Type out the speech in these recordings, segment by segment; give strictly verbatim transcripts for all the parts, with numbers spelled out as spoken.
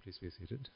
Please be seated.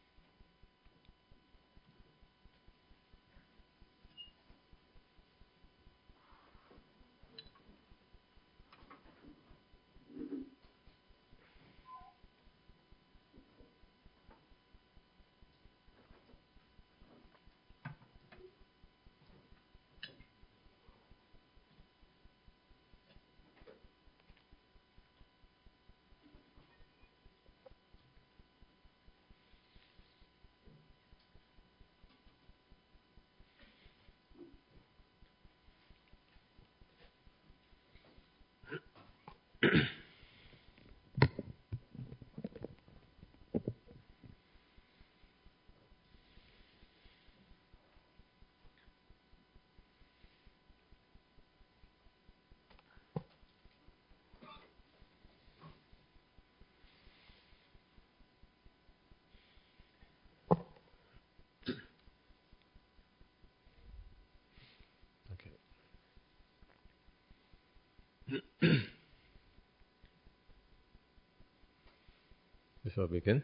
Before we begin,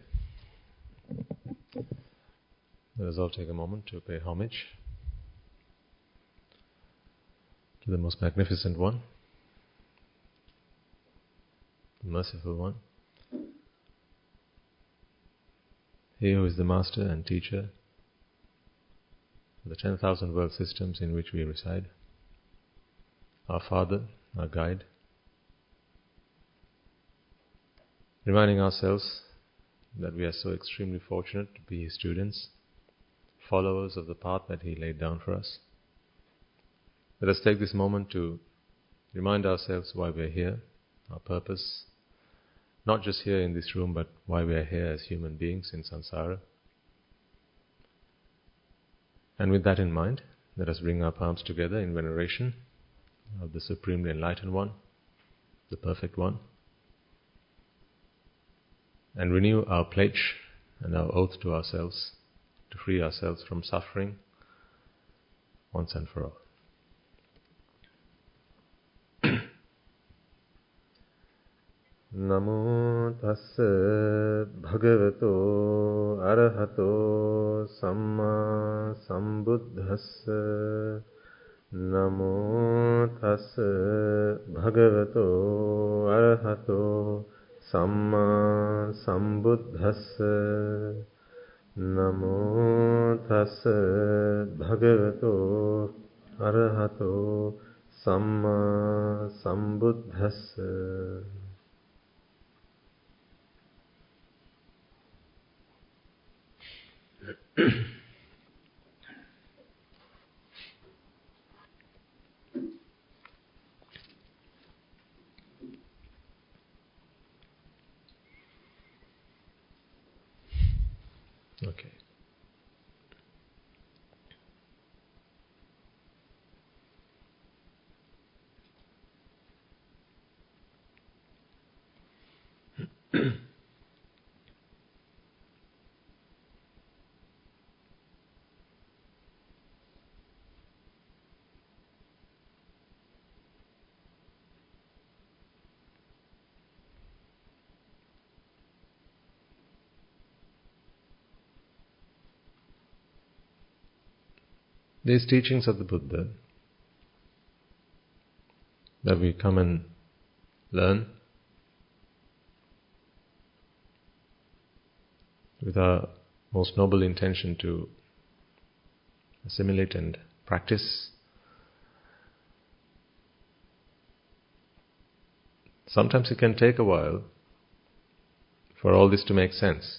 let us all take a moment to pay homage to the most magnificent one, the merciful one, He who is the master and teacher of the ten thousand world systems in which we reside, our Father, our guide, reminding ourselves that we are so extremely fortunate to be His students, followers of the path that He laid down for us. Let us take this moment to remind ourselves why we are here, our purpose, not just here in this room, but why we are here as human beings in samsara. And with that in mind, let us bring our palms together in veneration of the Supremely Enlightened One, the Perfect One, and renew our pledge and our oath to ourselves to free ourselves from suffering once and for all. Namo tassa bhagavato arahato samma sambuddhassa. Namo tassa bhagavato arahato samma sambuddhassa. Namo tassa bhagavato arahato samma sambuddhassa. Okay. These teachings of the Buddha that we come and learn with our most noble intention to assimilate and practice, sometimes it can take a while for all this to make sense.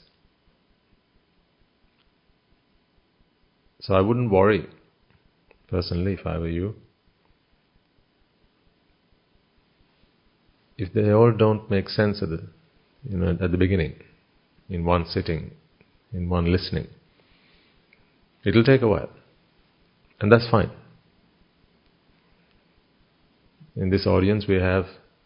So I wouldn't worry, personally, if I were you, if they all don't make sense at the, you know, at the beginning, in one sitting, in one listening. It'll take a while, and that's fine. In this audience we have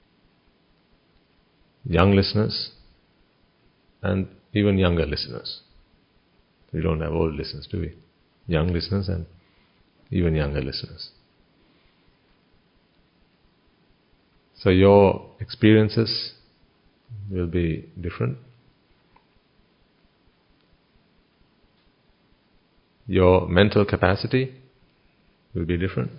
young listeners and even younger listeners. We don't have old listeners, do we? Young listeners and even younger listeners. So your experiences will be different. Your mental capacity will be different.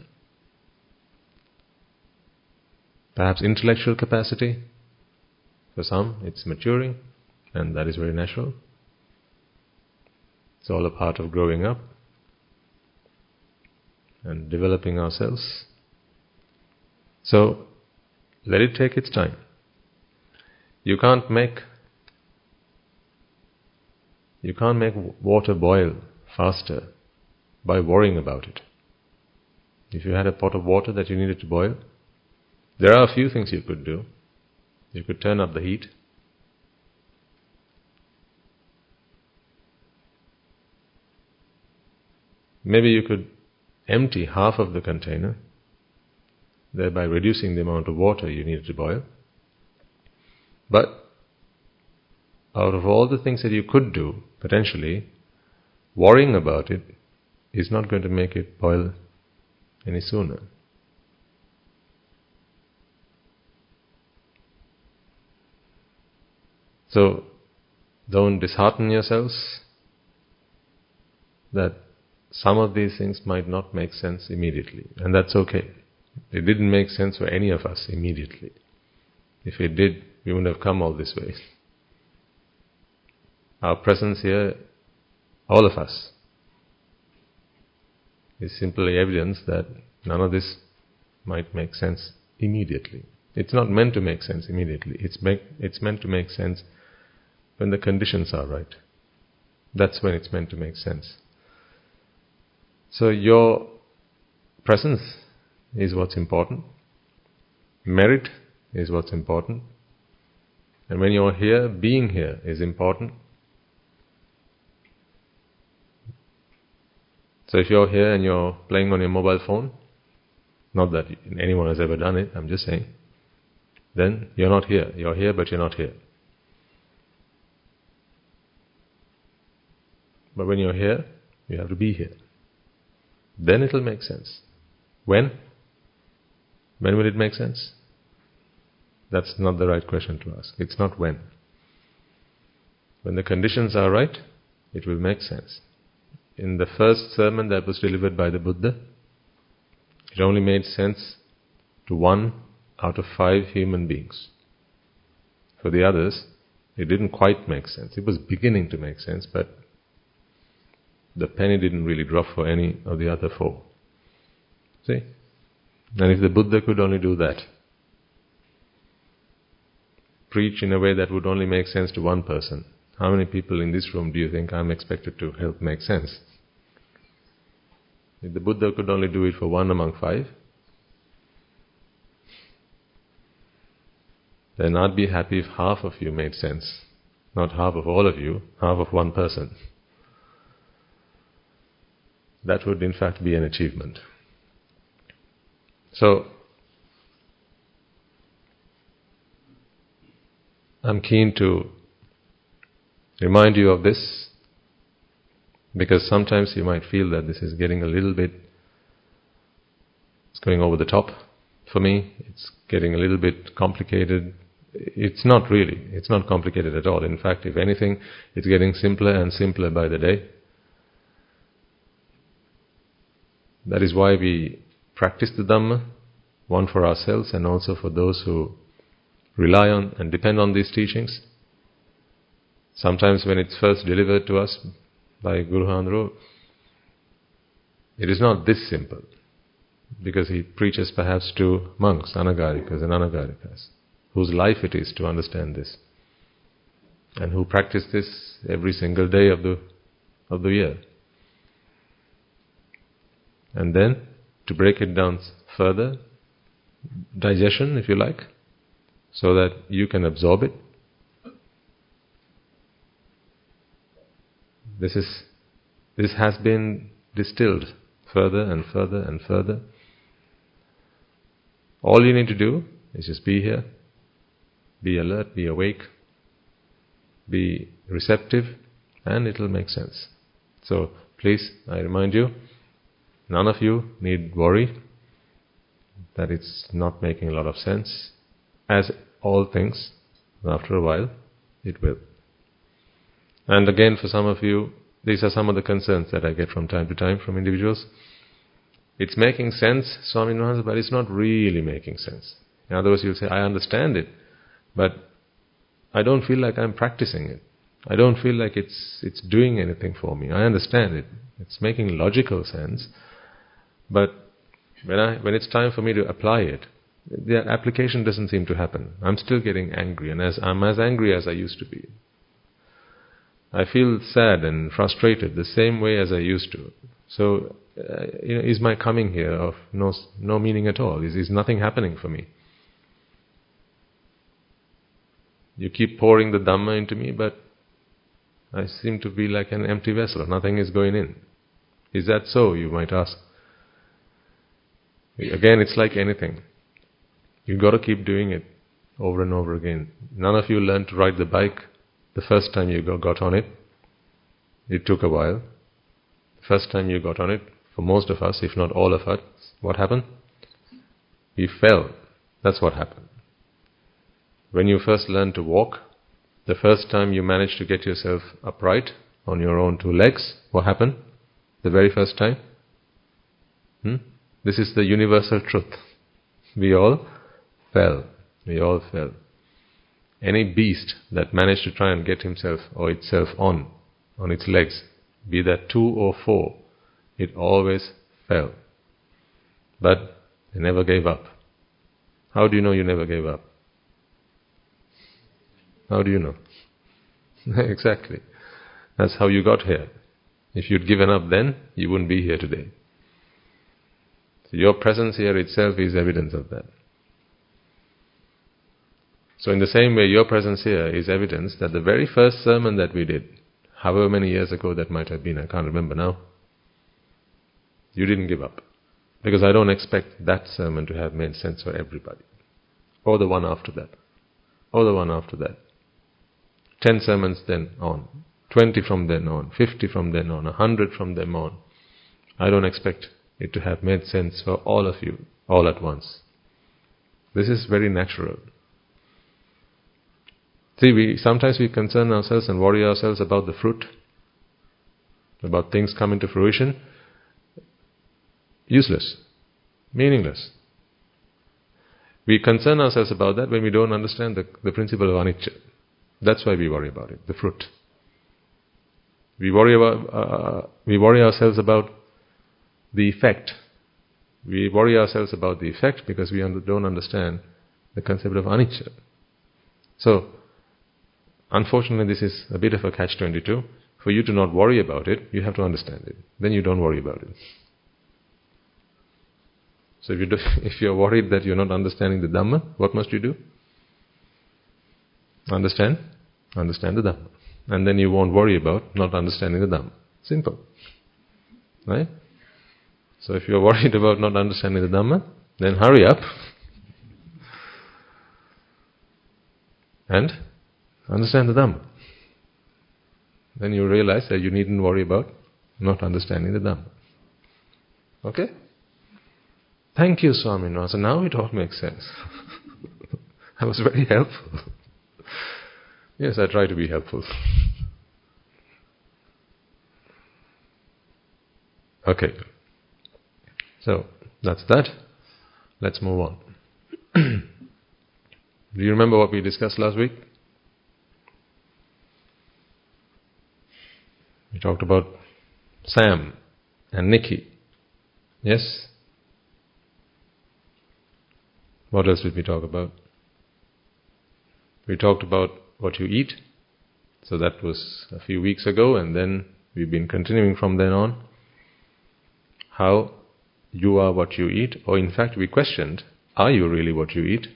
Perhaps intellectual capacity, for some it's maturing, and that is very natural. It's all a part of growing up and developing ourselves. So, let it take its time. You can't make you can't make water boil faster by worrying about it. If you had a pot of water that you needed to boil, there are a few things you could do. You could turn up the heat. Maybe you could empty half of the container, thereby reducing the amount of water you needed to boil. But out of all the things that you could do, potentially, worrying about it is not going to make it boil any sooner. So, don't dishearten yourselves that some of these things might not make sense immediately, and that's okay. It didn't make sense for any of us immediately. If it did, we wouldn't have come all this way. Our presence here, all of us, is simply evidence that none of this might make sense immediately. It's not meant to make sense immediately. It's, make, it's meant to make sense when the conditions are right. That's when it's meant to make sense. So your presence is what's important. Merit is what's important. And when you're here, being here is important. So if you're here and you're playing on your mobile phone, not that anyone has ever done it, I'm just saying, then you're not here. You're here, but you're not here. But when you're here, you have to be here. Then it'll make sense. When? When will it make sense? That's not the right question to ask. It's not when. When the conditions are right, it will make sense. In the first sermon that was delivered by the Buddha, it only made sense to one out of five human beings. For the others, it didn't quite make sense. It was beginning to make sense, but the penny didn't really drop for any of the other four. See? And if the Buddha could only do that, preach in a way that would only make sense to one person, how many people in this room do you think I'm expected to help make sense? If the Buddha could only do it for one among five, then I'd be happy if half of you made sense. Not half of all of you, half of one person. That would in fact be an achievement. So, I'm keen to remind you of this, because sometimes you might feel that this is getting a little bit, it's going over the top for me, it's getting a little bit complicated. It's not really, it's not complicated at all. In fact, if anything, it's getting simpler and simpler by the day. That is why we practice the Dhamma, one for ourselves and also for those who rely on and depend on these teachings. Sometimes when it's first delivered to us by Guru Handru, it is not this simple, because he preaches perhaps to monks, anagarikas and anagarikas, whose life it is to understand this, and who practice this every single day of the of the year. And then, to break it down further, digestion, if you like, so that you can absorb it. This is this has been distilled further and further and further. All you need to do is just be here, be alert, be awake, be receptive, and it'll make sense. So, please, I remind you, none of you need worry that it's not making a lot of sense. As all things, after a while, it will. And again, for some of you, These are some of the concerns that I get from time to time from individuals. It's making sense, Swami Nuhansa, but it's not really making sense. In other words, you'll say, I understand it, but I don't feel like I'm practicing it. I don't feel like it's it's doing anything for me. I understand it. It's making logical sense, but when I when it's time for me to apply it, the application doesn't seem to happen. I'm still getting angry, and as I'm as angry as I used to be. I feel sad and frustrated the same way as I used to. So, uh, you know, is my coming here of no no meaning at all? Is is nothing happening for me? You keep pouring the Dhamma into me, but I seem to be like an empty vessel. Nothing is going in. Is that so, you might ask? Again, it's like anything. You've got to keep doing it over and over again. None of you learned to ride the bike the first time you got on it. It took a while. The first time you got on it, for most of us, if not all of us, what happened? We fell. That's what happened. When you first learned to walk, the first time you managed to get yourself upright on your own two legs, what happened? The very first time? Hmm? This is the universal truth. We all fell. We all fell. Any beast that managed to try and get himself or itself on, on its legs, be that two or four, it always fell. But they never gave up. How do you know you never gave up? How do you know? Exactly. That's how you got here. If you'd given up then, you wouldn't be here today. So your presence here itself is evidence of that. So in the same way, your presence here is evidence that the very first sermon that we did, however many years ago that might have been, I can't remember now, you didn't give up. Because I don't expect that sermon to have made sense for everybody. Or the one after that. Or the one after that. Ten sermons then on. Twenty from then on. Fifty from then on. A hundred from then on. I don't expect it to have made sense for all of you, all at once. This is very natural. See, we sometimes we concern ourselves and worry ourselves about the fruit, about things coming to fruition. Useless. Meaningless. We concern ourselves about that when we don't understand the, the principle of anicca. That's why we worry about it, the fruit. We worry about, uh, we worry ourselves about the effect. We worry ourselves about the effect because we under, don't understand the concept of anicca. So, unfortunately, this is a bit of a catch twenty-two. For you to not worry about it, you have to understand it. Then you don't worry about it. So if, you do, if you're worried that you're not understanding the Dhamma, what must you do? Understand? Understand the Dhamma. And then you won't worry about not understanding the Dhamma. Simple. Right? So if you're worried about not understanding the Dhamma, then hurry up and understand the Dhamma. Then you realize that you needn't worry about not understanding the Dhamma. Okay? Thank you, Swami Nuhansa. Now it all makes sense. I was very helpful. Yes, I try to be helpful. Okay. So, that's that. Let's move on. Do you remember what we discussed last week? We talked about Sam and Nikki. Yes? What else did we talk about? We talked about what you eat. So that was a few weeks ago, and then we've been continuing from then on. How you are what you eat, or in fact we questioned, are you really what you eat?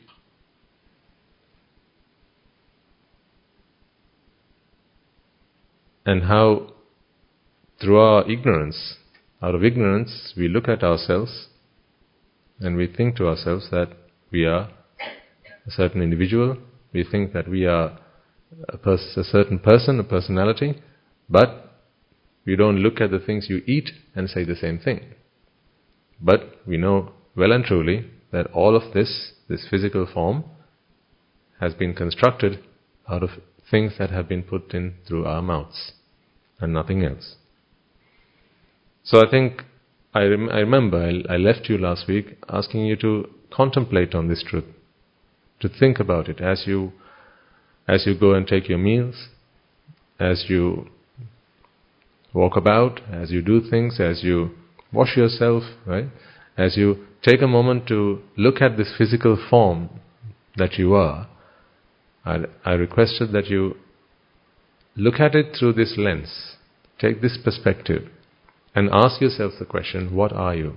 And how through our ignorance, out of ignorance, we look at ourselves and we think to ourselves that we are a certain individual, we think that we are a, pers- a certain person, a personality, but we don't look at the things you eat and say the same thing. But we know well and truly that all of this, this physical form, has been constructed out of things that have been put in through our mouths. and nothing else. So I think, I, rem- I remember I, I left you last week asking you to contemplate on this truth, to think about it as you as you go and take your meals, as you walk about, as you do things, as you wash yourself, right? As you take a moment to look at this physical form that you are, I, I requested that you look at it through this lens, take this perspective, and ask yourself the question, what are you?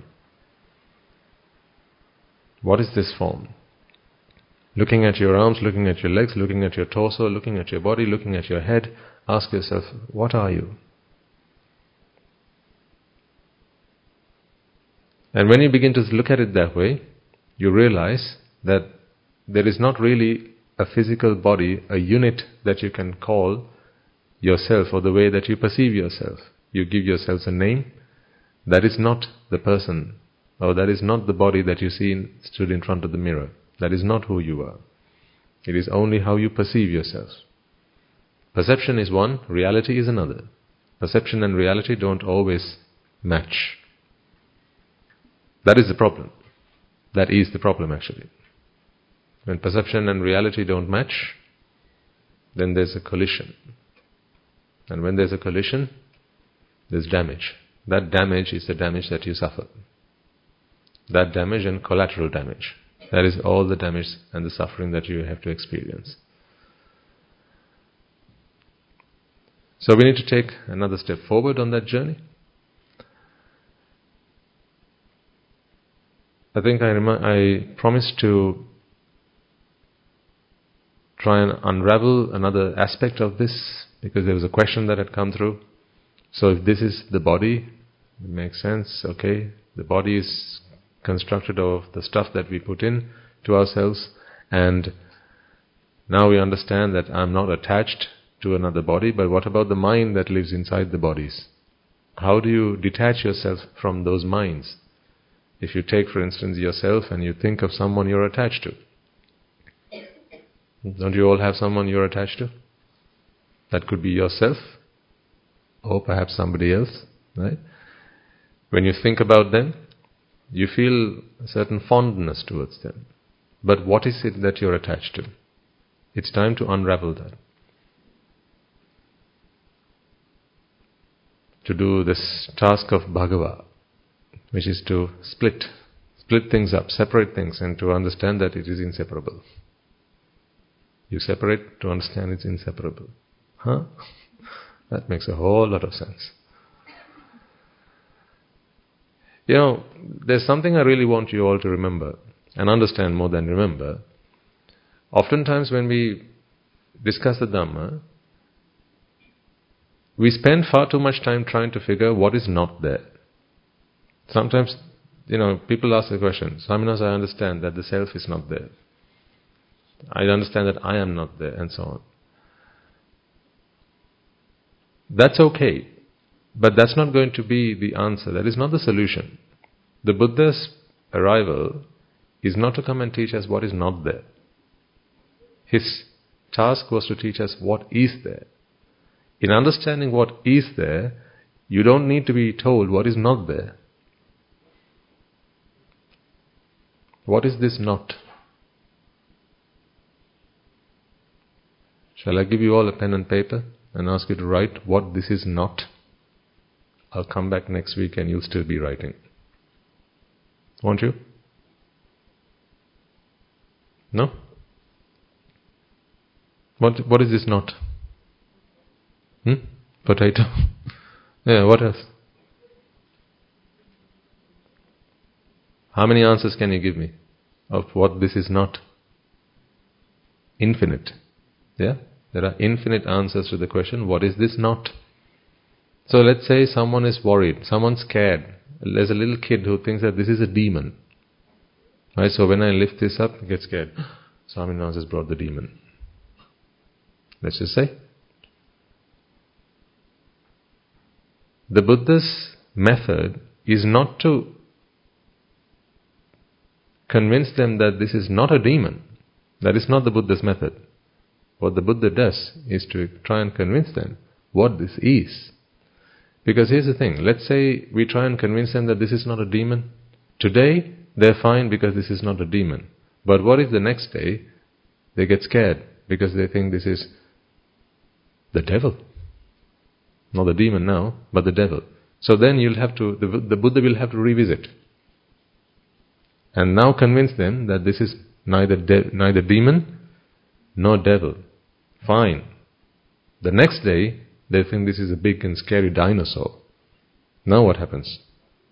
What is this form? Looking at your arms, looking at your legs, looking at your torso, looking at your body, looking at your head, ask yourself, what are you? And when you begin to look at it that way, you realize that there is not really a physical body, a unit that you can call yourself or the way that you perceive yourself. You give yourselves a name. That is not the person, or that is not the body that you see in, stood in front of the mirror. That is not who you are. It is only how you perceive yourself. Perception is one, reality is another. Perception and reality don't always match. That is the problem. That is the problem actually. When perception and reality don't match, then there's a collision. And when there's a collision, there's damage. That damage is the damage that you suffer. That damage and collateral damage. That is all the damage and the suffering that you have to experience. So we need to take another step forward on that journey. I think I, rem- I promised to try and unravel another aspect of this, because there was a question that had come through. So if this is the body, it makes sense, okay. The body is constructed of the stuff that we put in to ourselves, and now we understand that I'm not attached to another body, but what about the mind that lives inside the bodies? How do you detach yourself from those minds? If you take, for instance, yourself and you think of someone you're attached to, don't you all have someone you're attached to? That could be yourself, or perhaps somebody else, right? When you think about them, you feel a certain fondness towards them. But what is it that you're attached to? It's time to unravel that. To do this task of Bhagava, which is to split, split things up, separate things, and to understand that it is inseparable. You separate to understand it's inseparable. Huh? That makes a whole lot of sense. You know, there's something I really want you all to remember, and understand more than remember. Oftentimes when we discuss the Dhamma, we spend far too much time trying to figure what is not there. Sometimes, you know, people ask the question, Swaminas, I understand that the self is not there. I understand that I am not there, and so on. That's okay, but that's not going to be the answer. That is not the solution. The Buddha's arrival is not to come and teach us what is not there. His task was to teach us what is there. In understanding what is there, you don't need to be told what is not there. What is this not? Shall I give you all a pen and paper and ask you to write what this is not? I'll come back next week and you'll still be writing. Won't you? No? What What is this not? Hmm? Potato? Yeah, what else? How many answers can you give me of what this is not? Infinite. Yeah? There are infinite answers to the question, what is this not? So let's say someone is worried, someone's scared. There's a little kid who thinks that this is a demon. Right? So when I lift this up, he gets scared. Swaminas has brought the demon. Let's just say. The Buddha's method is not to convince them that this is not a demon. That is not the Buddha's method. What the Buddha does is to try and convince them what this is. Because here's the thing, let's say we try and convince them that this is not a demon. Today, they're fine because this is not a demon. But what if the next day, they get scared because they think this is the devil? Not the demon now, but the devil. So then you'll have to, the, the Buddha will have to revisit. And now convince them that this is neither de- neither demon nor devil. Fine. The next day, they think this is a big and scary dinosaur. Now what happens?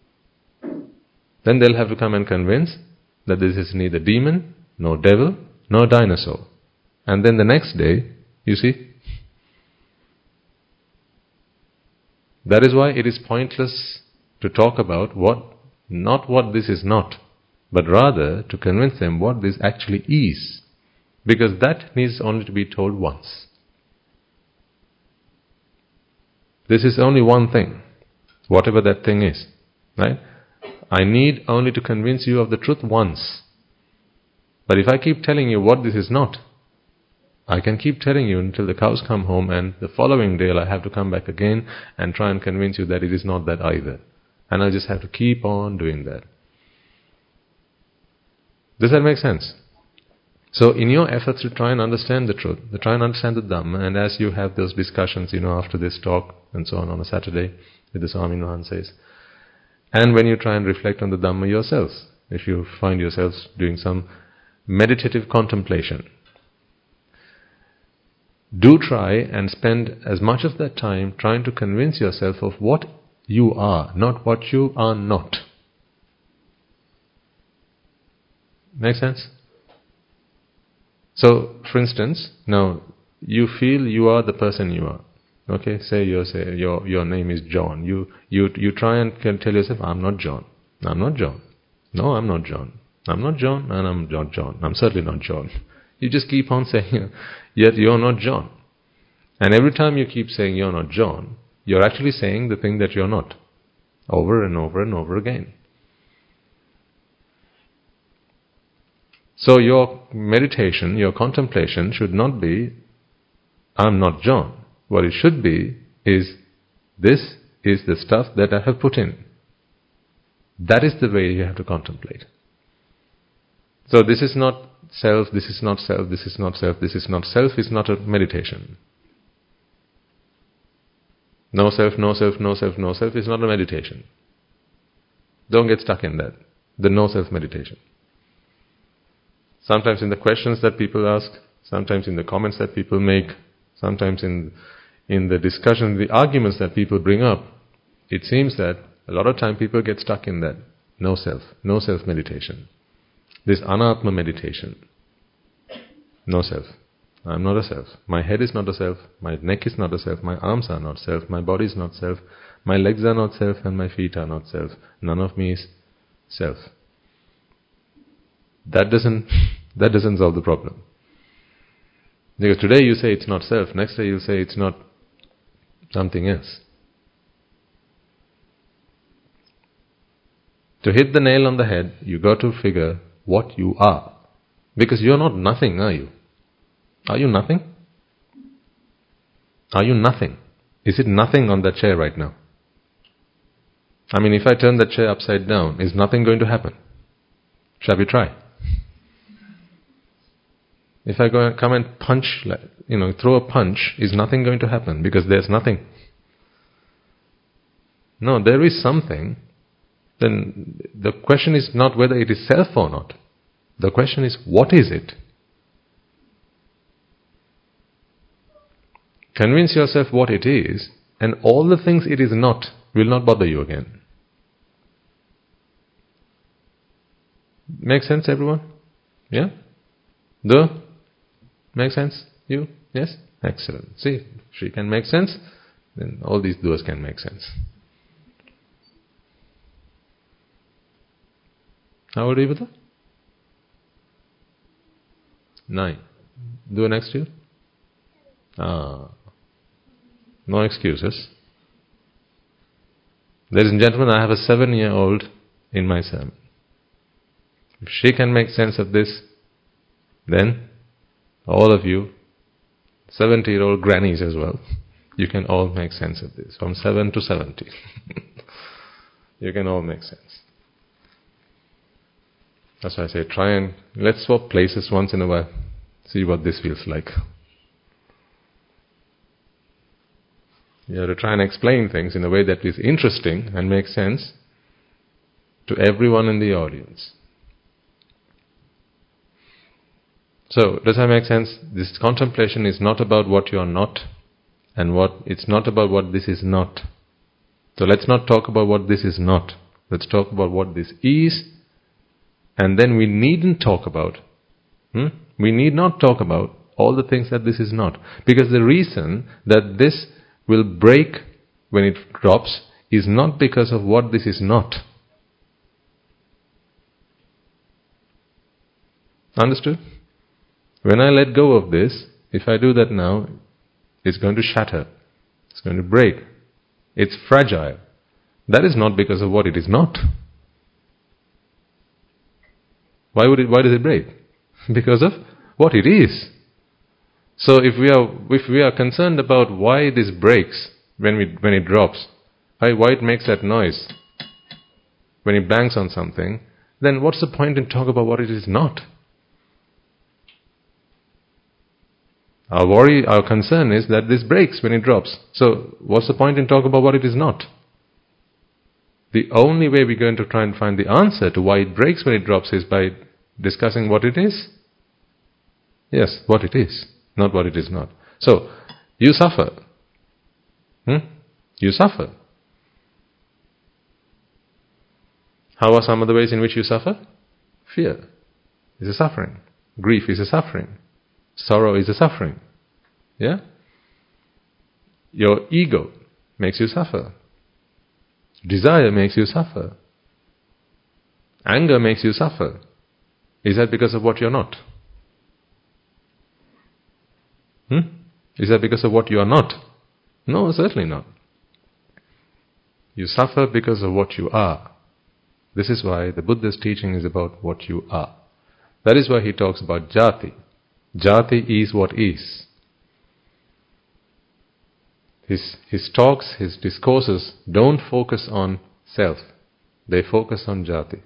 Then they'll have to come and convince that this is neither demon, nor devil, nor dinosaur. And then the next day, you see, that is why it is pointless to talk about what, not what this is not, but rather to convince them what this actually is. Because that needs only to be told once. This is only one thing, whatever that thing is, right? I need only to convince you of the truth once. But if I keep telling you what this is not, I can keep telling you until the cows come home, and the following day I have to come back again and try and convince you that it is not that either. And I'll just have to keep on doing that. Does that make sense? So in your efforts to try and understand the truth, to try and understand the Dhamma, and as you have those discussions, you know, after this talk and so on on a Saturday with the Swami Mahanses, and when you try and reflect on the Dhamma yourselves, if you find yourselves doing some meditative contemplation, do try and spend as much of that time trying to convince yourself of what you are, not what you are not. Make sense? So, for instance, now you feel you are the person you are. Okay, say you say your your name is John. You you you try and can tell yourself, I'm not John. I'm not John. No, I'm not John. I'm not John, and I'm not John. I'm certainly not John. You just keep on saying, yet you're not John. And every time you keep saying you're not John, you're actually saying the thing that you're not, over and over and over again. So your meditation, your contemplation should not be, I'm not John. What it should be is, this is the stuff that I have put in. That is the way you have to contemplate. So this is not self, this is not self, this is not self, this is not self, is not a meditation. No self, no self, no self, no self is not a meditation. Don't get stuck in that. The no self meditation. Sometimes in the questions that people ask, sometimes in the comments that people make, sometimes in in the discussion, the arguments that people bring up, it seems that a lot of time people get stuck in that no self, no self meditation. This anatma meditation. No self. I'm not a self. My head is not a self. My neck is not a self. My arms are not self. My body is not self. My legs are not self, and my feet are not self. None of me is self. That doesn't that doesn't solve the problem. Because today you say it's not self, next day you say it's not something else. To hit the nail on the head, you got to figure what you are. Because you're not nothing, are you? Are you nothing? Are you nothing? Is it nothing on that chair right now? I mean, if I turn that chair upside down, is nothing going to happen? Shall we try? If I go and come and punch, you know, throw a punch, is nothing going to happen? Because there's nothing. No, there is something. Then the question is not whether it is self or not. The question is, what is it? Convince yourself what it is, and all the things it is not will not bother you again. Make sense, everyone? Yeah? Do? Make sense? You? Yes? Excellent. See, if she can make sense, then all these doers can make sense. How old are you, Buddha? Nine. Do next year? Ah. No excuses. Ladies and gentlemen, I have a seven-year-old in my sermon. If she can make sense of this, then all of you, seventy-year-old grannies as well, You can all make sense of this. From seven to seventy. You can all make sense. That's why I say, try and, let's swap places once in a while. See what this feels like. You have to try and explain things in a way that is interesting and makes sense to everyone in the audience. So, does that make sense? This contemplation is not about what you are not, and what it's not about what this is not. So let's not talk about what this is not. Let's talk about what this is, and then we needn't talk about. Hmm? We need not talk about all the things that this is not. Because the reason that this will break when it drops is not because of what this is not. Understood? When I let go of this, if I do that now, it's going to shatter. It's going to break. It's fragile. That is not because of what it is not. Why would it, why does it break? Because of what it is. So if we are if we are concerned about why this breaks when we when it drops, why why it makes that noise when it bangs on something, then what's the point in talking about what it is not? Our worry, our concern is that this breaks when it drops. So what's the point in talking about what it is not? The only way we're going to try and find the answer to why it breaks when it drops is by discussing what it is. Yes, what it is, not what it is not. So, you suffer. Hmm? You suffer. How are some of the ways in which you suffer? Fear is a suffering. Grief is a suffering. Sorrow is a suffering. Yeah? Your ego makes you suffer. Desire makes you suffer. Anger makes you suffer. Is that because of what you're not? Hmm? Is that because of what you are not? No, certainly not. You suffer because of what you are. This is why the Buddha's teaching is about what you are. That is why he talks about jati. Jati is what is. His, his talks, his discourses don't focus on self. They focus on jati.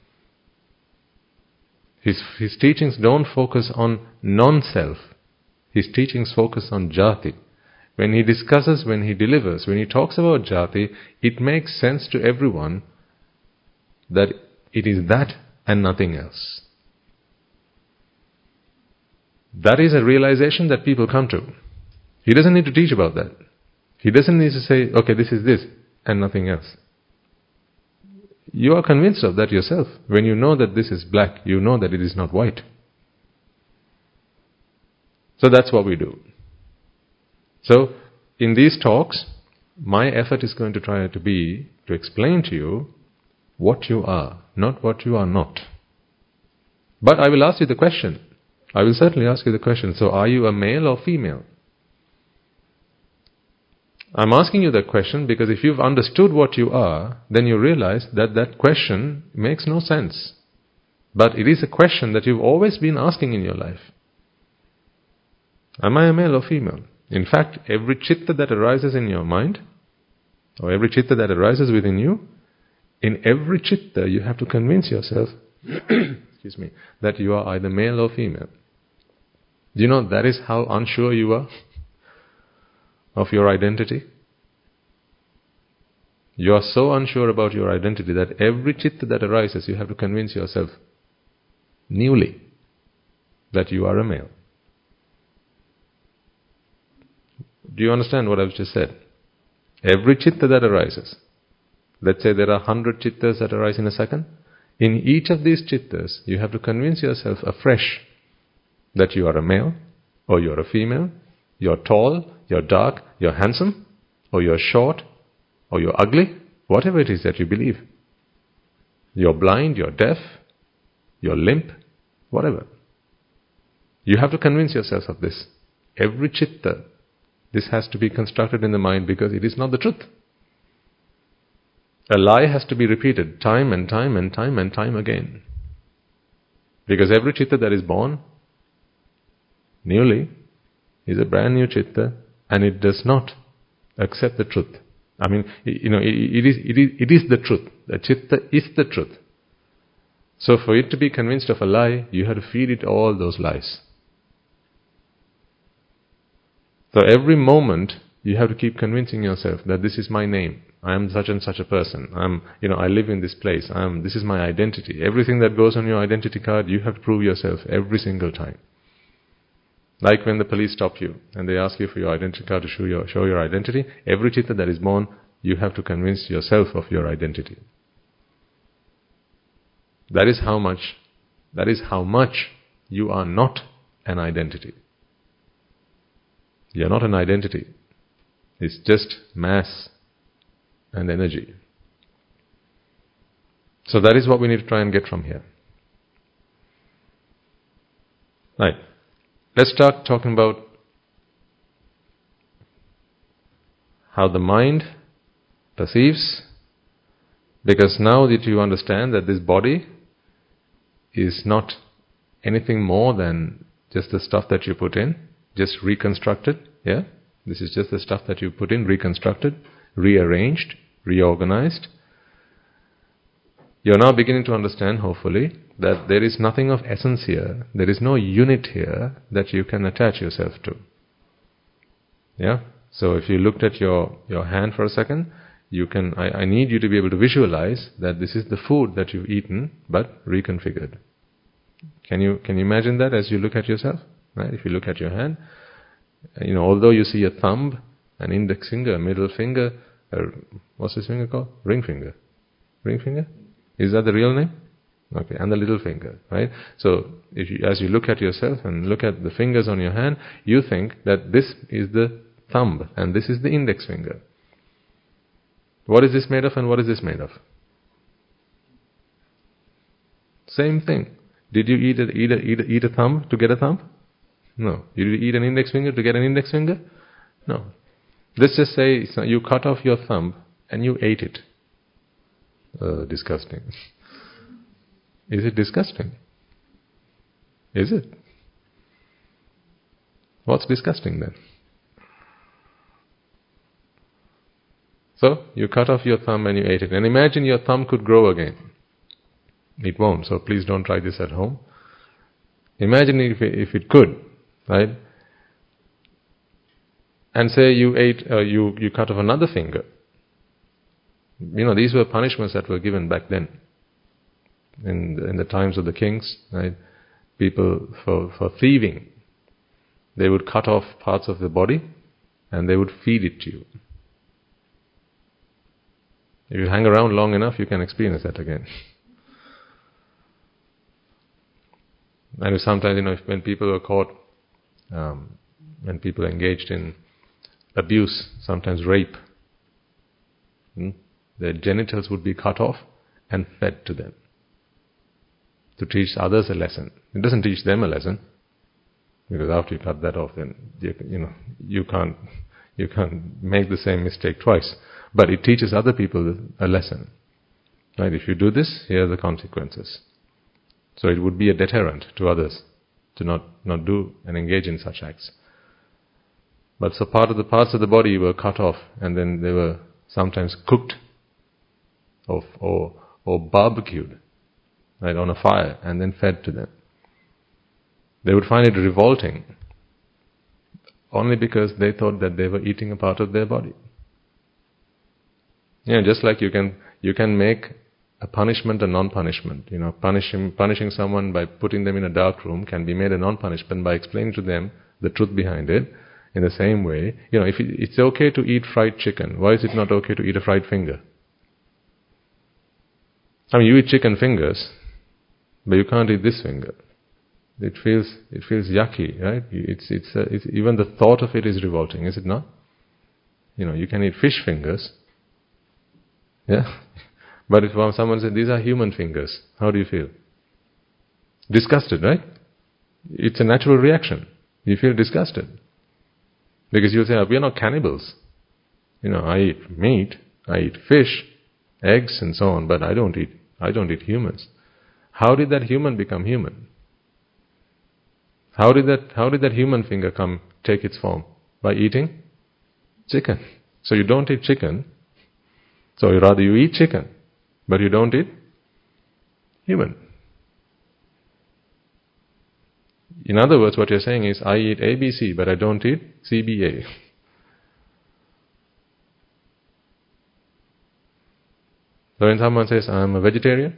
His, his teachings don't focus on non-self. His teachings focus on jati. When he discusses, when he delivers, when he talks about jati, it makes sense to everyone that it is that and nothing else. That is a realization that people come to. He doesn't need to teach about that. He doesn't need to say, okay, this is this and nothing else. You are convinced of that yourself. When you know that this is black, you know that it is not white. So that's what we do. So, in these talks, my effort is going to try to be to explain to you what you are, not what you are not. But I will ask you the question. I will certainly ask you the question. So, are you a male or female? I'm asking you that question because if you've understood what you are, then you realize that that question makes no sense. But it is a question that you've always been asking in your life. Am I a male or female? In fact, every chitta that arises in your mind, or every chitta that arises within you, in every chitta you have to convince yourself, excuse me, that you are either male or female. Do you know that is how unsure you are of your identity? You are so unsure about your identity that every chitta that arises, you have to convince yourself newly that you are a male. Do you understand what I've just said? Every chitta that arises, let's say there are a hundred chittas that arise in a second, in each of these chittas, you have to convince yourself afresh that you are a male, or you're a female, you're tall, you're dark, you're handsome, or you're short, or you're ugly, whatever it is that you believe. You're blind, you're deaf, you're limp, whatever. You have to convince yourself of this. Every chitta, this has to be constructed in the mind because it is not the truth. A lie has to be repeated time and time and time and time again. Because every chitta that is born newly is a brand new chitta and it does not Accept the truth. I mean, you know, it, it is it is it is the truth. The chitta is the truth. So for it to be convinced of a lie, you have to feed it all those lies. So every moment you have to keep convincing yourself that this is my name. I am such and such a person. I'm, you know, I live in this place. I'm, this is my identity. Everything that goes on your identity card, you have to prove yourself every single time. Like when the police stop you and they ask you for your identity card to show your, show your identity, every chitta that is born, you have to convince yourself of your identity. That is how much, that is how much you are not an identity. You are not an identity. It's just mass and energy. So that is what we need to try and get from here. Right. Let's start talking about how the mind perceives, because now that you understand that this body is not anything more than just the stuff that you put in, just reconstructed, yeah? This is just the stuff that you put in, reconstructed, rearranged, reorganized. You're now beginning to understand, hopefully, that there is nothing of essence here. There is no unit here that you can attach yourself to. Yeah? So if you looked at your, your hand for a second, you can, I, I need you to be able to visualize that this is the food that you've eaten, but reconfigured. Can you, can you imagine that as you look at yourself? Right? If you look at your hand, you know, although you see a thumb, an index finger, a middle finger, a, what's this finger called? Ring finger. Ring finger? Is that the real name? Okay, and the little finger, right? So, if you, as you look at yourself and look at the fingers on your hand, you think that this is the thumb and this is the index finger. What is this made of and what is this made of? Same thing. Did you eat a, eat a, eat a, eat a thumb to get a thumb? No. Did you eat an index finger to get an index finger? No. Let's just say you cut off your thumb and you ate it. Uh, disgusting. Is it disgusting? Is it? What's disgusting then? So, you cut off your thumb and you ate it. And imagine your thumb could grow again. It won't, so please don't try this at home. Imagine if it, if it could, right? And say you ate, uh, you, you cut off another finger. You know, these were punishments that were given back then. In the, in the times of the kings, right? People, for, for thieving, they would cut off parts of the body and they would feed it to you. If you hang around long enough, you can experience that again. And sometimes, you know, if, when people were caught, um, when people engaged in abuse, sometimes rape, hmm, their genitals would be cut off and fed to them to teach others a lesson. It doesn't teach them a lesson, because after you cut that off, then you, you know you can't you can't make the same mistake twice. But it teaches other people a lesson. Right? If you do this, here are the consequences. So it would be a deterrent to others to not, not do and engage in such acts. But so part of the parts of the body were cut off, and then they were sometimes cooked or or, or barbecued, right, on a fire, and then fed to them. They would find it revolting only because they thought that they were eating a part of their body. Yeah, just like you can you can make a punishment a non-punishment. You know, punishing punishing someone by putting them in a dark room can be made a non-punishment by explaining to them the truth behind it. In the same way, you know, if it, it's okay to eat fried chicken, why is it not okay to eat a fried finger? I mean, you eat chicken fingers, but you can't eat this finger. It feels it feels yucky, right? It's it's, uh, it's even the thought of it is revolting, is it not? You know, you can eat fish fingers, yeah. But if someone says these are human fingers, how do you feel? Disgusted, right? It's a natural reaction. You feel disgusted because you say, "We are not cannibals." You know, I eat meat, I eat fish, eggs, and so on, but I don't eat I don't eat humans. How did that human become human? How did that how did that human finger come take its form? By eating chicken. So you don't eat chicken. So rather you eat chicken, but you don't eat human. In other words, what you're saying is, I eat A B C, but I don't eat C B A. So when someone says, I'm a vegetarian,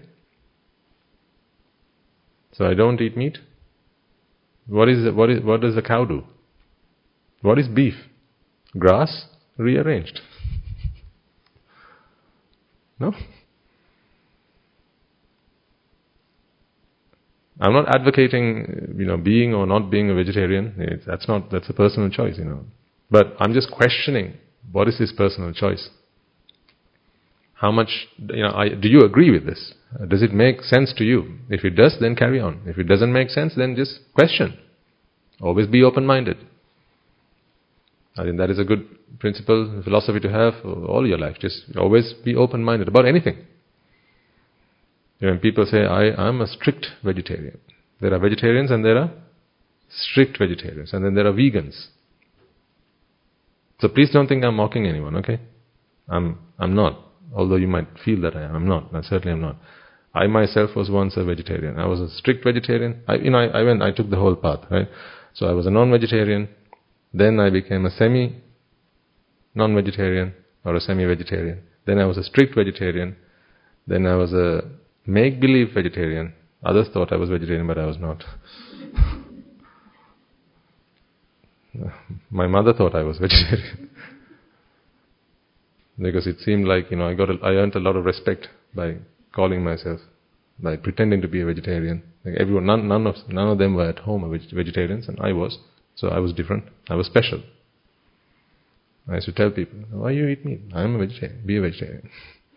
so I don't eat meat, what is the, what is what does the cow do? What is beef? Grass rearranged. No? I'm not advocating, you know, being or not being a vegetarian. It's, that's not, that's a personal choice, you know. But I'm just questioning, what is this personal choice? How much, you know, I, do you agree with this? Does it make sense to you? If it does, then carry on. If it doesn't make sense, then just question. Always be open-minded. I think that is a good principle, philosophy to have all your life. Just always be open-minded about anything. When people say, I am a strict vegetarian. There are vegetarians and there are strict vegetarians. And then there are vegans. So please don't think I'm mocking anyone, okay? I'm I'm not. Although you might feel that I am. I'm not. I certainly am not. I myself was once a vegetarian. I was a strict vegetarian. I, you know, I, I went, I took the whole path, right? So I was a non-vegetarian. Then I became a semi-non-vegetarian or a semi-vegetarian. Then I was a strict vegetarian. Then I was a make-believe vegetarian. Others thought I was vegetarian, but I was not. My mother thought I was vegetarian. Because it seemed like, you know, I got, a, I earned a lot of respect by calling myself, by pretending to be a vegetarian. Like everyone, none, none of, none of them were at home vegetarians, and I was. So I was different. I was special. I used to tell people, why you eat meat? I'm a vegetarian. Be a vegetarian.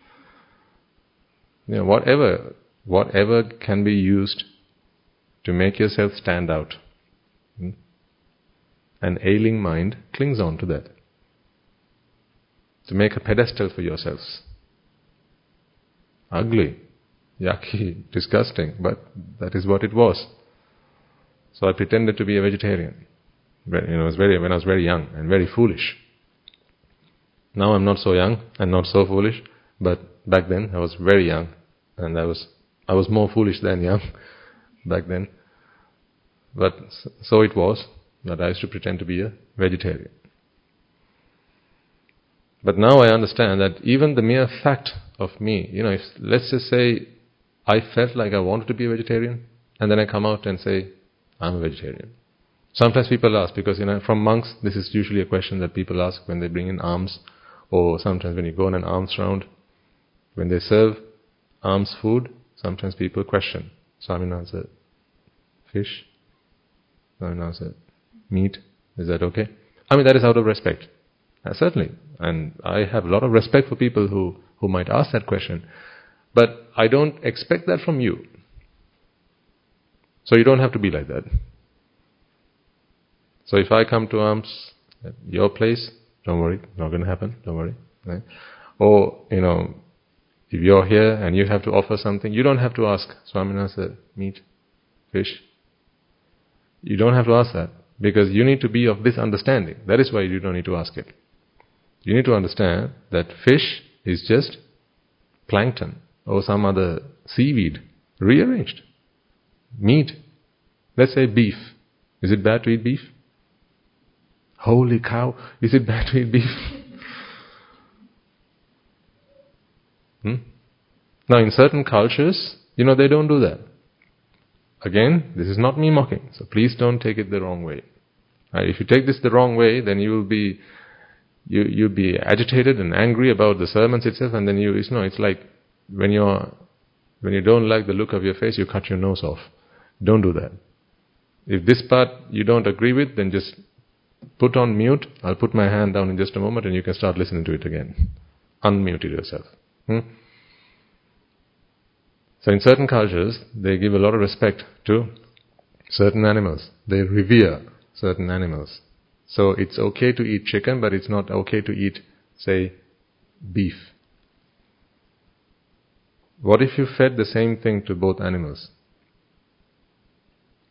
You know, whatever, whatever can be used to make yourself stand out. Hmm? An ailing mind clings on to that. To make a pedestal for yourselves. Ugly, yucky, disgusting, but that is what it was. So I pretended to be a vegetarian. You know, I was very, when I was very young and very foolish. Now I'm not so young and not so foolish, but back then I was very young. And I was I was more foolish than young back then. But so it was that I used to pretend to be a vegetarian. But now I understand that even the mere fact of me, you know, if let's just say I felt like I wanted to be a vegetarian, and then I come out and say, I'm a vegetarian. Sometimes people ask, because, you know, from monks, this is usually a question that people ask when they bring in alms, or sometimes when you go on an alms round, when they serve alms food, sometimes people question. Swaminathan said, fish? Swaminathan said, meat? Is that okay? I mean, that is out of respect. Uh, certainly. And I have a lot of respect for people who, who might ask that question. But I don't expect that from you. So you don't have to be like that. So if I come to alms at your place, don't worry, not going to happen, don't worry. Right? Or, you know, if you're here and you have to offer something, you don't have to ask, Swaminathan said, meat, fish. You don't have to ask that, because you need to be of this understanding. That is why you don't need to ask it. You need to understand that fish is just plankton or some other seaweed rearranged. Meat, let's say beef. Is it bad to eat beef? Holy cow, is it bad to eat beef? Hmm? Now, in certain cultures, you know, they don't do that. Again, this is not me mocking, so please don't take it the wrong way. Right? If you take this the wrong way, then you will be, you you'll be agitated and angry about the sermons itself, and then you, you know, it's like when you're, when you don't like the look of your face, you cut your nose off. Don't do that. If this part you don't agree with, then just put on mute. I'll put my hand down in just a moment, and you can start listening to it again. Unmute it yourself. Hmm? So in certain cultures, they give a lot of respect to certain animals. They revere certain animals. So it's okay to eat chicken, but it's not okay to eat, say, beef. What if you fed the same thing to both animals?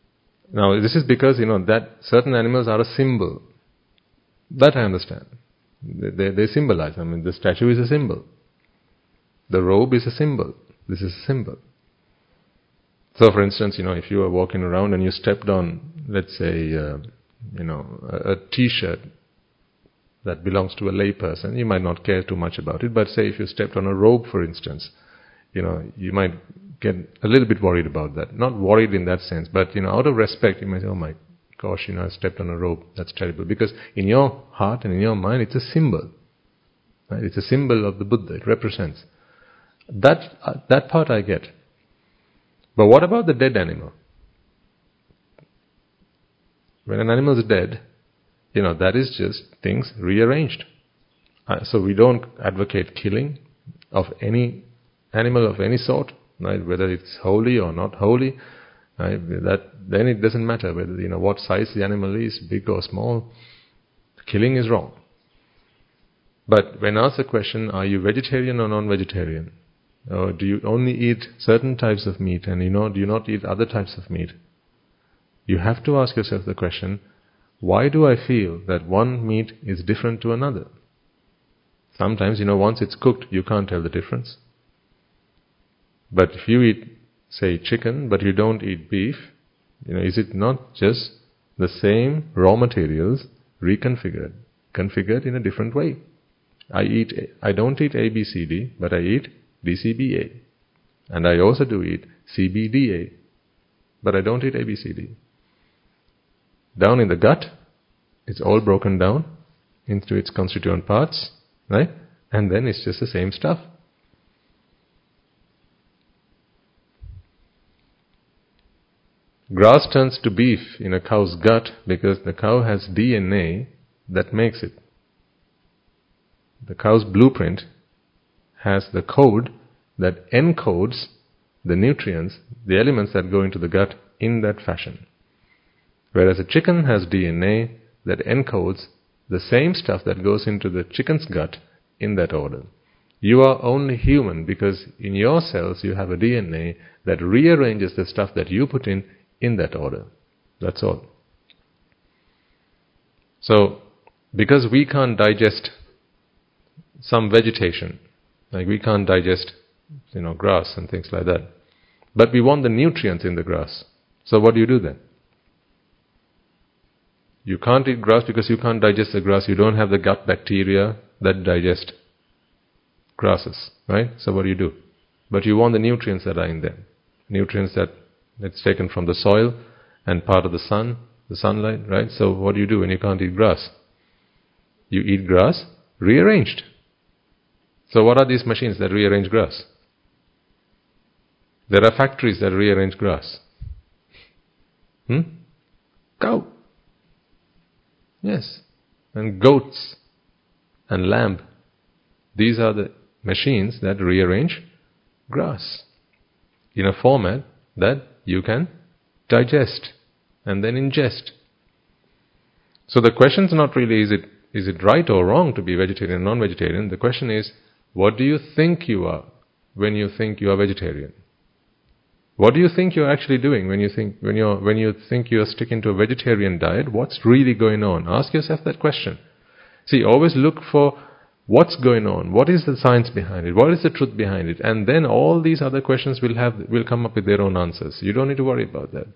Now, this is because, you know, that certain animals are a symbol. That I understand. They, they, they symbolize. I mean, the statue is a symbol. The robe is a symbol. This is a symbol. So, for instance, you know, if you are walking around and you stepped on, let's say, uh, you know, a, a T-shirt that belongs to a lay person, you might not care too much about it. But say if you stepped on a robe, for instance, you know, you might get a little bit worried about that. Not worried in that sense, but, you know, out of respect, you might say, oh my gosh, you know, I stepped on a robe. That's terrible. Because in your heart and in your mind, it's a symbol. Right? It's a symbol of the Buddha. It represents. That, uh, that part I get. But what about the dead animal? When an animal is dead, you know, that is just things rearranged. Uh, so we don't advocate killing of any animal of any sort, right? Whether it's holy or not holy, right? That then it doesn't matter whether, you know, what size the animal is, big or small. Killing is wrong. But when asked the question, are you vegetarian or non-vegetarian? Or do you only eat certain types of meat and, you know, do you not eat other types of meat? You have to ask yourself the question, why do I feel that one meat is different to another? Sometimes, you know, once it's cooked, you can't tell the difference. But if you eat, say, chicken, but you don't eat beef, you know, is it not just the same raw materials reconfigured, configured in a different way? I eat, I don't eat A B C D, but I eat D C B A. And I also do eat C B D A, but I don't eat A B C D. Down in the gut, it's all broken down into its constituent parts, right? And then it's just the same stuff. Grass turns to beef in a cow's gut because the cow has D N A that makes it. The cow's blueprint has the code that encodes the nutrients, the elements that go into the gut in that fashion. Whereas a chicken has D N A that encodes the same stuff that goes into the chicken's gut in that order. You are only human because in your cells you have a D N A that rearranges the stuff that you put in in that order. That's all. So, because we can't digest some vegetation, like we can't digest, you know, grass and things like that, but we want the nutrients in the grass. So what do you do then? You can't eat grass because you can't digest the grass. You don't have the gut bacteria that digest grasses, right? So what do you do? But you want the nutrients that are in them. Nutrients that it's taken from the soil and part of the sun, the sunlight, right? So what do you do when you can't eat grass? You eat grass rearranged. So what are these machines that rearrange grass? There are factories that rearrange grass. Hmm? Cow. Yes. And goats and lamb. These are the machines that rearrange grass in a format that you can digest and then ingest. So the question is not really is it is it right or wrong to be vegetarian or non-vegetarian. The question is, what do you think you are when you think you are vegetarian? What do you think you're actually doing when you think when you're when you think you're sticking to a vegetarian diet? What's really going on? Ask yourself that question. See, always look for what's going on. What is the science behind it? What is the truth behind it? And then all these other questions will have will come up with their own answers. You don't need to worry about that.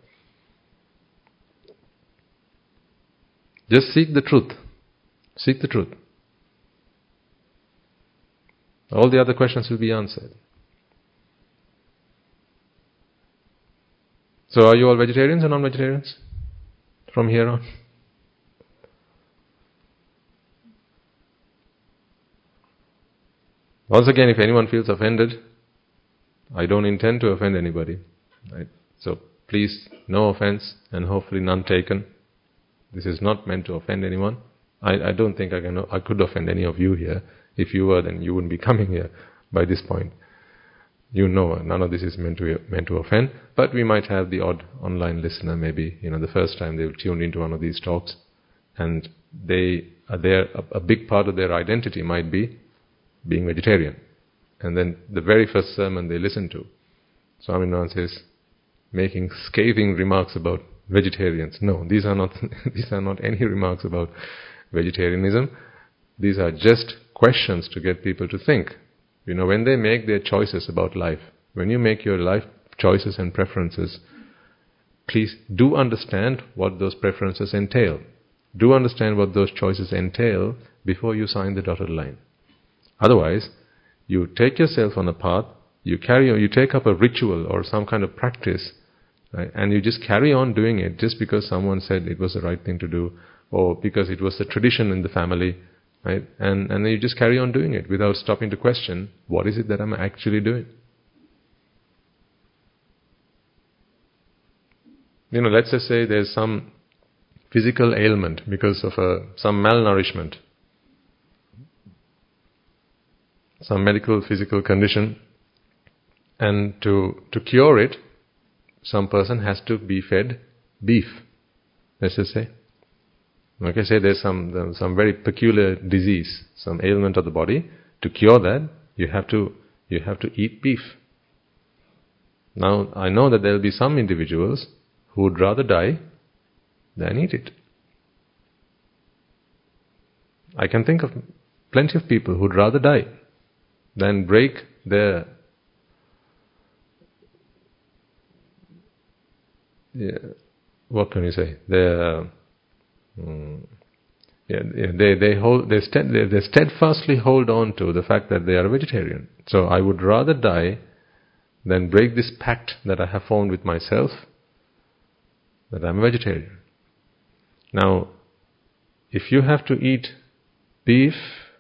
Just seek the truth. Seek the truth. All the other questions will be answered. So are you all vegetarians or non-vegetarians from here on? Once again, if anyone feels offended, I don't intend to offend anybody. Right? So please, no offense and hopefully none taken. This is not meant to offend anyone. I, I don't think I can. I could offend any of you here. If you were, then you wouldn't be coming here by this point. You know, none of this is meant to meant to offend. But we might have the odd online listener, maybe, you know, the first time they've tuned into one of these talks, and they are there. A, a big part of their identity might be being vegetarian. And then the very first sermon they listen to, Swaminathan says, making scathing remarks about vegetarians. No, these are not these are not any remarks about vegetarianism. These are just questions to get people to think. You know, when they make their choices about life, when you make your life choices and preferences, please do understand what those preferences entail. Do understand what those choices entail before you sign the dotted line. Otherwise, you take yourself on a path, you carry on, you take up a ritual or some kind of practice, right, and you just carry on doing it just because someone said it was the right thing to do, or because it was the tradition in the family, right? And and you just carry on doing it without stopping to question, what is it that I'm actually doing? You know, let's just say there's some physical ailment because of a, some malnourishment, some medical physical condition, and to to cure it, some person has to be fed beef, let's just say. Okay, say there's some some very peculiar disease, some ailment of the body. To cure that, you have to you have to eat beef. Now, I know that there will be some individuals who would rather die than eat it. I can think of plenty of people who would rather die than break their yeah, what can you say? Their mm, yeah, they they hold they, stead, they they steadfastly hold on to the fact that they are a vegetarian. So I would rather die than break this pact that I have formed with myself, that I'm a vegetarian. Now, if you have to eat beef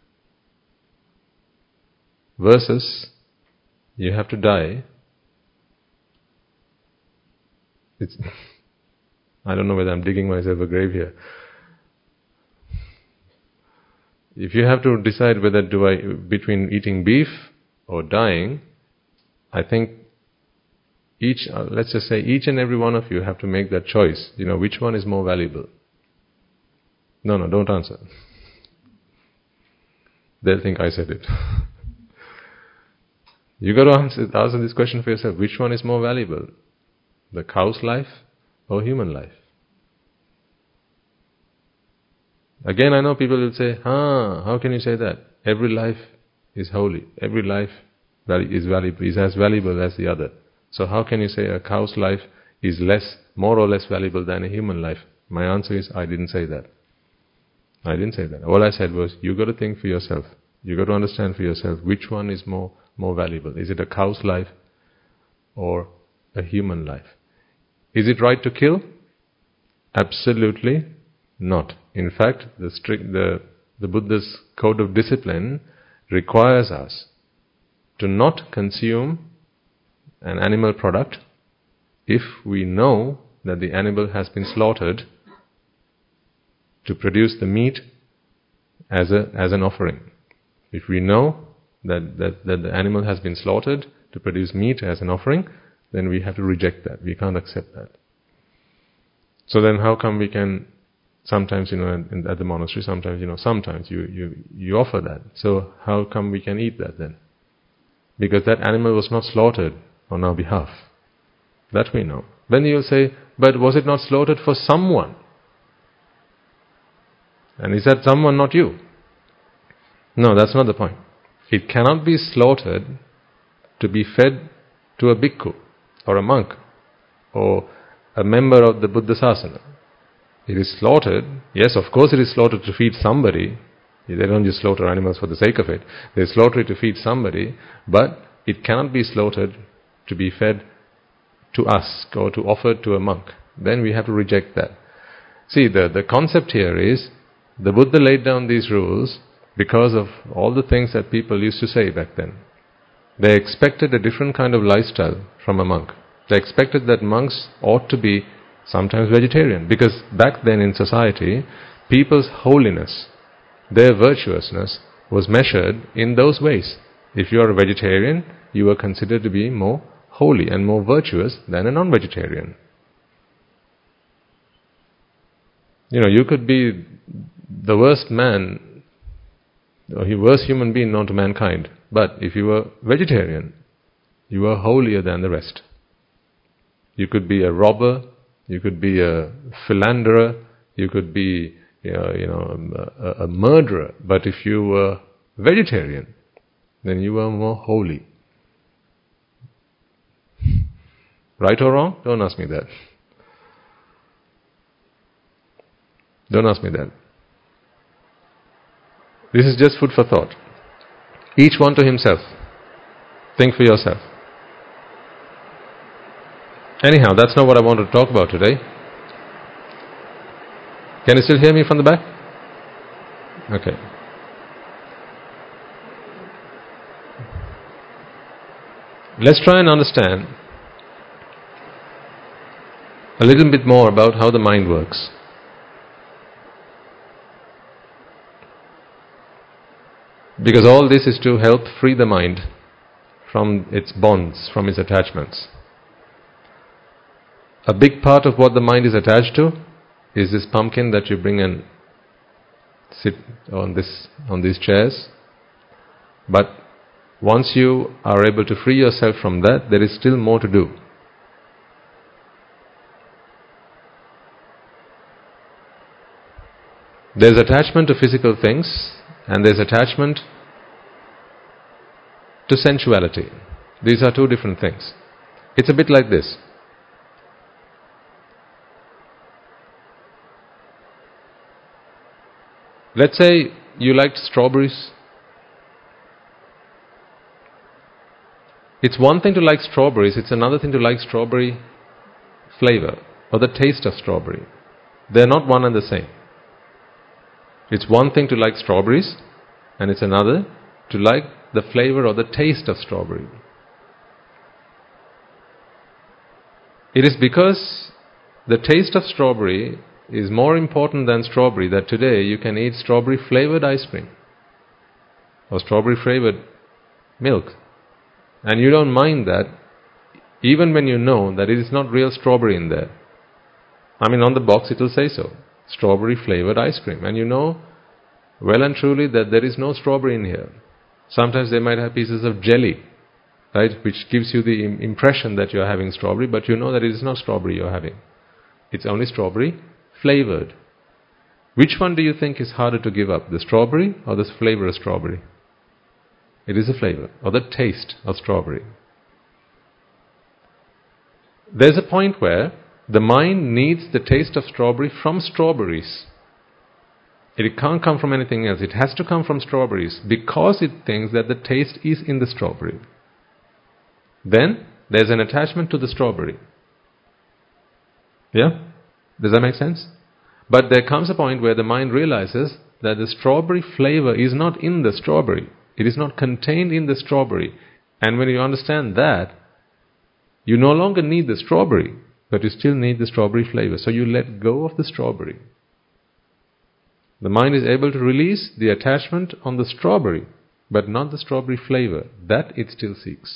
versus you have to die, it's I don't know whether I'm digging myself a grave here. If you have to decide whether do I between eating beef or dying, I think each uh, let's just say each and every one of you have to make that choice. You know, which one is more valuable? No, no, don't answer. They'll think I said it. You got to answer, answer this question for yourself. Which one is more valuable? The cow's life or human life? Again, I know people will say, "Ah, how can you say that? Every life is holy. Every life is valuable, is as valuable as the other. So how can you say a cow's life is less, more or less valuable than a human life?" My answer is, I didn't say that. I didn't say that. All I said was, you got to think for yourself. You got to understand for yourself which one is more more valuable. Is it a cow's life or a human life? Is it right to kill? Absolutely not. In fact, the strict the the Buddha's code of discipline requires us to not consume an animal product if we know that the animal has been slaughtered to produce the meat as a as an offering. If we know that, that, that the animal has been slaughtered to produce meat as an offering, then we have to reject that. We can't accept that. So then how come we can sometimes, you know, in, at the monastery, sometimes, you know, sometimes you, you, you offer that. So how come we can eat that then? Because that animal was not slaughtered on our behalf. That we know. Then you'll say, but was it not slaughtered for someone? And is that someone not you? No, that's not the point. It cannot be slaughtered to be fed to a bhikkhu or a monk or a member of the Buddha Sasana. It is slaughtered, yes, of course it is slaughtered to feed somebody. They don't just slaughter animals for the sake of it. They slaughter it to feed somebody, but it cannot be slaughtered to be fed to us or to offer to a monk. Then we have to reject that. See, the, the concept here is, the Buddha laid down these rules because of all the things that people used to say back then. They expected a different kind of lifestyle from a monk. They expected that monks ought to be sometimes vegetarian, because back then in society, people's holiness, their virtuousness was measured in those ways. If you are a vegetarian, you are considered to be more holy and more virtuous than a non-vegetarian. You know, you could be the worst man, or the worst human being known to mankind, but if you were vegetarian, you were holier than the rest. You could be a robber, you could be a philanderer, you could be, uh, you know, a, a murderer. But if you were vegetarian, then you were more holy. Right or wrong? Don't ask me that. Don't ask me that. This is just food for thought. Each one to himself. Think for yourself. Anyhow, that's not what I wanted to talk about today. Can you still hear me from the back? Okay. Let's try and understand a little bit more about how the mind works. Because all this is to help free the mind from its bonds, from its attachments. A big part of what the mind is attached to is this pumpkin that you bring and sit on this on these chairs. But once you are able to free yourself from that, there is still more to do. There's attachment to physical things, and there's attachment to sensuality. These are two different things. It's a bit like this. Let's say you liked strawberries. It's one thing to like strawberries, it's another thing to like strawberry flavor or the taste of strawberry. They're not one and the same. It's one thing to like strawberries, and it's another to like the flavor or the taste of strawberry. It is because the taste of strawberry is more important than strawberry that today you can eat strawberry flavored ice cream or strawberry flavored milk, and you don't mind that even when you know that it is not real strawberry in there. I mean, on the box it will say so, strawberry flavored ice cream, and you know well and truly that there is no strawberry in here. Sometimes they might have pieces of jelly, right, which gives you the impression that you are having strawberry, but you know that it is not strawberry you are having. It's only strawberry flavored. Which one do you think is harder to give up, the strawberry or the flavor of strawberry? It is the flavor or the taste of strawberry. There's a point where the mind needs the taste of strawberry from strawberries. It can't come from anything else. It has to come from strawberries because it thinks that the taste is in the strawberry. Then there's an attachment to the strawberry. Yeah? Does that make sense? But there comes a point where the mind realizes that the strawberry flavor is not in the strawberry. It is not contained in the strawberry. And when you understand that, you no longer need the strawberry, but you still need the strawberry flavor. So you let go of the strawberry. The mind is able to release the attachment on the strawberry, but not the strawberry flavor. That it still seeks.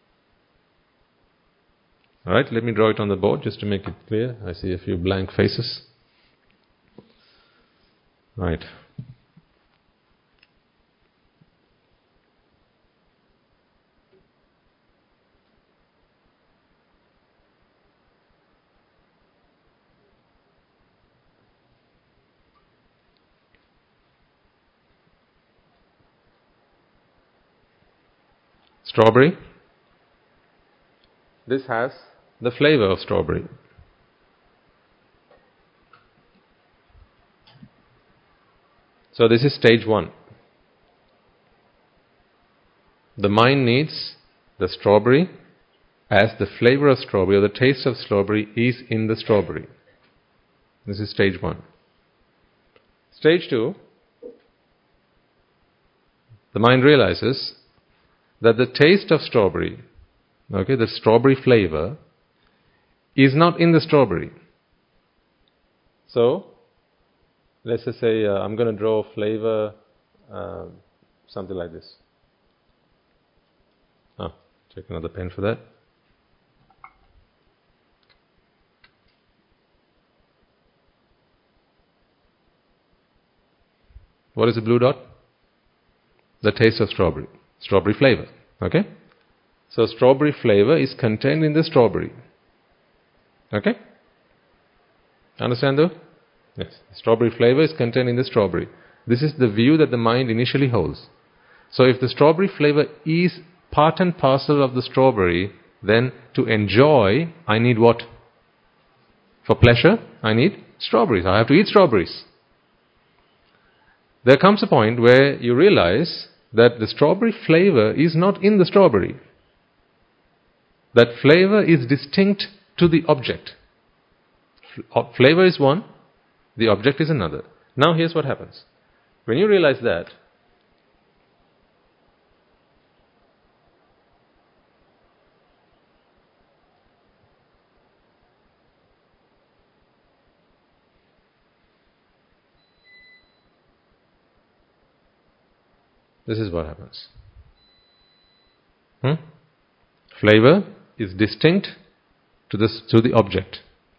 Alright, let me draw it on the board just to make it clear. I see a few blank faces. Right. Strawberry. This has the flavor of strawberry. So this is stage one. The mind needs the strawberry as the flavor of strawberry or the taste of strawberry is in the strawberry. This is stage one. Stage two, the mind realizes that the taste of strawberry, okay, the strawberry flavor, is not in the strawberry. So, let's just say uh, I'm going to draw flavor, uh, something like this. Oh, take another pen for that. What is the blue dot? The taste of strawberry. Strawberry flavor. Okay? So strawberry flavor is contained in the strawberry. Okay? Understand though? Yes. Strawberry flavor is contained in the strawberry. This is the view that the mind initially holds. So if the strawberry flavor is part and parcel of the strawberry, then to enjoy, I need what? For pleasure, I need strawberries. I have to eat strawberries. There comes a point where you realize that the strawberry flavor is not in the strawberry. That flavor is distinct to the object. F- flavor is one, the object is another. Now here's what happens. When you realize that, this is what happens. Hmm? Flavor is distinct to, this, to the object.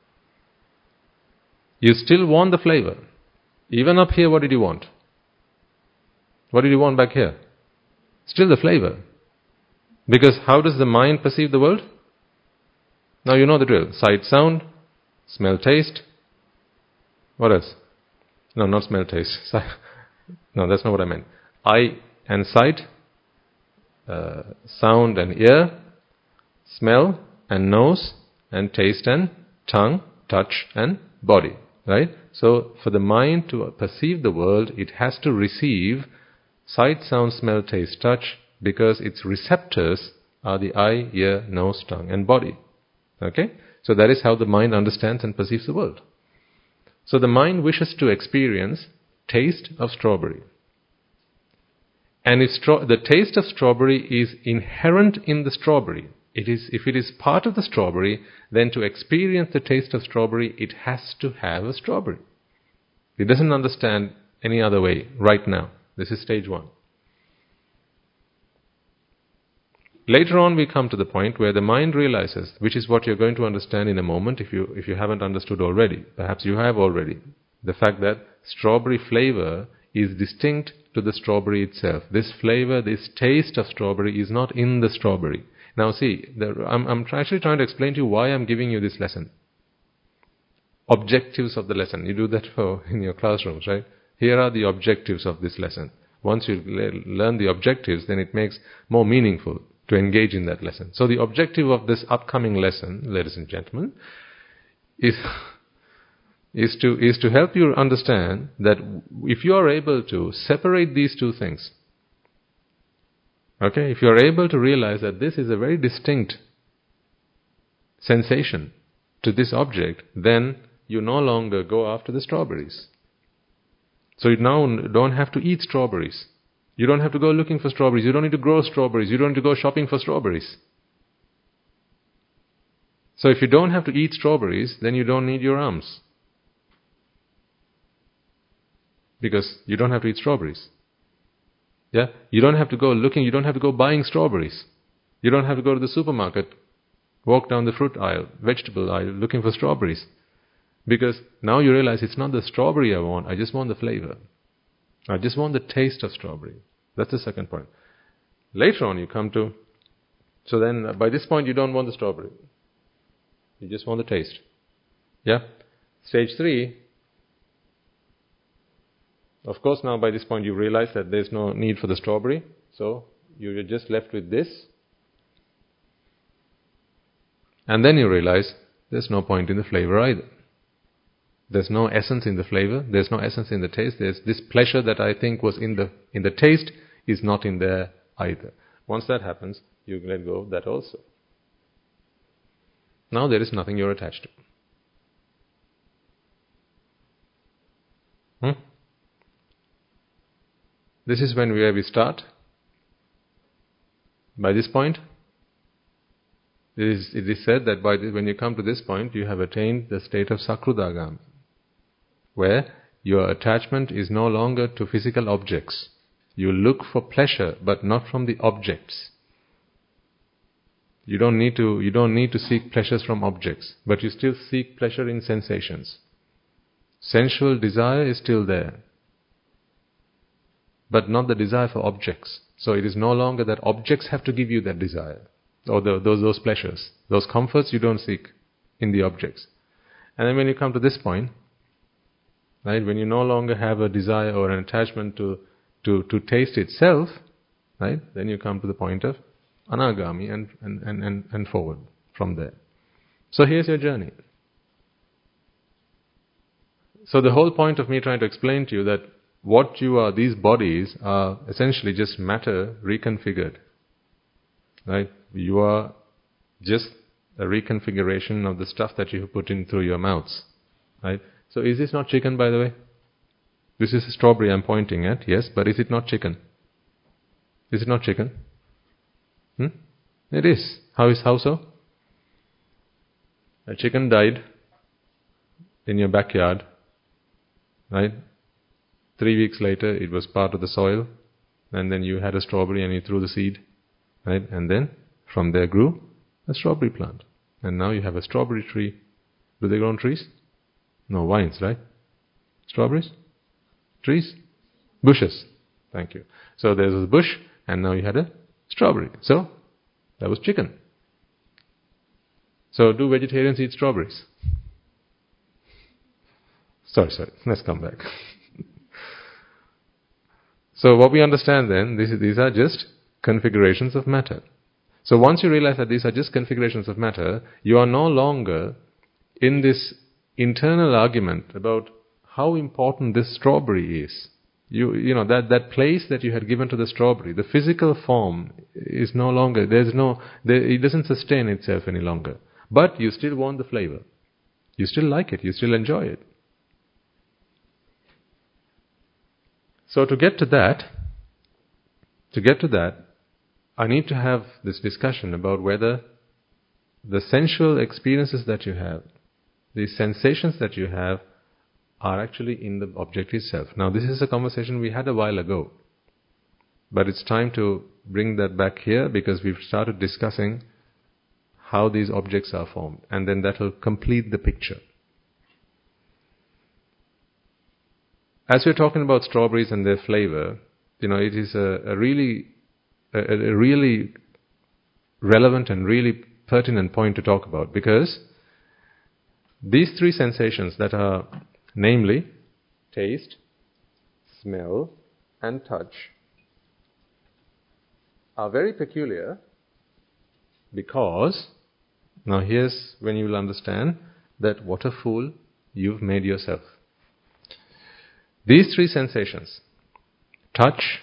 You still want the flavor. Even up here, what did you want? What did you want back here? Still the flavor. Because how does the mind perceive the world? Now you know the drill. Sight, sound, smell, taste. What else? No, not smell, taste. No, that's not what I meant. Eye and sight, uh, sound and ear, smell and nose, and taste and tongue, touch and body. Right? So for the mind to perceive the world, it has to receive sight, sound, smell, taste, touch, because its receptors are the eye, ear, nose, tongue and body. Okay? So that is how the mind understands and perceives the world. So the mind wishes to experience taste of strawberry. And if stra- the taste of strawberry is inherent in the strawberry, it is, if it is part of the strawberry, then to experience the taste of strawberry, it has to have a strawberry. It doesn't understand any other way right now. This is stage one. Later on we come to the point where the mind realizes, which is what you're going to understand in a moment if you, if you haven't understood already. Perhaps you have already. The fact that strawberry flavor is distinct to the strawberry itself. This flavor, this taste of strawberry is not in the strawberry. Now see, the, I'm, I'm actually trying to explain to you why I'm giving you this lesson. Objectives of the lesson. You do that for in your classrooms, right? Here are the objectives of this lesson. Once you le- learn the objectives, then it makes more meaningful to engage in that lesson. So the objective of this upcoming lesson, ladies and gentlemen, is, is, to, is to help you understand that if you are able to separate these two things, okay, if you are able to realize that this is a very distinct sensation to this object, then you no longer go after the strawberries. So you now don't have to eat strawberries. You don't have to go looking for strawberries. You don't need to grow strawberries. You don't need to go shopping for strawberries. So if you don't have to eat strawberries, then you don't need your arms. Because you don't have to eat strawberries. Yeah? You don't have to go looking, you don't have to go buying strawberries. You don't have to go to the supermarket, walk down the fruit aisle, vegetable aisle, looking for strawberries. Because now you realize it's not the strawberry I want, I just want the flavor. I just want the taste of strawberry. That's the second point. Later on you come to, so then uh, by this point you don't want the strawberry. You just want the taste. Yeah? Stage three, of course now by this point you realize that there's no need for the strawberry. So you're just left with this. And then you realize there's no point in the flavor either. There's no essence in the flavor. There's no essence in the taste. There's this pleasure that I think was in the in the taste is not in there either. Once that happens, you let go of that also. Now there is nothing you're attached to. Hmm? This is when where we start. By this point, it is, it is said that by this, when you come to this point, you have attained the state of Sakrudagami, where your attachment is no longer to physical objects. You look for pleasure, but not from the objects. You don't need to, you don't need to seek pleasures from objects, but you still seek pleasure in sensations. Sensual desire is still there, but not the desire for objects. So it is no longer that objects have to give you that desire, or the, those, those pleasures. Those comforts you don't seek in the objects. And then when you come to this point, right? When you no longer have a desire or an attachment to, to, to taste itself, right? Then you come to the point of anagami and, and, and, and, and forward from there. So here's your journey. So the whole point of me trying to explain to you that what you are, these bodies are essentially just matter reconfigured. Right? You are just a reconfiguration of the stuff that you put in through your mouths. Right? So is this not chicken, by the way? This is a strawberry I'm pointing at, yes, but is it not chicken? Is it not chicken? Hmm? It is. How is how so? A chicken died in your backyard, right? Three weeks later, it was part of the soil, and then you had a strawberry and you threw the seed, right? And then from there grew a strawberry plant. And now you have a strawberry tree. Do they grow on trees? No, vines, right? Strawberries? Trees? Bushes. Thank you. So there's a bush, and now you had a strawberry. So, that was chicken. So, do vegetarians eat strawberries? Sorry, sorry. Let's come back. So, what we understand then, these, these are just configurations of matter. So, once you realize that these are just configurations of matter, you are no longer in this internal argument about how important this strawberry is. You, you know, that, that place that you had given to the strawberry, the physical form is no longer, there's no, there, it doesn't sustain itself any longer. But you still want the flavor. You still like it. You still enjoy it. So to get to that, to get to that, I need to have this discussion about whether the sensual experiences that you have, the sensations that you have, are actually in the object itself. Now, this is a conversation we had a while ago, but it's time to bring that back here because we've started discussing how these objects are formed, and then that will complete the picture. As we're talking about strawberries and their flavor, you know, it is a, a really, a, a really relevant and really pertinent point to talk about, because these three sensations that are, namely, taste, smell, and touch, are very peculiar because, now here's when you will understand that what a fool you've made yourself. These three sensations, touch,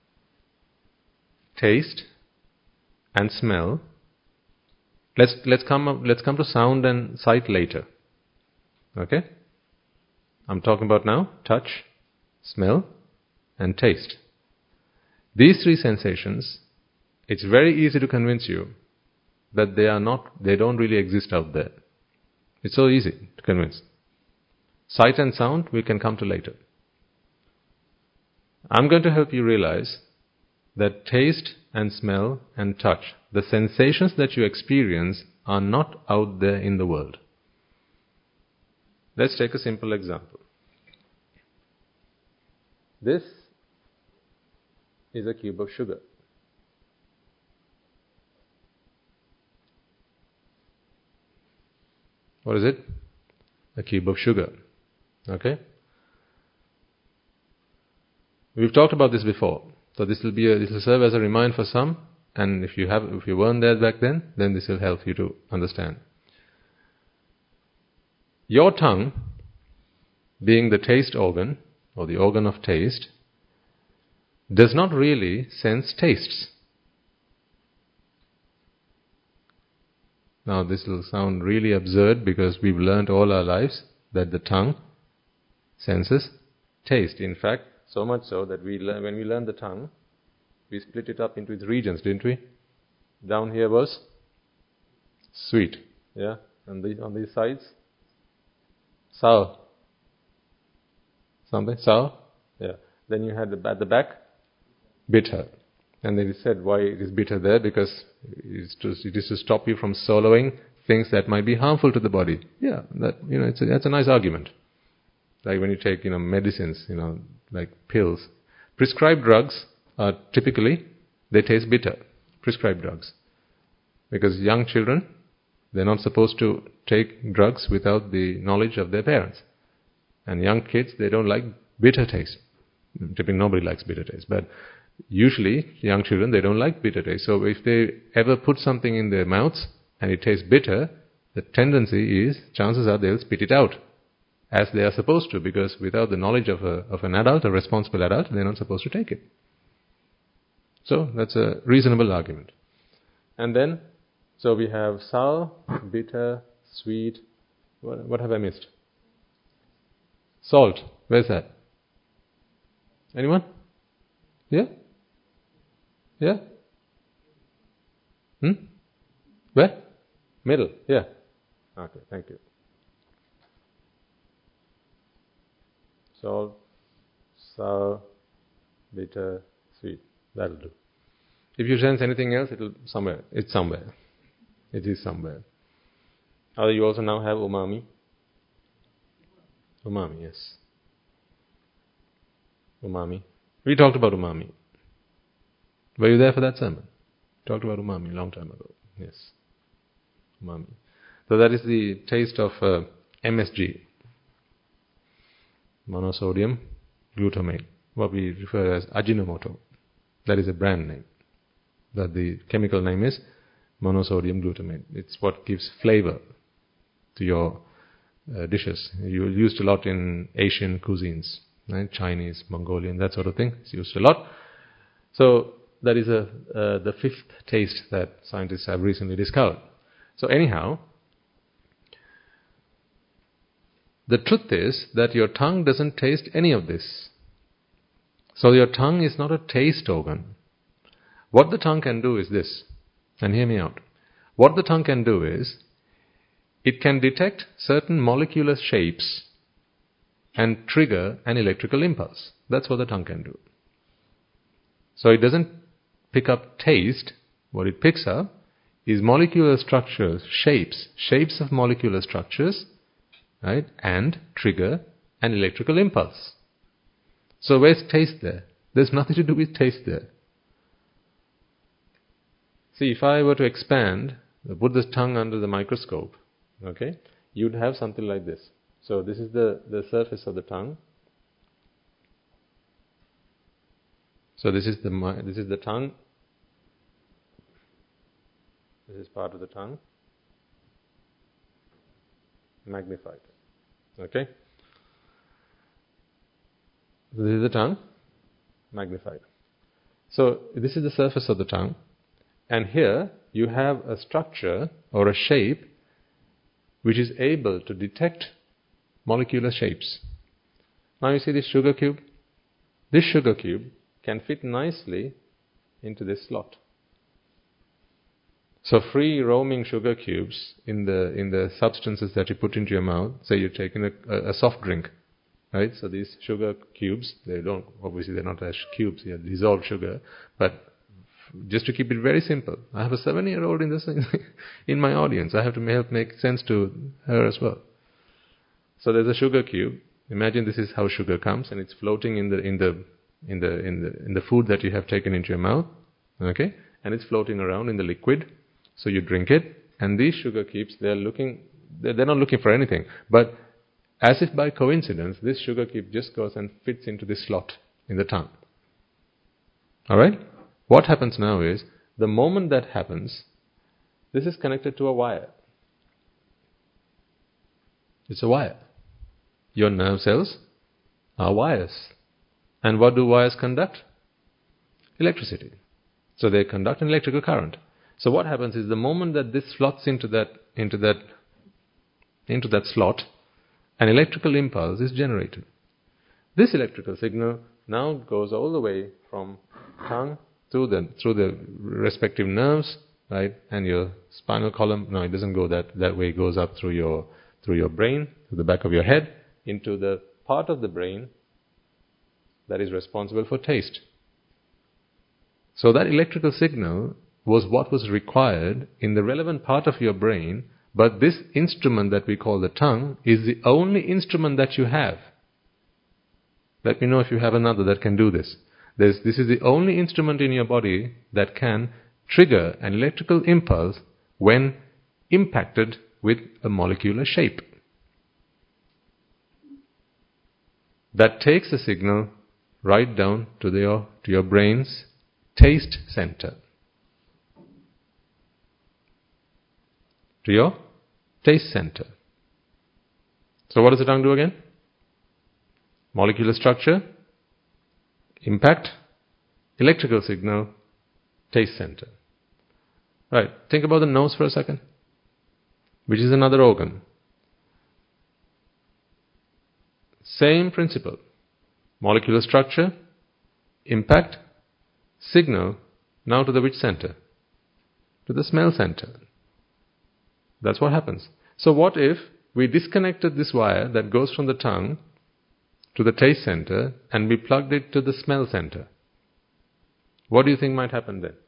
taste, and smell, let's let's come up, let's come to sound and sight later. Okay? I'm talking about now touch, smell, and taste. These three sensations, it's very easy to convince you that they are not, they don't really exist out there. It's so easy to convince. Sight and sound we can come to later. I'm going to help you realize that taste and smell and touch, the sensations that you experience, are not out there in the world. Let's take a simple example. This is a cube of sugar. What is it? A cube of sugar. Okay? We've talked about this before. So this will be a, this will serve as a reminder for some, and if you have if you weren't there back then, then this will help you to understand. Your tongue, being the taste organ, or the organ of taste, does not really sense tastes. Now this will sound really absurd because we've learned all our lives that the tongue senses taste. In fact, so much so that we learn, when we learn the tongue, we split it up into its regions, didn't we? Down here was sweet, yeah, and the, on these sides, sour. Something sour, yeah. Then you had the, at the back, bitter, and then he said why it is bitter there, because it is, to, it is to stop you from swallowing things that might be harmful to the body. Yeah, that you know, it's a, that's a nice argument. Like when you take you know medicines, you know, like pills, prescribed drugs are typically they taste bitter. Prescribed drugs, because young children, they're not supposed to take drugs without the knowledge of their parents. And young kids, they don't like bitter taste. Typically nobody likes bitter taste, but usually young children, they don't like bitter taste. So if they ever put something in their mouths and it tastes bitter, the tendency is, chances are they'll spit it out as they are supposed to, because without the knowledge of a, of an adult, a responsible adult, they're not supposed to take it. So that's a reasonable argument. And then, so we have sour, bitter, sweet. What, what have I missed? Salt. Where's that? Anyone? Yeah? Yeah? Hmm? Where? Middle. Yeah. Okay, thank you. Salt, sour, bitter, sweet. That'll do. If you sense anything else, it'll somewhere. It's somewhere. It is somewhere. Or you also now have umami. Umami, yes. Umami. We talked about umami. Were you there for that sermon? Talked about umami a long time ago. Yes. Umami. So that is the taste of uh, M S G. Monosodium glutamate. What we refer as Ajinomoto. That is a brand name. But the chemical name is monosodium glutamate. It's what gives flavor to your uh, dishes. You used a lot in Asian cuisines, right? Chinese, Mongolian, that sort of thing. It's used a lot. So that is a, uh, the fifth taste that scientists have recently discovered. So anyhow, the truth is that your tongue doesn't taste any of this. So your tongue is not a taste organ. What the tongue can do is this, and hear me out. What the tongue can do is, it can detect certain molecular shapes and trigger an electrical impulse. That's what the tongue can do. So it doesn't pick up taste. What it picks up is molecular structures, shapes, shapes of molecular structures, right, and trigger an electrical impulse. So where's taste there? There's nothing to do with taste there. See, if I were to expand, put this tongue under the microscope, okay, you'd have something like this. So this is the, the surface of the tongue. So this is the this is the tongue. This is part of the tongue. Magnified. Okay? This is the tongue. Magnified. So this is the surface of the tongue. And here you have a structure or a shape which is able to detect molecular shapes. Now you see this sugar cube? This sugar cube can fit nicely into this slot. So free roaming sugar cubes in the in the substances that you put into your mouth, say you're taking a, a, a soft drink, right? So these sugar cubes, they don't, obviously they're not as cubes, they're dissolved sugar, but just to keep it very simple, I have a seven-year-old in this in my audience. I have to help make sense to her as well. So there's a sugar cube. Imagine this is how sugar comes, and it's floating in the in the in the in the in the food that you have taken into your mouth, okay? And it's floating around in the liquid. So you drink it, and these sugar cubes, they're looking, they're, they're not looking for anything, but as if by coincidence, this sugar cube just goes and fits into this slot in the tongue. All right? What happens now is, the moment that happens, this is connected to a wire. It's a wire. Your nerve cells are wires. And what do wires conduct? Electricity. So they conduct an electrical current. So what happens is, the moment that this slots into that into that into that slot, an electrical impulse is generated. This electrical signal now goes all the way from tongue through the through the respective nerves, right, and your spinal column. No, it doesn't go that that way. It goes up through your through your brain, to the back of your head, into the part of the brain that is responsible for taste. So that electrical signal was what was required in the relevant part of your brain, but this instrument that we call the tongue is the only instrument that you have. Let me know if you have another that can do this. There's, this is the only instrument in your body that can trigger an electrical impulse when impacted with a molecular shape. that takes the signal right down to, the, your, to your brain's taste center. To your taste center. So what does the tongue do again? Molecular structure, impact, electrical signal, taste center. Right, think about the nose for a second, which is another organ. Same principle. Molecular structure, impact, signal, now to the which center? To the smell center. That's what happens. So what if we disconnected this wire that goes from the tongue to the taste center and we plugged it to the smell center? What do you think might happen then?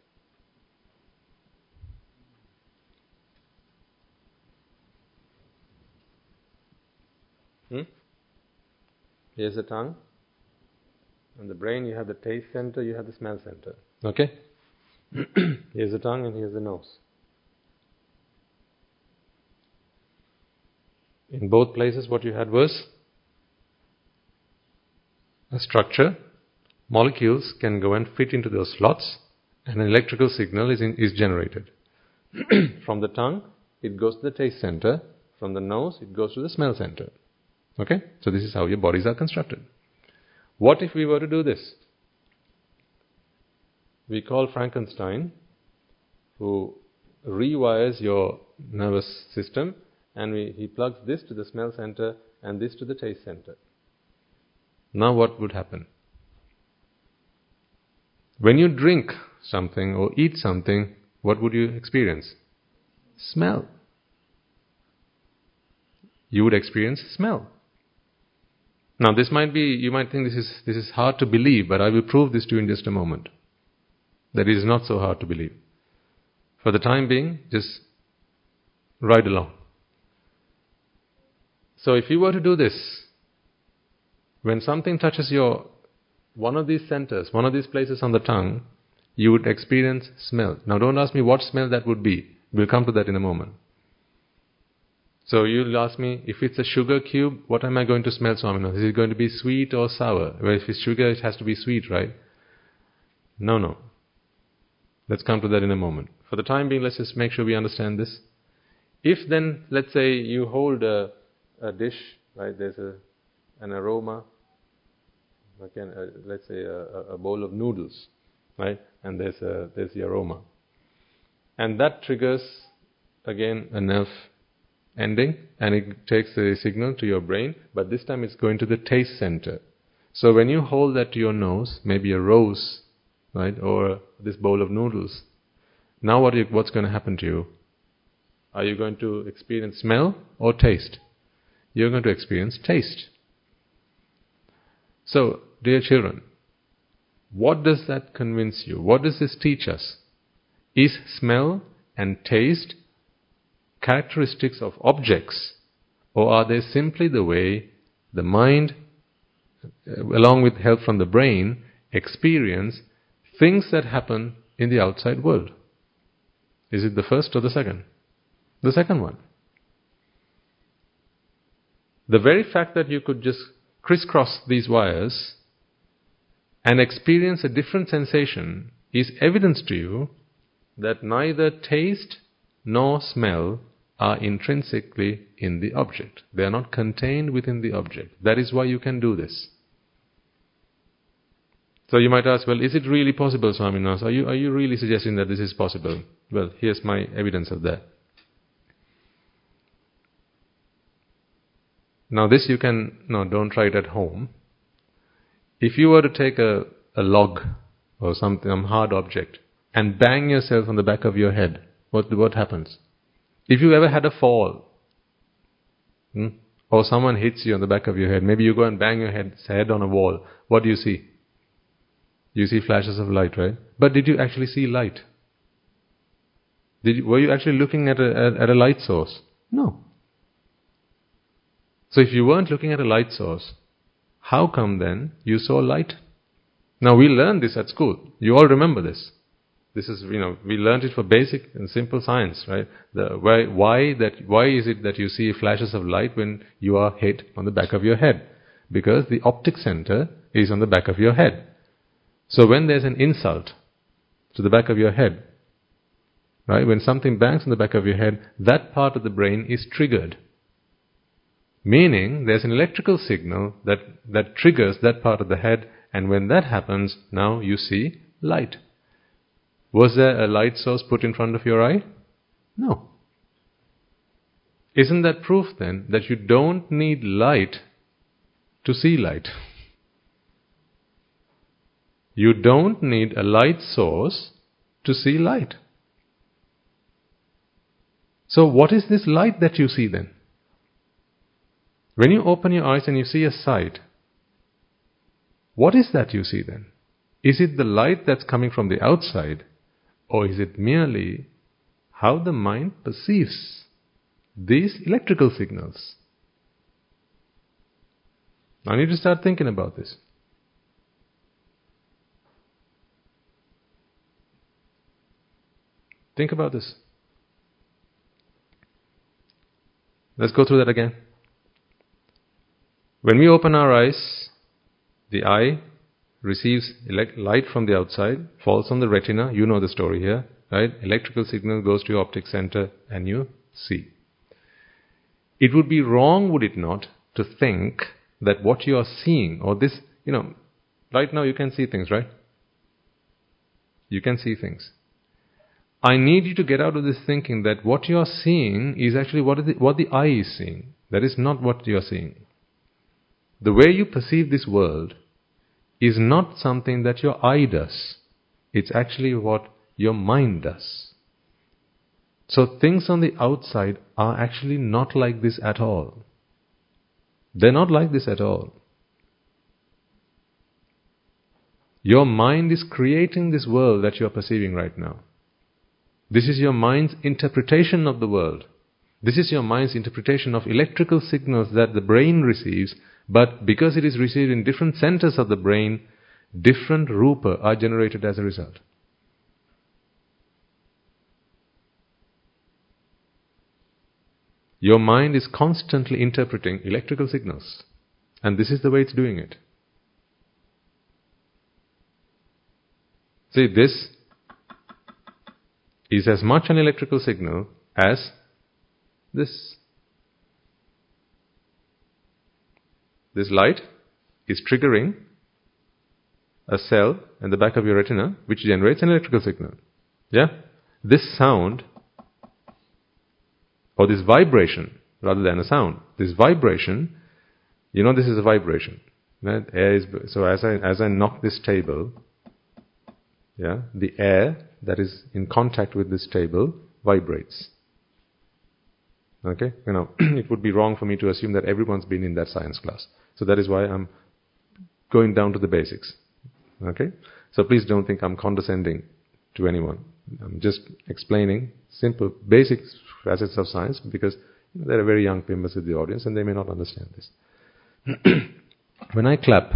Hmm? Here's the tongue. On the brain you have the taste center, you have the smell center. Okay? Here's the tongue and here's the nose. In both places what you had was a structure. Molecules can go and fit into those slots and an electrical signal is, in, is generated. From the tongue it goes to the taste center. From the nose it goes to the smell center. Okay? So this is how your bodies are constructed. What if we were to do this? We call Frankenstein, who rewires your nervous system, and we, he plugs this to the smell center and this to the taste center. Now what would happen? When you drink something or eat something, what would you experience? Smell. You would experience smell. Now this might be, you might think this is this is hard to believe, but I will prove this to you in just a moment. That it is not so hard to believe. For the time being, just ride along. So if you were to do this, when something touches your, one of these centers, one of these places on the tongue, you would experience smell. Now don't ask me what smell that would be. We'll come to that in a moment. So you'll ask me, if it's a sugar cube, what am I going to smell, Swamina? Is it going to be sweet or sour? Well, if it's sugar, it has to be sweet, right? No, no. Let's come to that in a moment. For the time being, let's just make sure we understand this. If then, let's say you hold a, a dish, right? There's a, an aroma, again, uh, let's say a, a bowl of noodles, right? And there's a, there's the aroma. And that triggers, again, a nerve ending, and it takes the signal to your brain, but this time it's going to the taste center. So when you hold that to your nose, maybe a rose, right, or this bowl of noodles, now what you, what's going to happen to you? Are you going to experience smell or taste? You're going to experience taste. So, dear children, what does that convince you? What does this teach us? Is smell and taste characteristics of objects, or are they simply the way the mind, along with help from the brain, experience things that happen in the outside world? Is it the first or the second? The second one. The very fact that you could just crisscross these wires and experience a different sensation is evidence to you that neither taste nor smell are intrinsically in the object. They are not contained within the object. That is why you can do this. So you might ask, well, is it really possible, Swaminas? Are you, are you really suggesting that this is possible? Well, here's my evidence of that. Now this you can, no, don't try it at home. If you were to take a, a log or something, some hard object, and bang yourself on the back of your head, what, what happens? If you ever had a fall, hmm, or someone hits you on the back of your head, maybe you go and bang your head, head on a wall, what do you see? You see flashes of light, right? But did you actually see light? Did you, were you actually looking at a, at, at a light source? No. So if you weren't looking at a light source, how come then you saw light? Now we learned this at school. You all remember this. This is, you know, we learned it for basic and simple science, right? The, why, why, that, why is it that you see flashes of light when you are hit on the back of your head? because the optic center is on the back of your head. So when there's an insult to the back of your head, right, when something bangs on the back of your head, that part of the brain is triggered. Meaning there's an electrical signal that, that triggers that part of the head, and when that happens, now you see light. Was there a light source put in front of your eye? No. Isn't that proof then that you don't need light to see light? You don't need a light source to see light. So what is this light that you see then? When you open your eyes and you see a sight, what is that you see then? Is it the light that's coming from the outside, or is it merely how the mind perceives these electrical signals? I need to start thinking about this. Think about this. Let's go through that again. When we open our eyes, the eye receives elect- light from the outside, falls on the retina. You know the story here, right? Electrical signal goes to your optic center and you see. It would be wrong, would it not, to think that what you are seeing, or this, you know, right now you can see things, right? You can see things. I need you to get out of this thinking that what you are seeing is actually what, is the, what the eye is seeing. That is not what you are seeing. The way you perceive this world is not something that your eye does. It's actually what your mind does. So things on the outside are actually not like this at all. They're not like this at all. Your mind is creating this world that you are perceiving right now. This is your mind's interpretation of the world. This is your mind's interpretation of electrical signals that the brain receives, but because it is received in different centers of the brain, different rupa are generated as a result. Your mind is constantly interpreting electrical signals, and this is the way it's doing it. See, this is as much an electrical signal as this. This light is triggering a cell in the back of your retina which generates an electrical signal. Yeah? This sound, or this vibration, rather than a sound, this vibration, you know this is a vibration. Right? Air is, so as I, as I knock this table, yeah, the air that is in contact with this table vibrates. Okay? You know, it would be wrong for me to assume that everyone's been in that science class. So that is why I'm going down to the basics. Okay? So please don't think I'm condescending to anyone. I'm just explaining simple, basic facets of science because you know, there are very young members of the audience and they may not understand this. When I clap,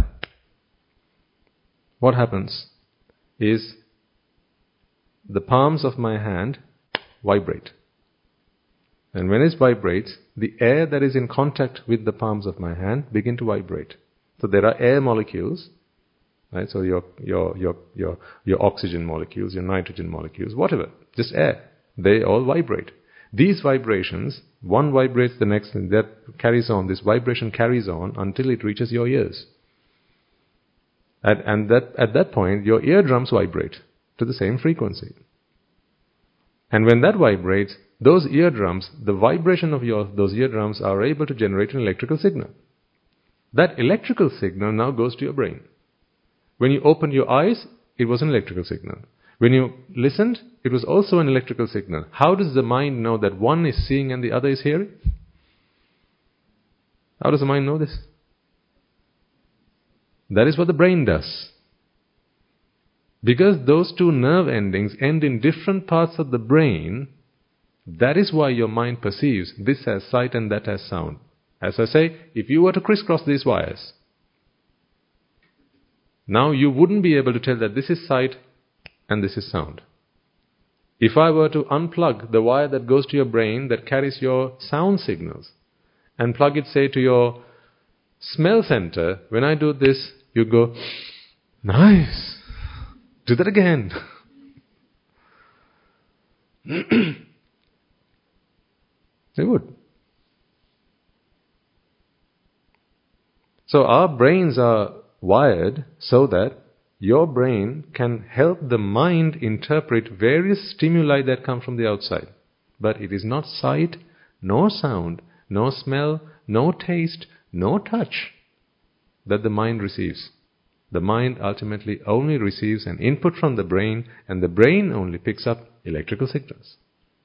what happens is the palms of my hand vibrate. And when it vibrates, the air that is in contact with the palms of my hand begin to vibrate. So there are air molecules, right? So your your your your your oxygen molecules, your nitrogen molecules, whatever, just air. They all vibrate. These vibrations, one vibrates, the next, and that carries on. This vibration carries on until it reaches your ears. At, and that at that point, your eardrums vibrate to the same frequency. And when that vibrates, those eardrums, the vibration of your those eardrums are able to generate an electrical signal. That electrical signal now goes to your brain. When you opened your eyes, it was an electrical signal. When you listened, it was also an electrical signal. How does the mind know that one is seeing and the other is hearing? How does the mind know this? That is what the brain does. Because those two nerve endings end in different parts of the brain, that is why your mind perceives this as sight and that as sound. As I say, if you were to crisscross these wires, now you wouldn't be able to tell that this is sight and this is sound. If I were to unplug the wire that goes to your brain that carries your sound signals and plug it, say, to your Smell center, when I do this, you go, nice. Do that again. They would. So our brains are wired so that your brain can help the mind interpret various stimuli that come from the outside. But it is not sight, nor sound, nor smell, no taste, no touch that the mind receives. The mind ultimately only receives an input from the brain, and the brain only picks up electrical signals.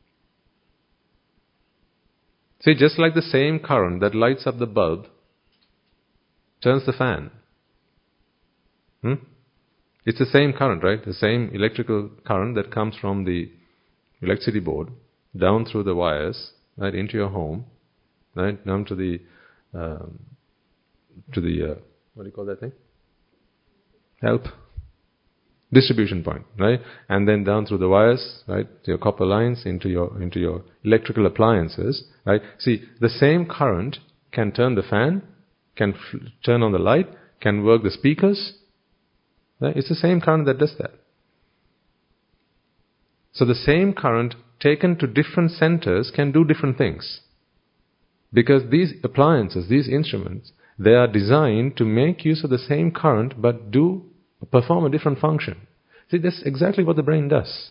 See, just like the same current that lights up the bulb turns the fan. Hmm? It's the same current, right? The same electrical current that comes from the electricity board down through the wires, right, into your home, right, down to the um, to the uh, what do you call that thing? Help. Distribution point, right? And then down through the wires, right, to your copper lines into your into your electrical appliances, right? See, the same current can turn the fan, can f- turn on the light, can work the speakers. Right? It's the same current that does that. So the same current taken to different centers can do different things. Because these appliances, these instruments, they are designed to make use of the same current but do perform a different function. See, that's exactly what the brain does.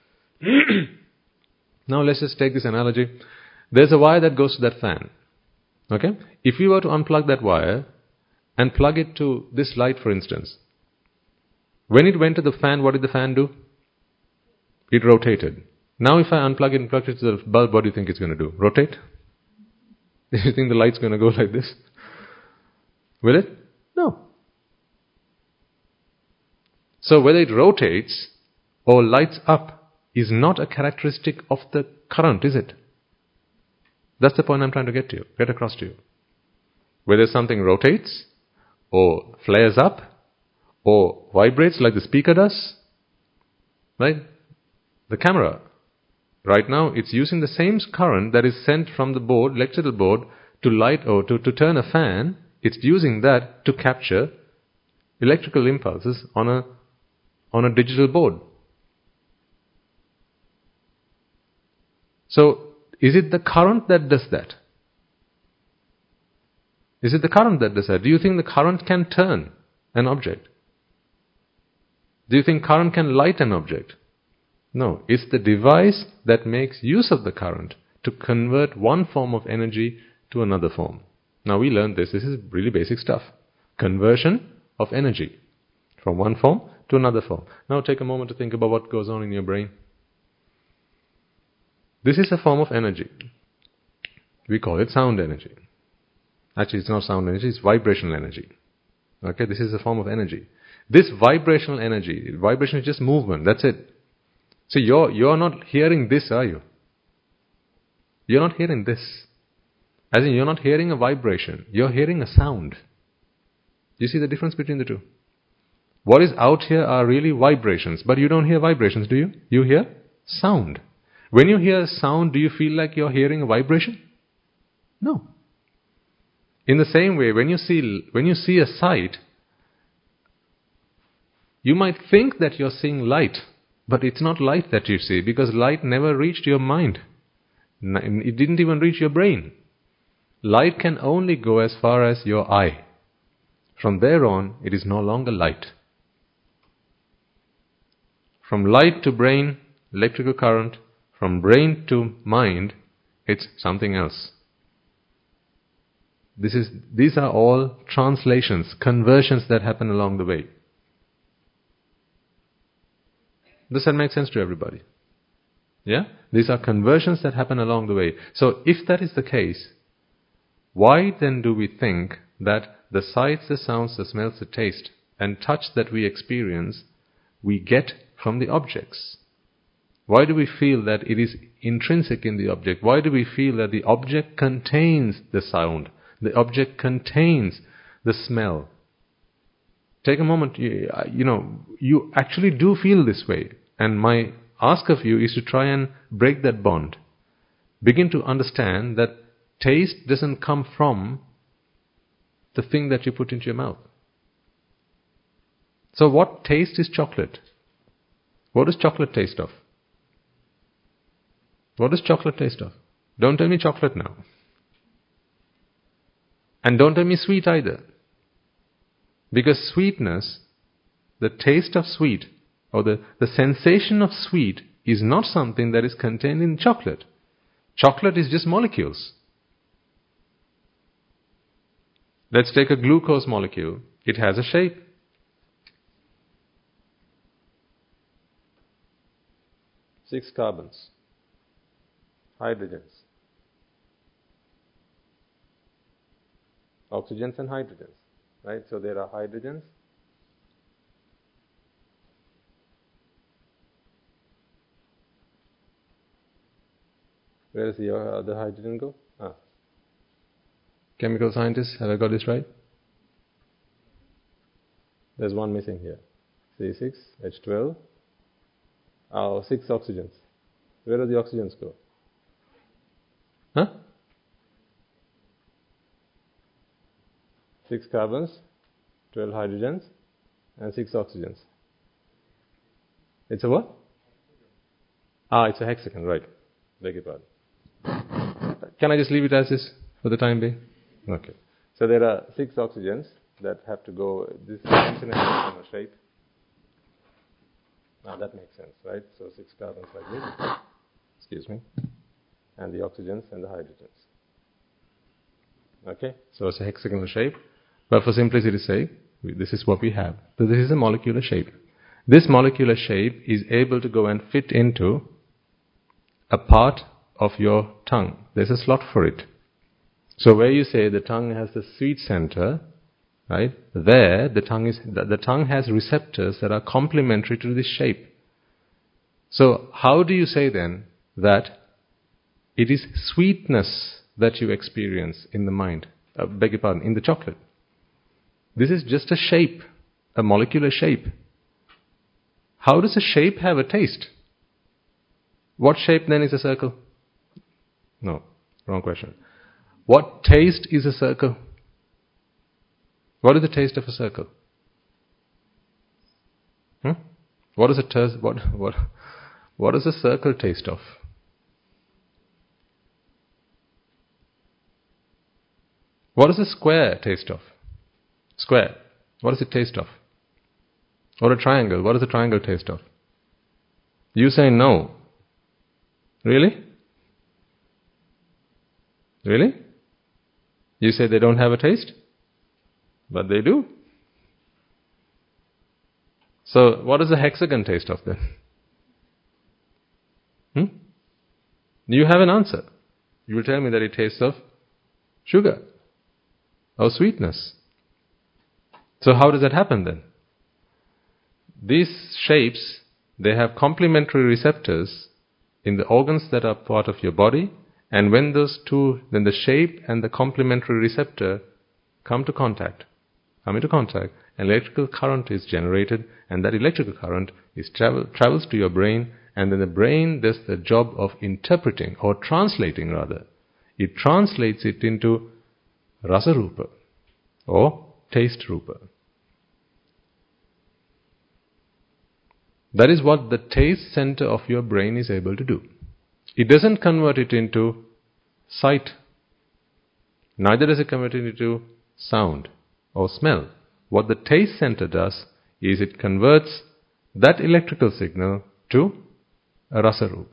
Now let's just take this analogy. There's a wire that goes to that fan. Okay? If you were to unplug that wire and plug it to this light, for instance, when it went to the fan, what did the fan do? It rotated. Now if I unplug it and plug it to the bulb, what do you think it's going to do? Rotate? Do you think the light's going to go like this? Will it? No. So whether it rotates or lights up is not a characteristic of the current, is it? That's the point I'm trying to get to you, get across to you. Whether something rotates or flares up or vibrates like the speaker does, right? The camera, right now, it's using the same current that is sent from the board, electrical board, to light or to, to turn a fan. It's using that to capture electrical impulses on a on a digital board. So, is it the current that does that? Is it the current that does that? Do you think the current can turn an object? Do you think current can light an object? No, it's the device that makes use of the current to convert one form of energy to another form. Now we learned this. This is really basic stuff. Conversion of energy from one form to another form. Now take a moment to think about what goes on in your brain. This is a form of energy. We call it sound energy. Actually, it's not sound energy, it's vibrational energy. Okay, this is a form of energy. This vibrational energy, vibration is just movement, that's it. So you're, you're not hearing this, are you? You're not hearing this. As in, you're not hearing a vibration, you're hearing a sound. You see the difference between the two? What is out here are really vibrations, but you don't hear vibrations, do you? You hear sound. When you hear sound, do you feel like you're hearing a vibration? No. In the same way, when you see when you see a sight, you might think that you're seeing light, but it's not light that you see, because light never reached your mind. It didn't even reach your brain. Light can only go as far as your eye. From there on, it is no longer light. From light to brain, electrical current. From brain to mind, it's something else. This is, these are all translations, conversions that happen along the way. Does that make sense to everybody? Yeah? These are conversions that happen along the way. So if that is the case, why then do we think that the sights, the sounds, the smells, the taste, and touch that we experience, we get from the objects? Why do we feel that it is intrinsic in the object? Why do we feel that the object contains the sound? The object contains the smell? Take a moment, you, you know, you actually do feel this way. And my ask of you is to try and break that bond. Begin to understand that taste doesn't come from the thing that you put into your mouth. So what taste is chocolate? What does chocolate taste of? What does chocolate taste of? Don't tell me chocolate now. And don't tell me sweet either. Because sweetness, the taste of sweet, or the, the sensation of sweet, is not something that is contained in chocolate. Chocolate is just molecules. Let's take a glucose molecule. It has a shape. Six carbons. Hydrogens. Oxygens and hydrogens. Right? So there are hydrogens. Where does the other hydrogen go? Ah. Chemical scientists, have I got this right? There's one missing here. C six H twelve. Oh, six oxygens. Where do the oxygens go? Huh? Six carbons, twelve hydrogens, and six oxygens. It's a what? Ah, it's a hexagon, right. Beg your pardon. Can I just leave it as is for the time being? Okay. So there are six oxygens that have to go. This is in a hexagonal shape. Now that makes sense, right? So six carbons like this. Excuse me. And the oxygens and the hydrogens. Okay? So it's a hexagonal shape. But for simplicity's sake, this is what we have. So this is a molecular shape. This molecular shape is able to go and fit into a part of your tongue. There's a slot for it. So where you say the tongue has the sweet center, right? There, the tongue is the, the tongue has receptors that are complementary to this shape. So how do you say then that it is sweetness that you experience in the mind? Uh, beg your pardon, in the chocolate. This is just a shape, a molecular shape. How does a shape have a taste? What shape then is a circle? No, wrong question. What taste is a circle? What is the taste of a circle? Hmm? What is a ter- what what what does a circle taste of? What does a square taste of? Square. What does it taste of? Or a triangle. What does a triangle taste of? You say no. Really? Really? You say they don't have a taste? But they do. So what does a hexagon taste of then? Hmm? You have an answer. You will tell me that it tastes of sugar or sweetness. So how does that happen then? These shapes, they have complementary receptors in the organs that are part of your body, and when those two, then the shape and the complementary receptor come to contact, come into contact, an electrical current is generated, and that electrical current is travel, travels to your brain, and then the brain does the job of interpreting, or translating rather. It translates it into rasa rupa, or taste rupa. That is what the taste center of your brain is able to do. It doesn't convert it into sight. Neither does it convert it into sound or smell. What the taste center does is it converts that electrical signal to a rasa rupa.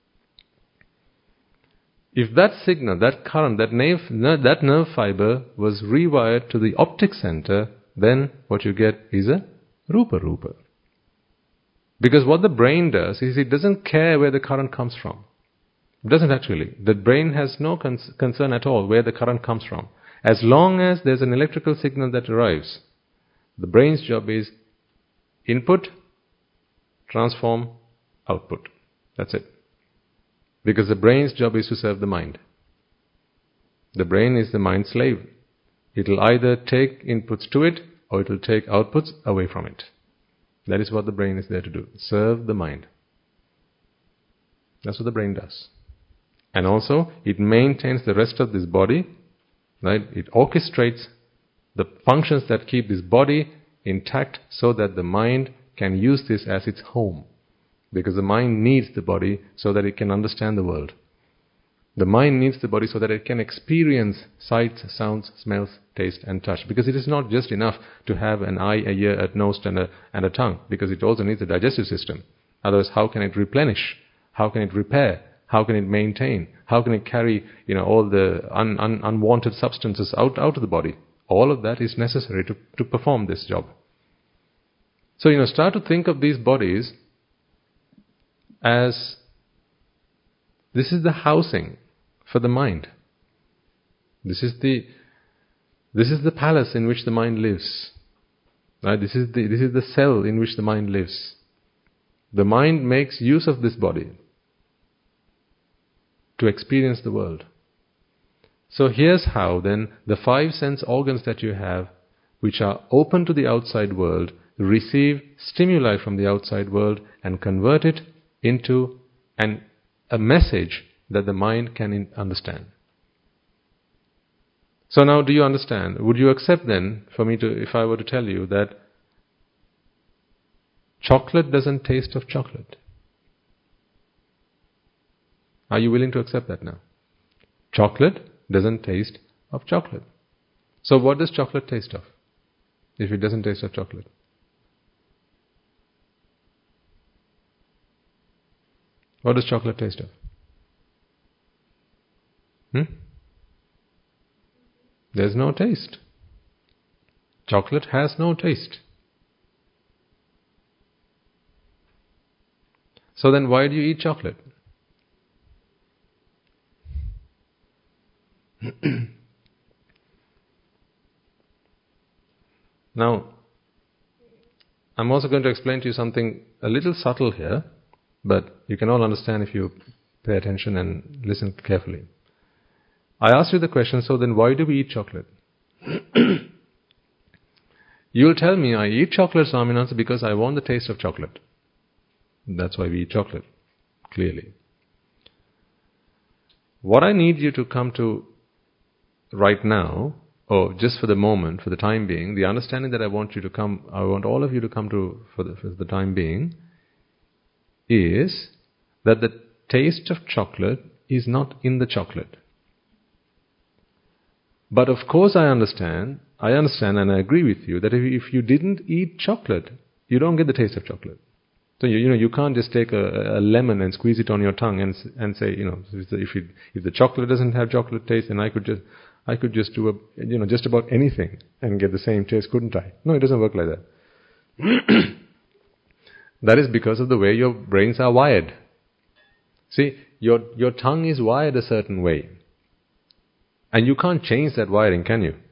If that signal, that current, that nerve, that nerve fiber was rewired to the optic center, then what you get is a rupa rupa. Because what the brain does is it doesn't care where the current comes from. It doesn't actually. The brain has no con- concern at all where the current comes from. As long as there's an electrical signal that arrives, the brain's job is input, transform, output. That's it. Because the brain's job is to serve the mind. The brain is the mind's slave. It will either take inputs to it, or it will take outputs away from it. That is what the brain is there to do. Serve the mind. That's what the brain does. And also, it maintains the rest of this body, right? It orchestrates the functions that keep this body intact so that the mind can use this as its home. Because the mind needs the body so that it can understand the world. The mind needs the body so that it can experience sights, sounds, smells, taste and touch. Because it is not just enough to have an eye, a ear, a nose and a, and a tongue. Because it also needs a digestive system. Otherwise, how can it replenish? How can it repair? How can it maintain? How can it carry, you know, all the un, un, unwanted substances out, out of the body? All of that is necessary to, to perform this job. So, you know, start to think of these bodies as this is the housing for the mind. This is the this is the palace in which the mind lives. Right? This is the this is the cell in which the mind lives. The mind makes use of this body to experience the world. So here's how then the five sense organs that you have, which are open to the outside world, receive stimuli from the outside world and convert it into an, a message that the mind can in, understand. So now do you understand? Would you accept then for me to, if I were to tell you that chocolate doesn't taste of chocolate? Are you willing to accept that now? Chocolate doesn't taste of chocolate. So what does chocolate taste of if it doesn't taste of chocolate? What does chocolate taste of? Hmm? There's no taste. Chocolate has no taste. So then why do you eat chocolate? Now, I'm also going to explain to you something a little subtle here, but you can all understand if you pay attention and listen carefully. I asked you the question, so then why do we eat chocolate? You'll tell me, I eat chocolate, Swaminathan, because I want the taste of chocolate. That's why we eat chocolate, clearly. What I need you to come to right now, or just for the moment, for the time being, the understanding that I want you to come, I want all of you to come to for the, for the time being, is that the taste of chocolate is not in the chocolate. But of course I understand, I understand and I agree with you that if, if you didn't eat chocolate, you don't get the taste of chocolate. So you, you know you can't just take a, a lemon and squeeze it on your tongue and and say, you know, if it, if the chocolate doesn't have chocolate taste, then I could just I could just do a you know just about anything and get the same taste, couldn't I? No, it doesn't work like that. That is because of the way your brains are wired. See, your your tongue is wired a certain way. And you can't change that wiring, can you?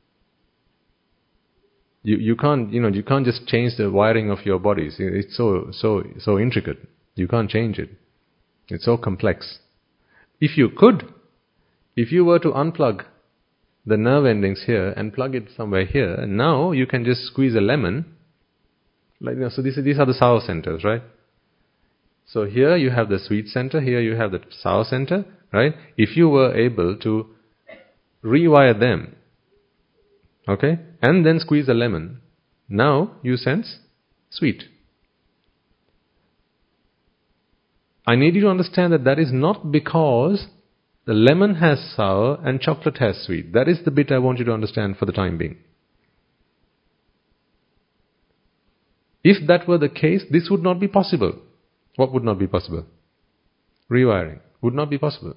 You you can't you know you can't just change the wiring of your bodies. It's so so so intricate. You can't change it. It's so complex. If you could, if you were to unplug the nerve endings here and plug it somewhere here, and now you can just squeeze a lemon. Like you know, so these these are the sour centers, right? So here you have the sweet center. Here you have the sour center, right? If you were able to rewire them, okay, and then squeeze a lemon, now you sense sweet. I need you to understand that that is not because the lemon has sour and chocolate has sweet. That is the bit I want you to understand for the time being. If that were the case, this would not be possible. What would not be possible? Rewiring would not be possible.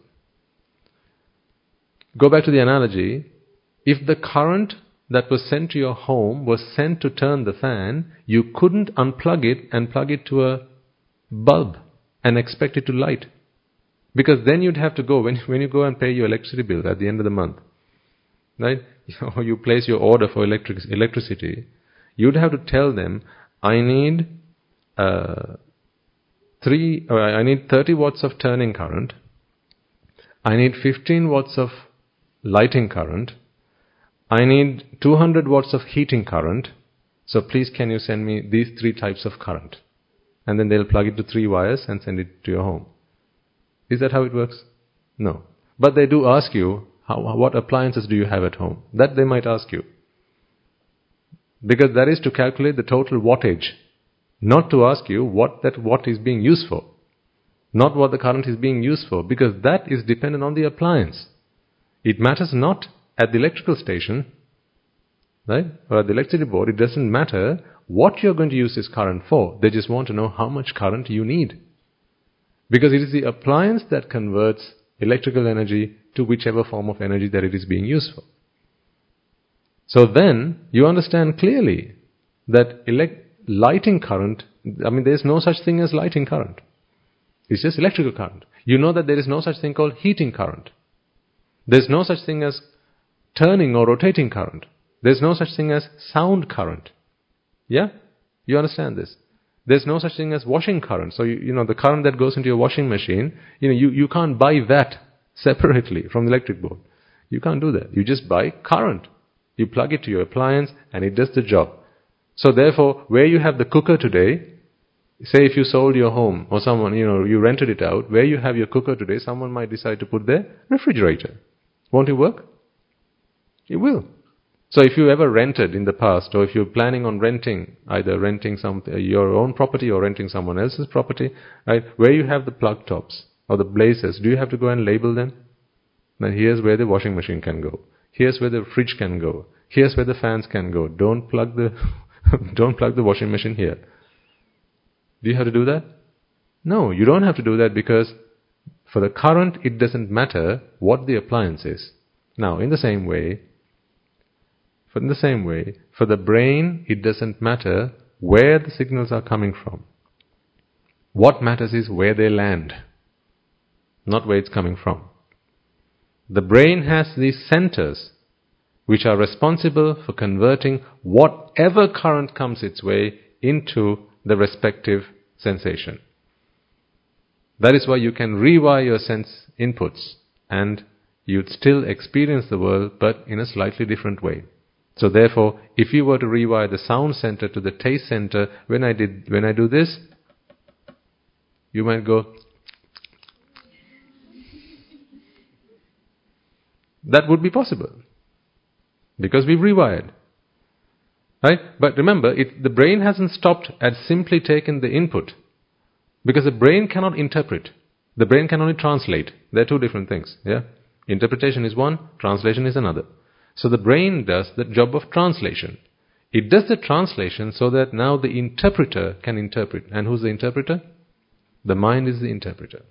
Go back to the analogy. If the current that was sent to your home was sent to turn the fan, you couldn't unplug it and plug it to a bulb and expect it to light. Because then you'd have to go, when, when you go and pay your electricity bill at the end of the month, right? Or you place your order for electric, electricity, you'd have to tell them, I need uh, three, or I need thirty watts of turning current, I need fifteen watts of lighting current, I need two hundred watts of heating current, so please can you send me these three types of current? And then they'll plug it to three wires and send it to your home. Is that how it works? No. But they do ask you, how, what appliances do you have at home? That they might ask you. Because that is to calculate the total wattage, not to ask you what that watt is being used for, not what the current is being used for, because that is dependent on the appliance. It matters not at the electrical station, right, or at the electricity board. It doesn't matter what you're going to use this current for. They just want to know how much current you need. Because it is the appliance that converts electrical energy to whichever form of energy that it is being used for. So then you understand clearly that elect- lighting current, I mean, there is no such thing as lighting current. It's just electrical current. You know that there is no such thing called heating current. There's no such thing as turning or rotating current. There's no such thing as sound current. Yeah? You understand this? There's no such thing as washing current. So, you, you know, the current that goes into your washing machine, you know, you, you can't buy that separately from the electric board. You can't do that. You just buy current. You plug it to your appliance and it does the job. So therefore, where you have the cooker today, say if you sold your home or someone, you know, you rented it out, where you have your cooker today, someone might decide to put their refrigerator. Won't it work? It will. So if you ever rented in the past, or if you're planning on renting, either renting some your own property or renting someone else's property, right, where you have the plug tops or the blazers, do you have to go and label them? Now here's where the washing machine can go. Here's where the fridge can go. Here's where the fans can go. Don't plug the don't plug the washing machine here. Do you have to do that? No, you don't have to do that, because for the current, it doesn't matter what the appliance is. Now, in the same way, for in the same way, for the brain, it doesn't matter where the signals are coming from. What matters is where they land, not where it's coming from. The brain has these centers which are responsible for converting whatever current comes its way into the respective sensation. That is why you can rewire your sense inputs and you'd still experience the world, but in a slightly different way. So therefore, if you were to rewire the sound center to the taste center, when I did, when I do this, you might go. That would be possible, because we've rewired. Right? But remember, it, the brain hasn't stopped at simply taking the input, because the brain cannot interpret. The brain can only translate. They're two different things. Yeah? Interpretation is one, translation is another. So the brain does the job of translation. It does the translation so that now the interpreter can interpret. And who's the interpreter? The mind is the interpreter.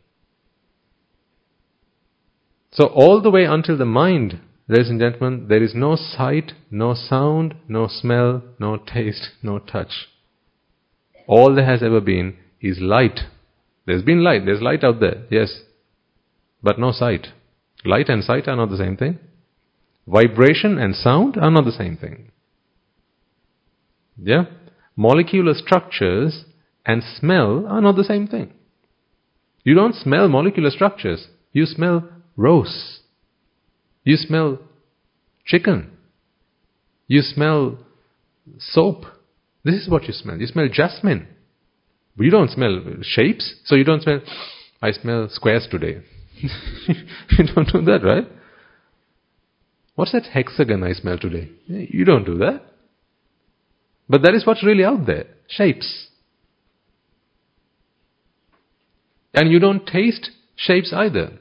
So all the way until the mind, ladies and gentlemen, there is no sight, no sound, no smell, no taste, no touch. All there has ever been is light. There's been light, there's light out there, yes, but no sight. Light and sight are not the same thing. Vibration and sound are not the same thing. Yeah? Molecular structures and smell are not the same thing. You don't smell molecular structures. You smell rose. You smell chicken. You smell soap. This is what you smell. You smell jasmine. But you don't smell shapes. So you don't smell, I smell squares today. You don't do that, right? What's that hexagon I smell today? You don't do that. But that is what's really out there. Shapes. And you don't taste shapes either.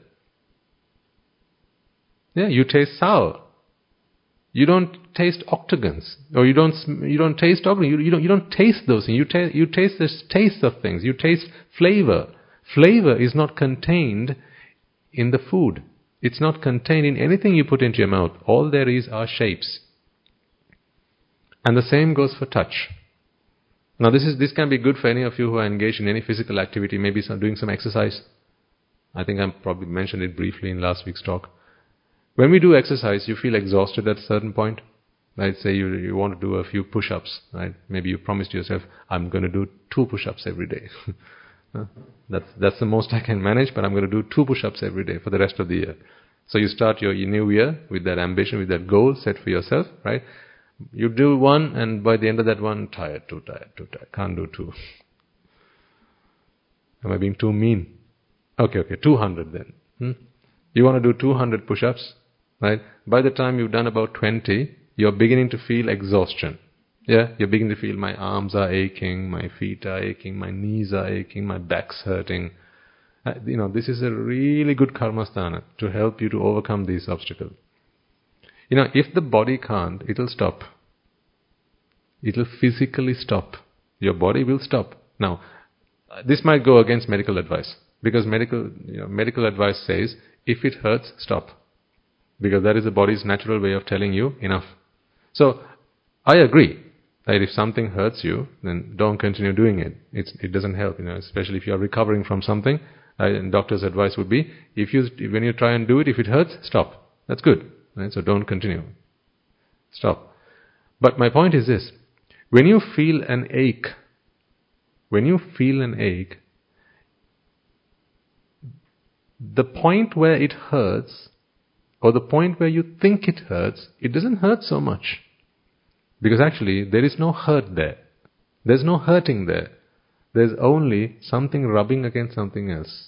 Yeah, you taste sour. You don't taste octagons, or you don't you don't taste octagons. You, you don't you don't taste those things. You taste you taste the taste of things. You taste flavor. Flavor is not contained in the food. It's not contained in anything you put into your mouth. All there is are shapes. And the same goes for touch. Now this is this can be good for any of you who are engaged in any physical activity, maybe some, doing some exercise. I think I probably mentioned it briefly in last week's talk. When we do exercise, you feel exhausted at a certain point. Let's say you you want to do a few push-ups, right? Maybe you promised yourself, I'm going to do two push-ups every day. that's that's the most I can manage, but I'm going to do two push-ups every day for the rest of the year. So you start your, your new year with that ambition, with that goal set for yourself, right? You do one, and by the end of that one, tired, too tired, too tired. Can't do two. Am I being too mean? Okay, okay, two hundred then. Hmm? You want to do two hundred push-ups, right? By the time you've done about twenty, you're beginning to feel exhaustion. Yeah, you begin to feel my arms are aching, my feet are aching, my knees are aching, my back's hurting. Uh, you know, this is a really good karmasthana to help you to overcome these obstacles. You know, if the body can't, it'll stop. It'll physically stop. Your body will stop. Now, this might go against medical advice, because medical, you know, medical advice says, if it hurts, stop. Because that is the body's natural way of telling you, enough. So, I agree that if something hurts you, then don't continue doing it. It's, it doesn't help, you know, especially if you are recovering from something. Uh, doctor's advice would be, if you, when you try and do it, if it hurts, stop. That's good. Right? So don't continue. Stop. But my point is this. When you feel an ache, when you feel an ache, the point where it hurts, or the point where you think it hurts, it doesn't hurt so much. Because actually, there is no hurt there. There's no hurting there. There's only something rubbing against something else.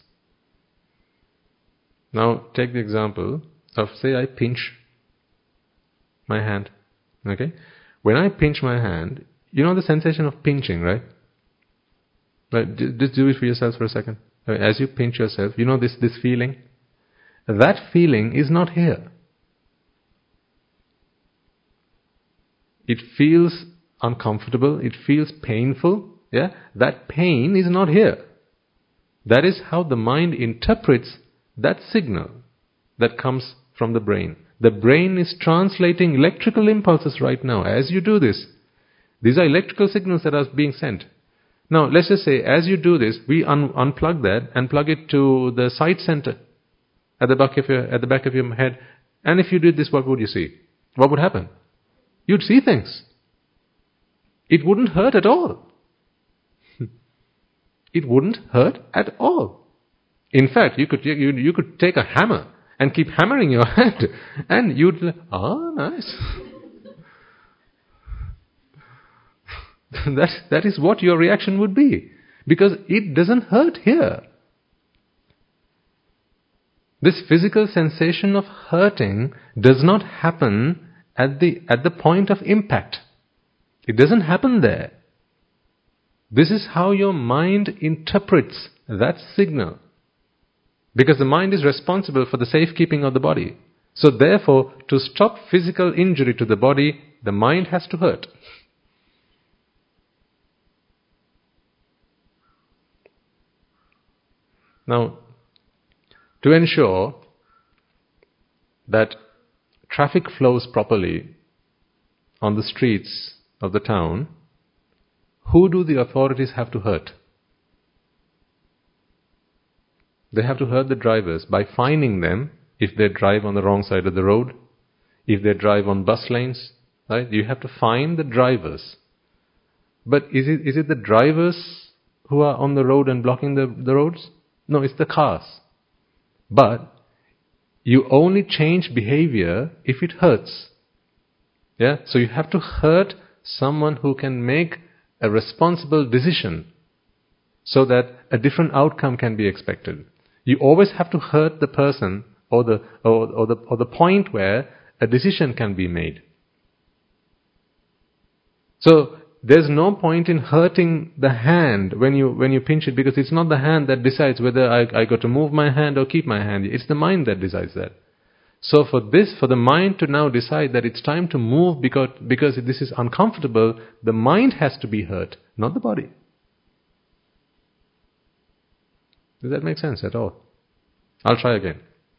Now, take the example of, say, I pinch my hand. Okay? When I pinch my hand, you know the sensation of pinching, right? But just do it for yourselves for a second. As you pinch yourself, you know this, this feeling? That feeling is not here. It feels uncomfortable, it feels painful, yeah? That pain is not here. That is how the mind interprets that signal that comes from the brain. The brain is translating electrical impulses right now as you do this. These are electrical signals that are being sent. Now, let's just say, as you do this, we un- unplug that and plug it to the sight center at the back of your, at the back of your head. And if you did this, what would you see? What would happen? You'd see things. It wouldn't hurt at all. It wouldn't hurt at all. In fact, you could you, you could take a hammer and keep hammering your head, and you'd, ah, nice. that that is what your reaction would be, because it doesn't hurt here. This physical sensation of hurting does not happen at the at the point of impact. It doesn't happen there. This is how your mind interprets that signal. Because the mind is responsible for the safekeeping of the body. So therefore, to stop physical injury to the body, the mind has to hurt. Now, to ensure that traffic flows properly on the streets of the town, who do the authorities have to hurt? They have to hurt the drivers by fining them if they drive on the wrong side of the road, if they drive on bus lanes, right? You have to fine the drivers. But is it is it the drivers who are on the road and blocking the, the roads? No, it's the cars. But you only change behavior if it hurts. Yeah? So you have to hurt someone who can make a responsible decision so that a different outcome can be expected. You always have to hurt the person or the or, or the or the point where a decision can be made. So there's no point in hurting the hand when you when you pinch it, because it's not the hand that decides whether I, I got to move my hand or keep my hand. It's the mind that decides that. So for this, for the mind to now decide that it's time to move because because this is uncomfortable, the mind has to be hurt, not the body. Does that make sense at all? I'll try again.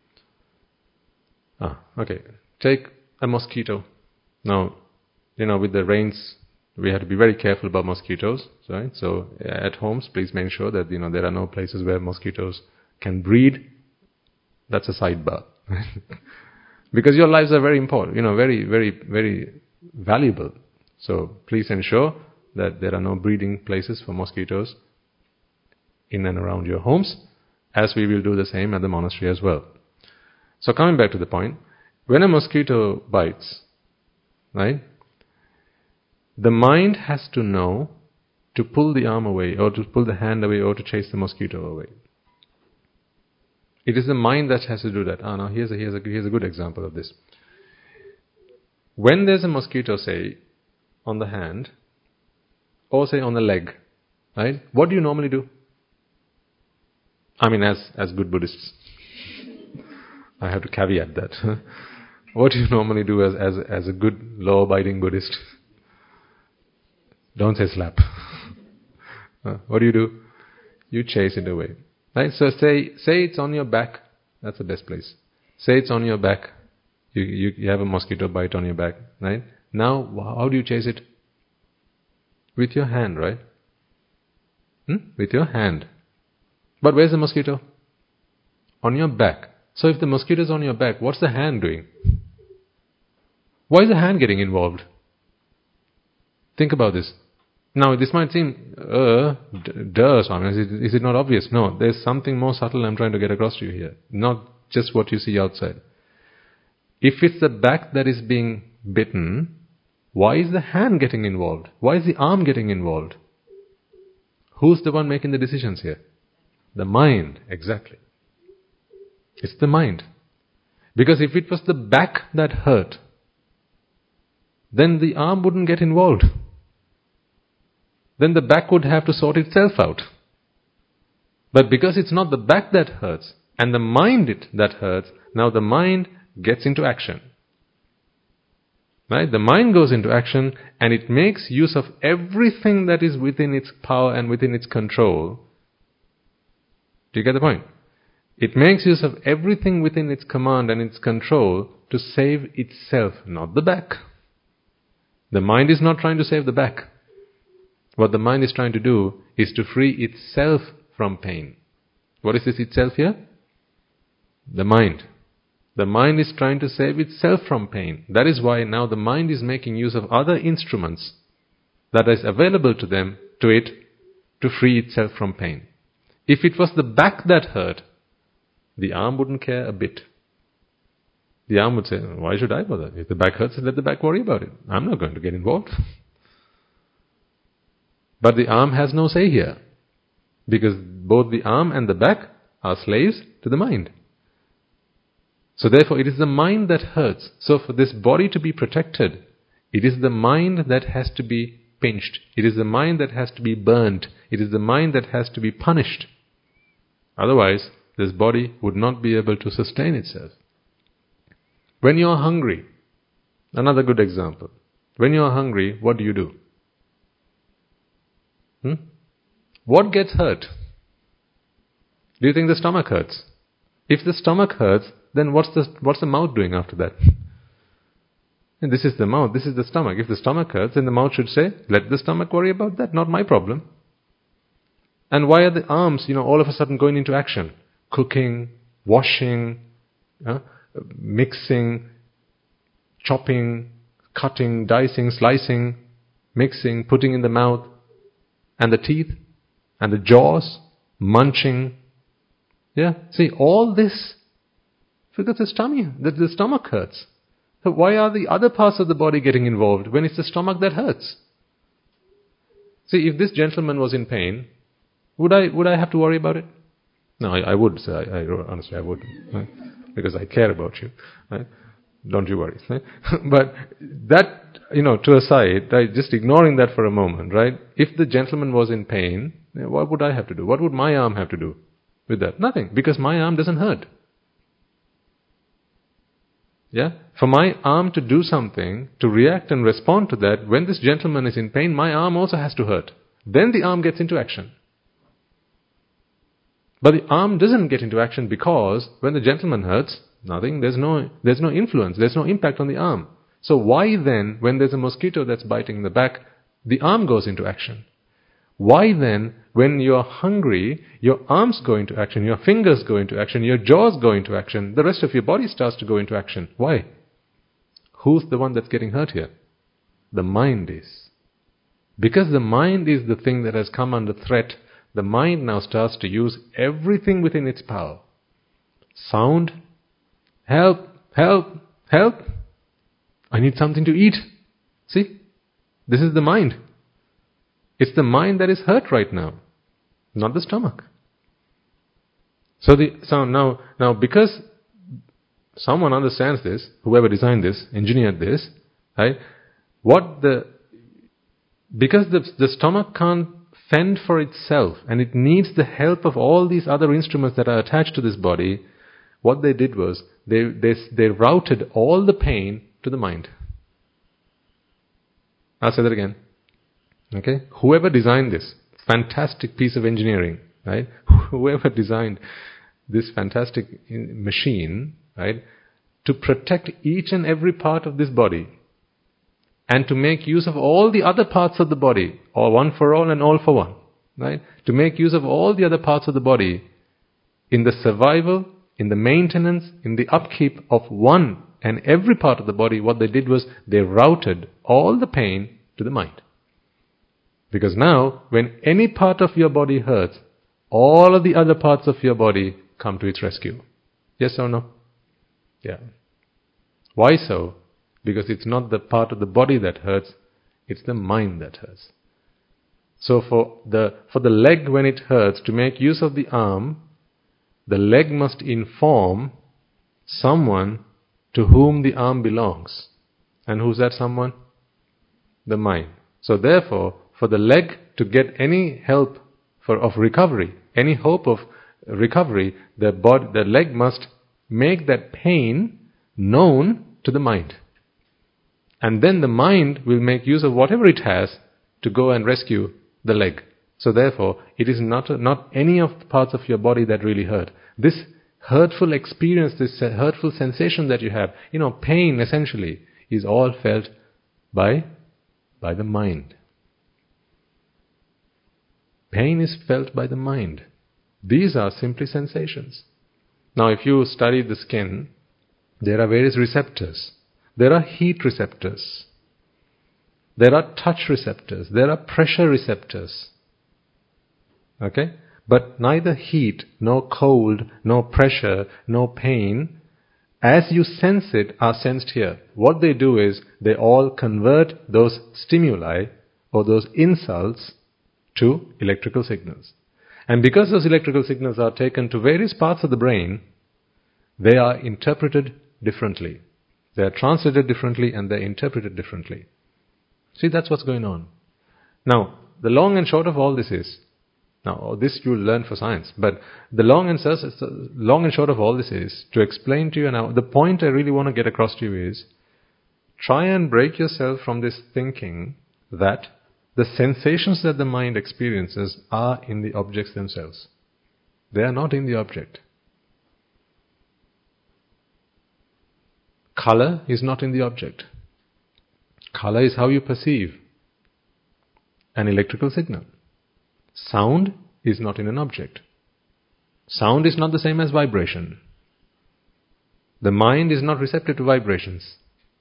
Ah, okay. Take a mosquito. Now, you know, with the rains, we have to be very careful about mosquitoes, right? So at homes, please make sure that, you know, there are no places where mosquitoes can breed. That's a sidebar. Because your lives are very important, you know, very, very, very valuable. So please ensure that there are no breeding places for mosquitoes in and around your homes, as we will do the same at the monastery as well. So coming back to the point, when a mosquito bites, right, the mind has to know to pull the arm away, or to pull the hand away, or to chase the mosquito away. It is the mind that has to do that. Ah, now here's a, here's a, here's a good example of this. When there's a mosquito, say, on the hand, or say on the leg, right? What do you normally do? I mean, as as good Buddhists, I have to caveat that. What do you normally do as as as a good law-abiding Buddhist? Don't say slap. Uh, what do you do? You chase it away, right? So say say it's on your back. That's the best place. Say it's on your back. You you, you have a mosquito bite on your back, right? Now, how do you chase it? With your hand, right? Hmm? With your hand. But where's the mosquito? On your back. So if the mosquito is on your back, what's the hand doing? Why is the hand getting involved? Think about this. Now, this might seem, uh, d- duh, Swami, is it, is it not obvious? No, there's something more subtle I'm trying to get across to you here. Not just what you see outside. If it's the back that is being bitten, why is the hand getting involved? Why is the arm getting involved? Who's the one making the decisions here? The mind, exactly. It's the mind. Because if it was the back that hurt, then the arm wouldn't get involved. Then the back would have to sort itself out. But because it's not the back that hurts, and the mind it that hurts, now the mind gets into action. Right? The mind goes into action, and it makes use of everything that is within its power and within its control. Do you get the point? It makes use of everything within its command and its control to save itself, not the back. The mind is not trying to save the back. What the mind is trying to do is to free itself from pain. What is this itself here? The mind. The mind is trying to save itself from pain. That is why now the mind is making use of other instruments that is available to them, to it, to free itself from pain. If it was the back that hurt, the arm wouldn't care a bit. The arm would say, why should I bother? If the back hurts, let the back worry about it. I'm not going to get involved. But the arm has no say here, because both the arm and the back are slaves to the mind. So therefore it is the mind that hurts. So for this body to be protected, it is the mind that has to be pinched. It is the mind that has to be burnt. It is the mind that has to be punished. Otherwise, this body would not be able to sustain itself. When you are hungry, another good example. When you are hungry, what do you do? Hmm? What gets hurt? Do you think the stomach hurts? If the stomach hurts, then what's the what's the mouth doing after that? And this is the mouth, this is the stomach. If the stomach hurts, then the mouth should say, let the stomach worry about that, not my problem. And why are the arms, you know, all of a sudden going into action? Cooking, washing, uh, mixing, chopping, cutting, dicing, slicing, mixing, putting in the mouth, and the teeth, and the jaws, munching. Yeah, see, all this, because the stomach, the, the stomach hurts. So why are the other parts of the body getting involved when it's the stomach that hurts? See, if this gentleman was in pain, would I would I have to worry about it? No, I, I would. I, I, honestly, I would, right? Because I care about you. Right? Don't you worry. Right? But that, you know, to a side, right, just ignoring that for a moment, right? If the gentleman was in pain, what would I have to do? What would my arm have to do with that? Nothing, because my arm doesn't hurt. Yeah? For my arm to do something, to react and respond to that, when this gentleman is in pain, my arm also has to hurt. Then the arm gets into action. But the arm doesn't get into action because when the gentleman hurts, nothing, there's no there's no influence, there's no impact on the arm. So why then, when there's a mosquito that's biting the back, the arm goes into action? Why then, when you're hungry, your arms go into action, your fingers go into action, your jaws go into action, the rest of your body starts to go into action? Why? Who's the one that's getting hurt here? The mind is. Because the mind is the thing that has come under threat, the mind now starts to use everything within its power. Sound, help, help, help. I need something to eat. See? This is the mind. It's the mind that is hurt right now, not the stomach. So the so now now because someone understands this, whoever designed this, engineered this, right? What the because the, the stomach can't fend for itself and it needs the help of all these other instruments that are attached to this body, what they did was they, they, they routed all the pain to the mind. I'll say that again. Okay? Whoever designed this fantastic piece of engineering, right? Whoever designed this fantastic machine, right, to protect each and every part of this body and to make use of all the other parts of the body, or one for all and all for one, right? To make use of all the other parts of the body in the survival, in the maintenance, in the upkeep of one and every part of the body. What they did was they routed all the pain to the mind. Because now, when any part of your body hurts, all of the other parts of your body come to its rescue. Yes or no? Yeah. Why so? Because it's not the part of the body that hurts, it's the mind that hurts. So for the for the leg, when it hurts, to make use of the arm, the leg must inform someone to whom the arm belongs. And who's that someone? The mind. So therefore, for the leg to get any help for of recovery, any hope of recovery, the body, the leg must make that pain known to the mind. And then the mind will make use of whatever it has to go and rescue the leg. So therefore, it is not, not any of the parts of your body that really hurt. This hurtful experience, this hurtful sensation that you have, you know, pain essentially, is all felt by, by the mind. Pain is felt by the mind. These are simply sensations. Now, if you study the skin, there are various receptors. There are heat receptors. There are touch receptors. There are pressure receptors. Okay? But neither heat, nor cold, nor pressure, nor pain, as you sense it, are sensed here. What they do is, they all convert those stimuli, or those insults, to electrical signals. And because those electrical signals are taken to various parts of the brain, they are interpreted differently. They are translated differently and they are interpreted differently. See, that's what's going on. Now, the long and short of all this is, now this you'll learn for science, but the long and, long and short of all this is, to explain to you now, the point I really want to get across to you is, try and break yourself from this thinking that the sensations that the mind experiences are in the objects themselves. They are not in the object. Color is not in the object. Color is how you perceive an electrical signal. Sound is not in an object. Sound is not the same as vibration. The mind is not receptive to vibrations.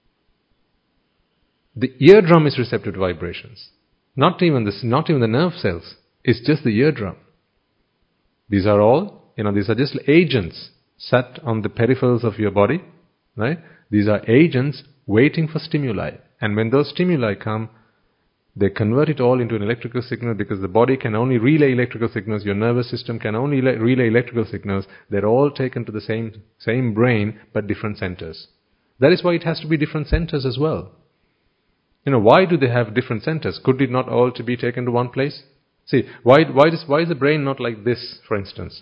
The eardrum is receptive to vibrations. Not even the, not even the nerve cells. It's just the eardrum. These are all, you know, these are just agents sat on the peripherals of your body, right? These are agents waiting for stimuli. And when those stimuli come, they convert it all into an electrical signal, because the body can only relay electrical signals, your nervous system can only le- relay electrical signals. They're all taken to the same, same brain, but different centers. That is why it has to be different centers as well. You know, why do they have different centers? Could it not all to be taken to one place? See, why, why, does, why is the brain not like this, for instance?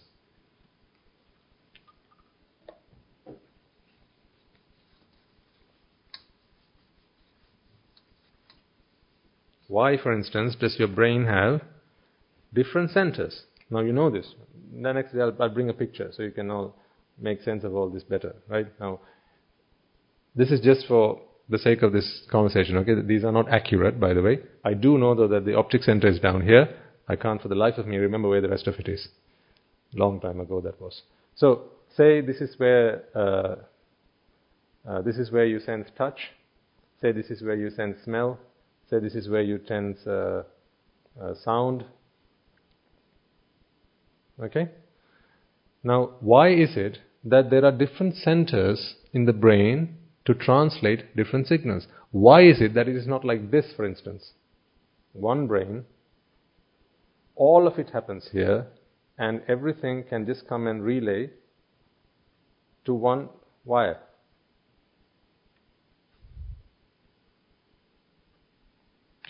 Why, for instance, does your brain have different centers? Now you know this. Then next I'll, I'll bring a picture so you can all make sense of all this better, right? Now, this is just for the sake of this conversation, okay? These are not accurate, by the way. I do know, though, that the optic center is down here. I can't for the life of me remember where the rest of it is. Long time ago that was. So, say this is where uh, uh, this is where you sense touch. Say this is where you sense smell. Say this is where you sense uh, uh, sound. Okay? Now, why is it that there are different centers in the brain to translate different signals? Why is it that it is not like this, for instance? One brain, all of it happens here, and everything can just come and relay to one wire.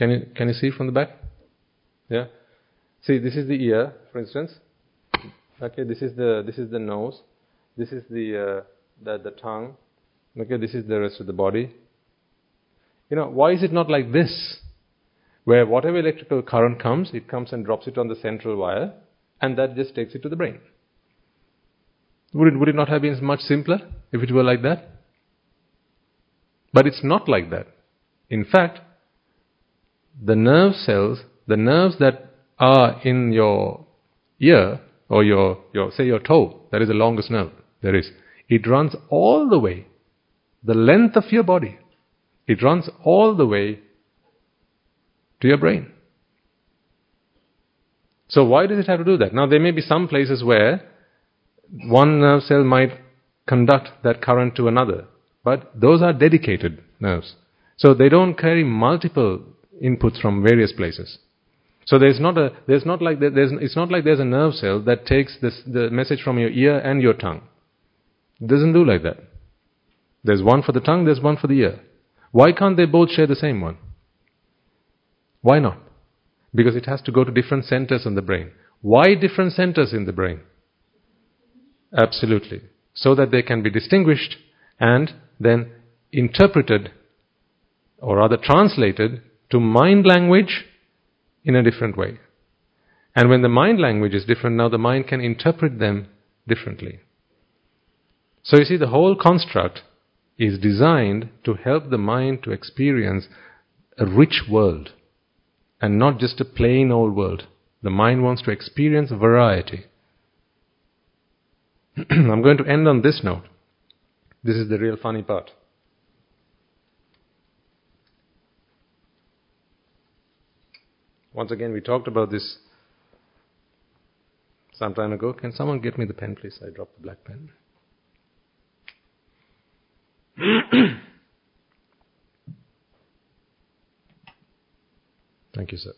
Can you can you see from the back? Yeah. See, this is the ear, for instance. Okay, this is the this is the nose. This is the uh, the the tongue. Okay, this is the rest of the body. You know, why is it not like this, where whatever electrical current comes, it comes and drops it on the central wire, and that just takes it to the brain? Would it would it not have been much simpler if it were like that? But it's not like that. In fact, the nerve cells, the nerves that are in your ear, or your, your say your toe, that is the longest nerve there is, it runs all the way, the length of your body, it runs all the way to your brain. So why does it have to do that? Now there may be some places where one nerve cell might conduct that current to another, but those are dedicated nerves. So they don't carry multiple inputs from various places. So there's not a there's not like there's it's not like there's a nerve cell that takes this the message from your ear and your tongue. It doesn't do like that. There's one for the tongue, there's one for the ear. Why can't they both share the same one? Why not? Because it has to go to different centers in the brain. Why different centers in the brain? Absolutely. So that they can be distinguished and then interpreted, or rather translated, to mind language in a different way. And when the mind language is different, now the mind can interpret them differently. So you see, the whole construct is designed to help the mind to experience a rich world and not just a plain old world. The mind wants to experience variety. I'm going to end on this note. This is the real funny part. Once again, we talked about this some time ago. Can someone get me the pen, please? I dropped the black pen. Thank you, sir.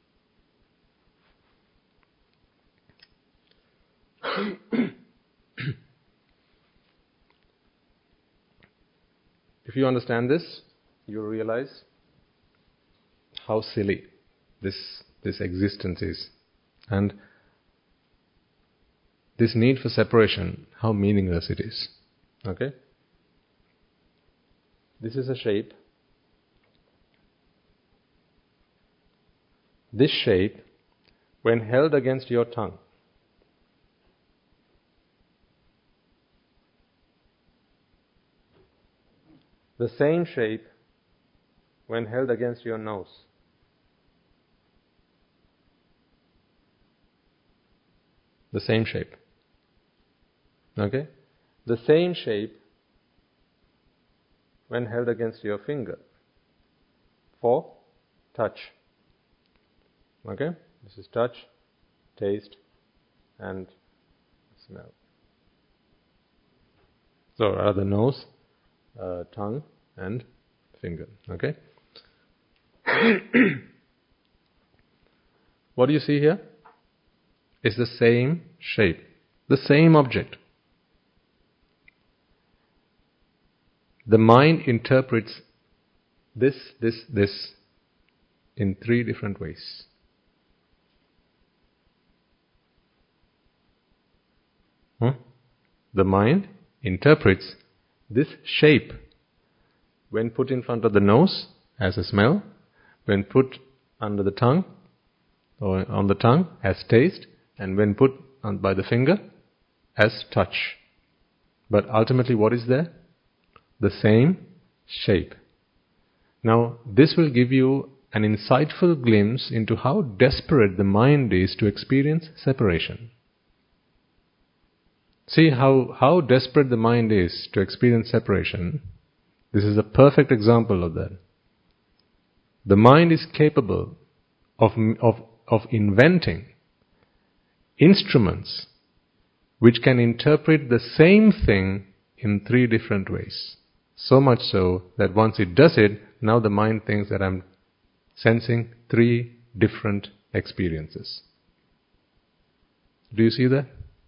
If you understand this, you'll realize how silly this this existence is, and this need for separation, how meaningless it is. Okay? This is a shape. This shape, when held against your tongue, the same shape when held against your nose, the same shape. Okay? The same shape when held against your finger for touch. Okay? This is touch, taste, and smell. So, rather nose, uh, tongue, and finger. Okay? What do you see here? It's the same shape, the same object. The mind interprets this, this, this in three different ways. Hmm? The mind interprets this shape when put in front of the nose as a smell, when put under the tongue or on the tongue as taste, and when put on by the finger as touch. But ultimately, what is there? The same shape. Now, this will give you an insightful glimpse into how desperate the mind is to experience separation. See how, how desperate the mind is to experience separation. This is a perfect example of that. The mind is capable of, of, of inventing instruments which can interpret the same thing in three different ways. So much so that once it does it, now the mind thinks that I'm sensing three different experiences. Do you see that?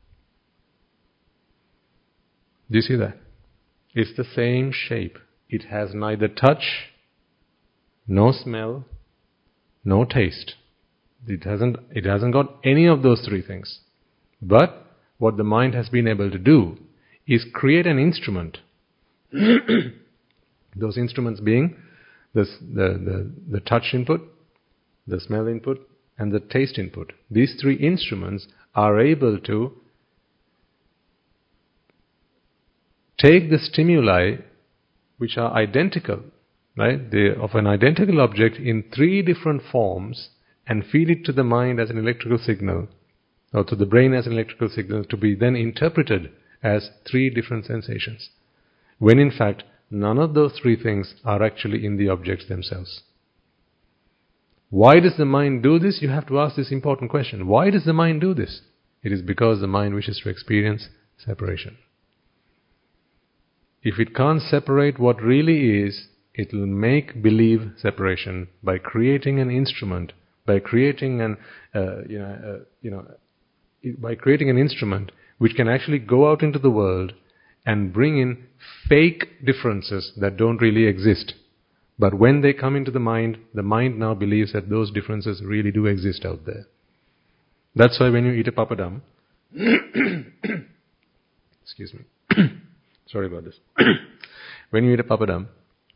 Do you see that? It's the same shape. It has neither touch, no smell, no taste. It hasn't, it hasn't got any of those three things. But what the mind has been able to do is create an instrument. Those instruments being this, the, the, the touch input, the smell input, and the taste input. These three instruments are able to take the stimuli which are identical, right? They of an identical object in three different forms and feed it to the mind as an electrical signal, or to the brain as an electrical signal, to be then interpreted as three different sensations. When in fact, none of those three things are actually in the objects themselves. Why does the mind do this? You have to ask this important question. Why does the mind do this? It is because the mind wishes to experience separation. If it can't separate what really is, it will make believe separation by creating an instrument, by creating an, uh, you know, uh, you know, by creating an instrument which can actually go out into the world and bring in fake differences that don't really exist. But when they come into the mind, the mind now believes that those differences really do exist out there. That's why when you eat a papadam, excuse me, sorry about this. When you eat a papadam,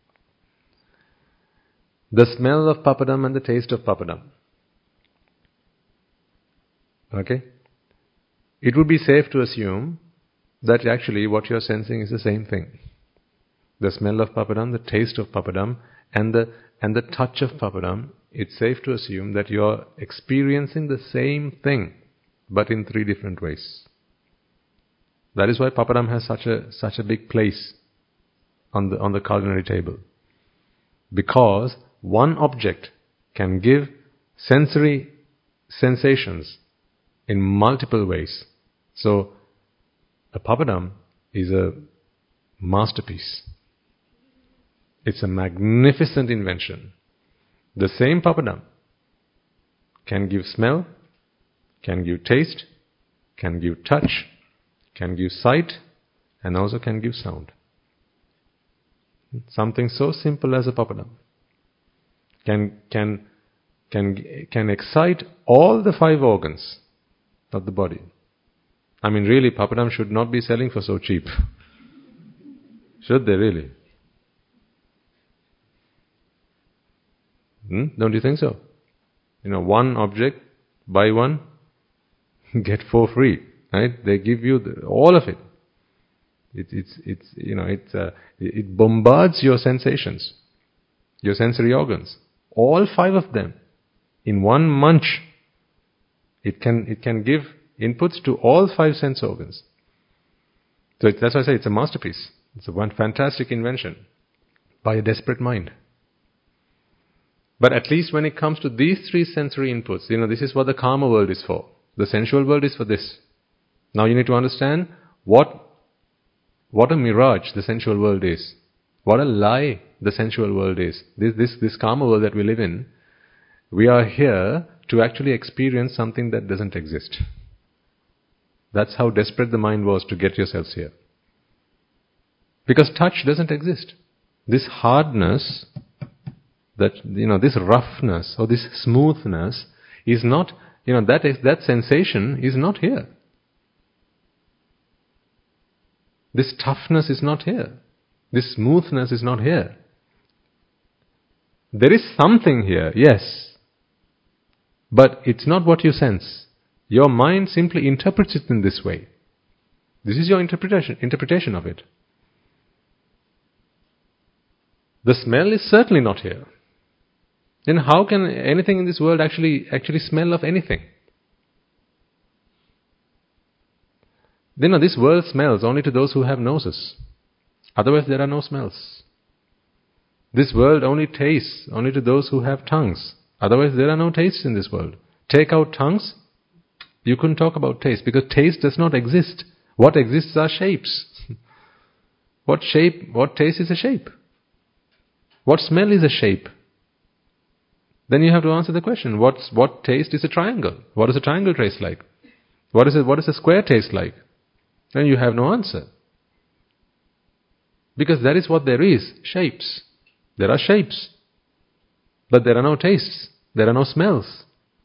the smell of papadam and the taste of papadam, okay, it would be safe to assume that actually what you're sensing is the same thing. The smell of papadam, the taste of papadam, and the and the touch of papadam, it's safe to assume that you're experiencing the same thing, but in three different ways. That is why papadam has such a such a big place on the on the culinary table. Because one object can give sensory sensations in multiple ways. So, a papadam is a masterpiece. It's a magnificent invention. The same papadam can give smell, can give taste, can give touch, can give sight, and also can give sound. Something so simple as a papadam can can can can excite all the five organs of the body. I mean, really, papadam should not be selling for so cheap. Should they really? Hmm? Don't you think so? You know, one object, buy one, get four free. Right? They give you the, all of it. It, it's, it's, you know, it, uh, it bombards your sensations, your sensory organs, all five of them, in one munch. It can, it can give inputs to all five sense organs. So it, that's why I say it's a masterpiece. It's a one fantastic invention by a desperate mind. But at least when it comes to these three sensory inputs, you know, this is what the karma world is for. The sensual world is for this. Now you need to understand what What a mirage the sensual world is. What a lie the sensual world is. This, this, this karma world that we live in, we are here to actually experience something that doesn't exist. That's how desperate the mind was to get yourselves here. Because touch doesn't exist. This hardness, that, you know, this roughness or this smoothness is not, you know, that is, that sensation is not here. This toughness is not here. This smoothness is not here. There is something here, yes. But it's not what you sense. Your mind simply interprets it in this way. This is your interpretation, interpretation of it. The smell is certainly not here. Then how can anything in this world actually, actually smell of anything? You know, this world smells only to those who have noses. Otherwise there are no smells. This world only tastes only to those who have tongues. Otherwise there are no tastes in this world. Take out tongues, you couldn't talk about taste, because taste does not exist. What exists are shapes. What shape, what taste is a shape? What smell is a shape? Then you have to answer the question, what's, what taste is a triangle? What does a triangle taste like? What is it, what does a square taste like? Then you have no answer. Because that is what there is, shapes. There are shapes. But there are no tastes. There are no smells.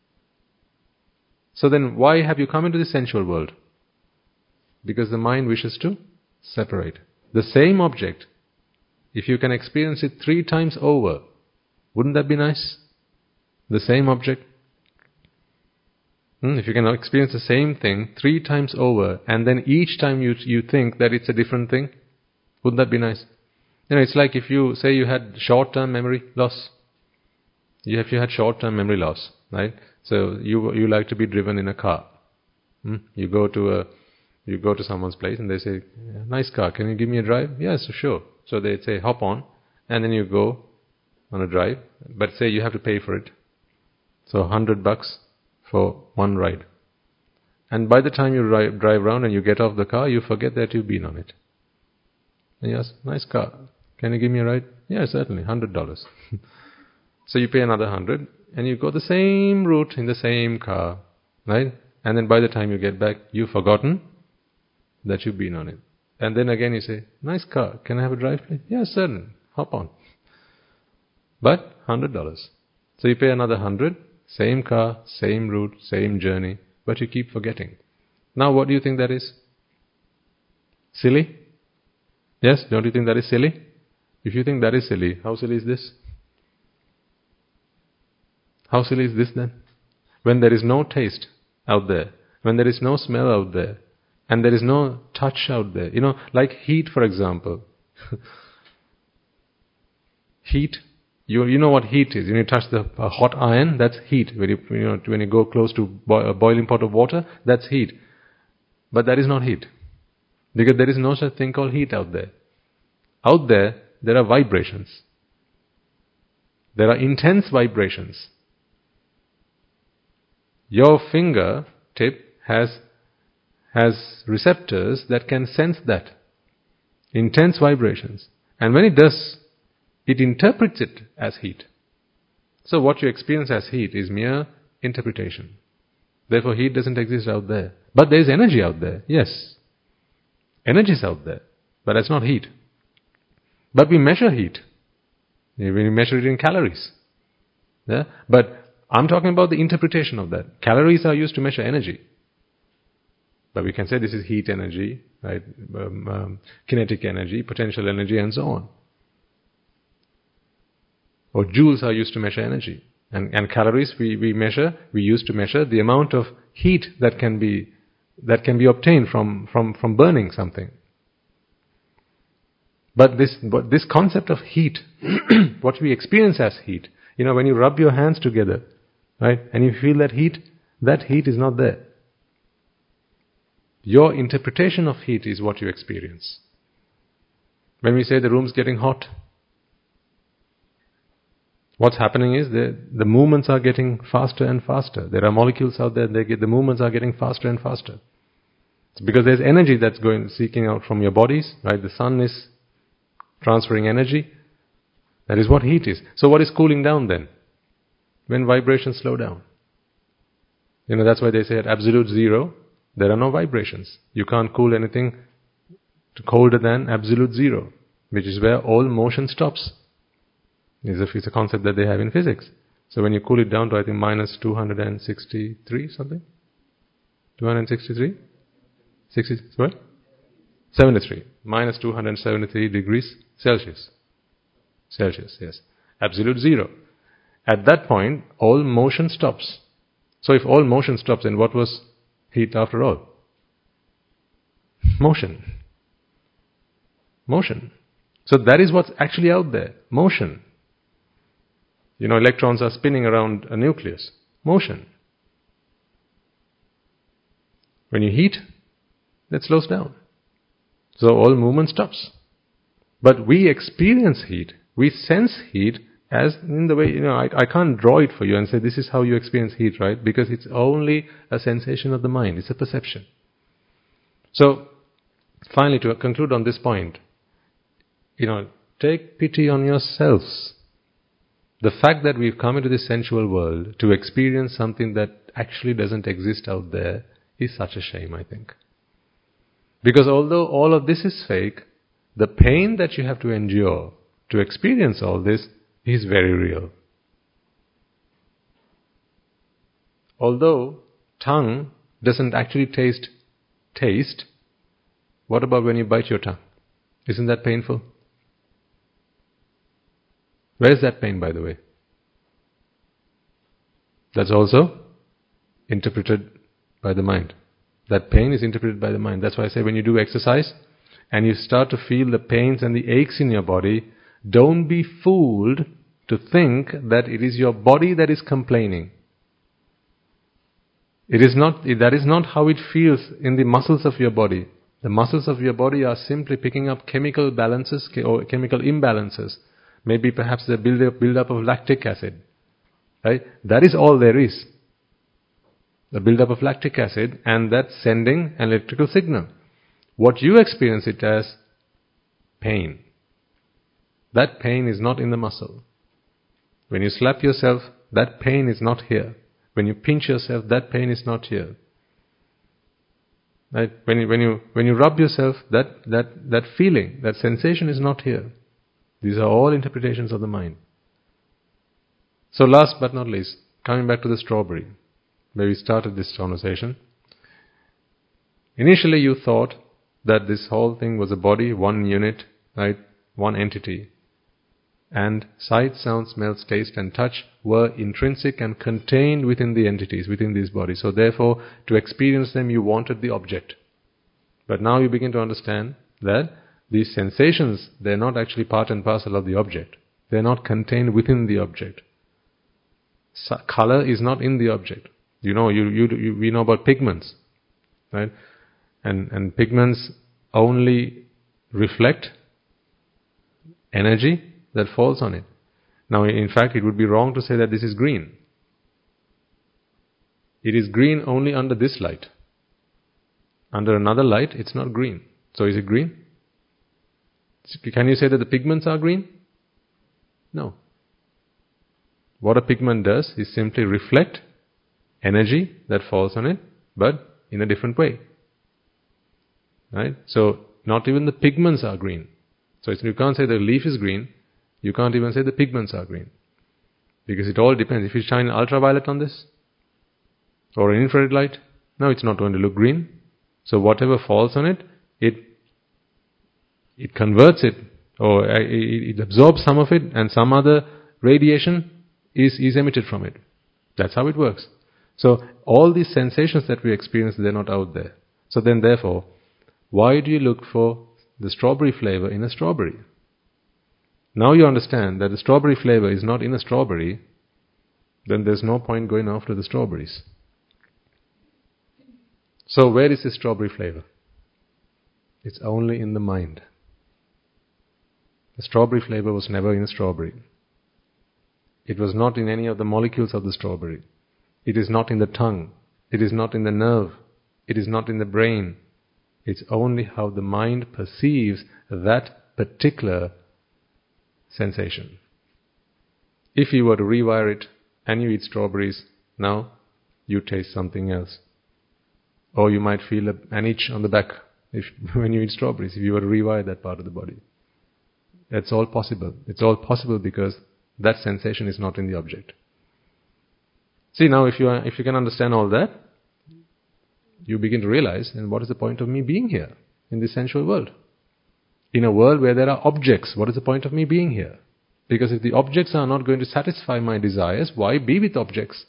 So then why have you come into the sensual world? Because the mind wishes to separate. The same object, if you can experience it three times over, wouldn't that be nice? The same object. Hmm? If you can experience the same thing three times over, and then each time you you think that it's a different thing, wouldn't that be nice? You know, it's like if you say you had short-term memory loss. You, if you had short-term memory loss, right? So you you like to be driven in a car. Hmm? You go to a you go to someone's place and they say, "Nice car. Can you give me a drive?" Yes, sure. So they say, "Hop on," and then you go on a drive. But say you have to pay for it. So a hundred bucks for one ride. And by the time you drive, drive around and you get off the car, you forget that you've been on it. And you ask, "Nice car. Can you give me a ride?" "Yeah, certainly. Hundred dollars." So you pay another hundred, and you go the same route in the same car, right? And then by the time you get back, you've forgotten that you've been on it. And then again you say, "Nice car. Can I have a drive, please?" "Yeah, certainly. Hop on." But hundred dollars. So you pay another hundred, same car, same route, same journey, but you keep forgetting. Now what do you think that is? Silly? Yes, don't you think that is silly? If you think that is silly, how silly is this? How silly is this then? When there is no taste out there, when there is no smell out there, and there is no touch out there. You know, like heat, for example. Heat, you you know what heat is. When you touch the uh, hot iron, that's heat. When you, you know, when you go close to bo- a boiling pot of water, that's heat. But that is not heat. Because there is no such thing called heat out there. Out there, there are vibrations. There are intense vibrations. Your finger tip has has receptors that can sense that. Intense vibrations. And when it does, it interprets it as heat. So what you experience as heat is mere interpretation. Therefore heat doesn't exist out there. But there is energy out there, yes. Energy is out there, but that's not heat. But we measure heat. We measure it in calories. Yeah? But I'm talking about the interpretation of that. Calories are used to measure energy. But we can say this is heat energy, right? Um, um, kinetic energy, potential energy, and so on. Or joules are used to measure energy. And, and calories we, we measure, we use to measure the amount of heat that can be that can be obtained from, from, from burning something. But this but this concept of heat, what we experience as heat, you know, when you rub your hands together, right, and you feel that heat, that heat is not there. Your interpretation of heat is what you experience. When we say the room's getting hot, what's happening is the, the movements are getting faster and faster. There are molecules out there, they get, the movements are getting faster and faster. It's because there's energy that's going, seeking out from your bodies, right? The sun is transferring energy. That is what heat is. So what is cooling down then? When vibrations slow down. You know, that's why they say at absolute zero, there are no vibrations. You can't cool anything to colder than absolute zero, which is where all motion stops. It's a, it's a concept that they have in physics. So when you cool it down to, I think, minus two hundred sixty-three something? two hundred sixty-three? sixty, what? seventy-three. Minus two hundred seventy-three degrees Celsius. Celsius, yes. Absolute zero. At that point, all motion stops. So if all motion stops, then what was heat after all? Motion. Motion. So that is what's actually out there. Motion. You know, electrons are spinning around a nucleus. Motion. When you heat, that slows down. So all movement stops. But we experience heat. We sense heat as in the way, you know, I, I can't draw it for you and say this is how you experience heat, right? Because it's only a sensation of the mind. It's a perception. So, finally, to conclude on this point, you know, take pity on yourselves. The fact that we've come into this sensual world to experience something that actually doesn't exist out there is such a shame, I think. Because although all of this is fake, the pain that you have to endure to experience all this is very real. although tongue doesn't actually taste taste, what about when you bite your tongue? Isn't that painful? Where is that pain, by the way? That's also interpreted by the mind. That pain is interpreted by the mind. That's why I say when you do exercise and you start to feel the pains and the aches in your body, don't be fooled to think that it is your body that is complaining. It is not, that is not how it feels in the muscles of your body. The muscles of your body are simply picking up chemical balances or chemical imbalances. Maybe perhaps the build-up build up of lactic acid. Right? That is all there is. The build-up of lactic acid, and that's sending an electrical signal. What you experience it as pain. That pain is not in the muscle. When you slap yourself, that pain is not here. When you pinch yourself, that pain is not here. Right? When you, when you, when you rub yourself, that, that, that feeling, that sensation is not here. These are all interpretations of the mind. So last but not least, coming back to the strawberry, where we started this conversation. Initially you thought that this whole thing was a body, one unit, right, one entity. And sight, sound, smells, taste and touch were intrinsic and contained within the entities, within these bodies. So therefore, to experience them, you wanted the object. But now you begin to understand that these sensations, they're not actually part and parcel of the object. They're not contained within the object. So, color is not in the object. You know, you, you, you, we know about pigments, right? And, and pigments only reflect energy that falls on it. Now, in fact, it would be wrong to say that this is green. It is green only under this light. Under another light, it's not green. So is it green? Can you say that the pigments are green? No. What a pigment does is simply reflect energy that falls on it, but in a different way. Right? So, not even the pigments are green. So it's, you can't say the leaf is green, you can't even say the pigments are green. Because it all depends. If you shine ultraviolet on this, or an infrared light, no, it's not going to look green. So whatever falls on it, it it converts it, or it, it absorbs some of it, and some other radiation is, is emitted from it. That's how it works. So all these sensations that we experience, they're not out there. So then therefore, why do you look for the strawberry flavor in a strawberry? Now you understand that the strawberry flavor is not in a strawberry, then there's no point going after the strawberries. So where is the strawberry flavor? It's only in the mind. The strawberry flavor was never in a strawberry. It was not in any of the molecules of the strawberry. It is not in the tongue. It is not in the nerve. It is not in the brain. It's only how the mind perceives that particular sensation. If you were to rewire it and you eat strawberries, now you taste something else. Or you might feel a, an itch on the back if, when you eat strawberries, if you were to rewire that part of the body. That's all possible. It's all possible because that sensation is not in the object. See, now if you are, if you can understand all that, you begin to realize, and what is the point of me being here in this sensual world? In a world where there are objects, what is the point of me being here? Because if the objects are not going to satisfy my desires, why be with objects?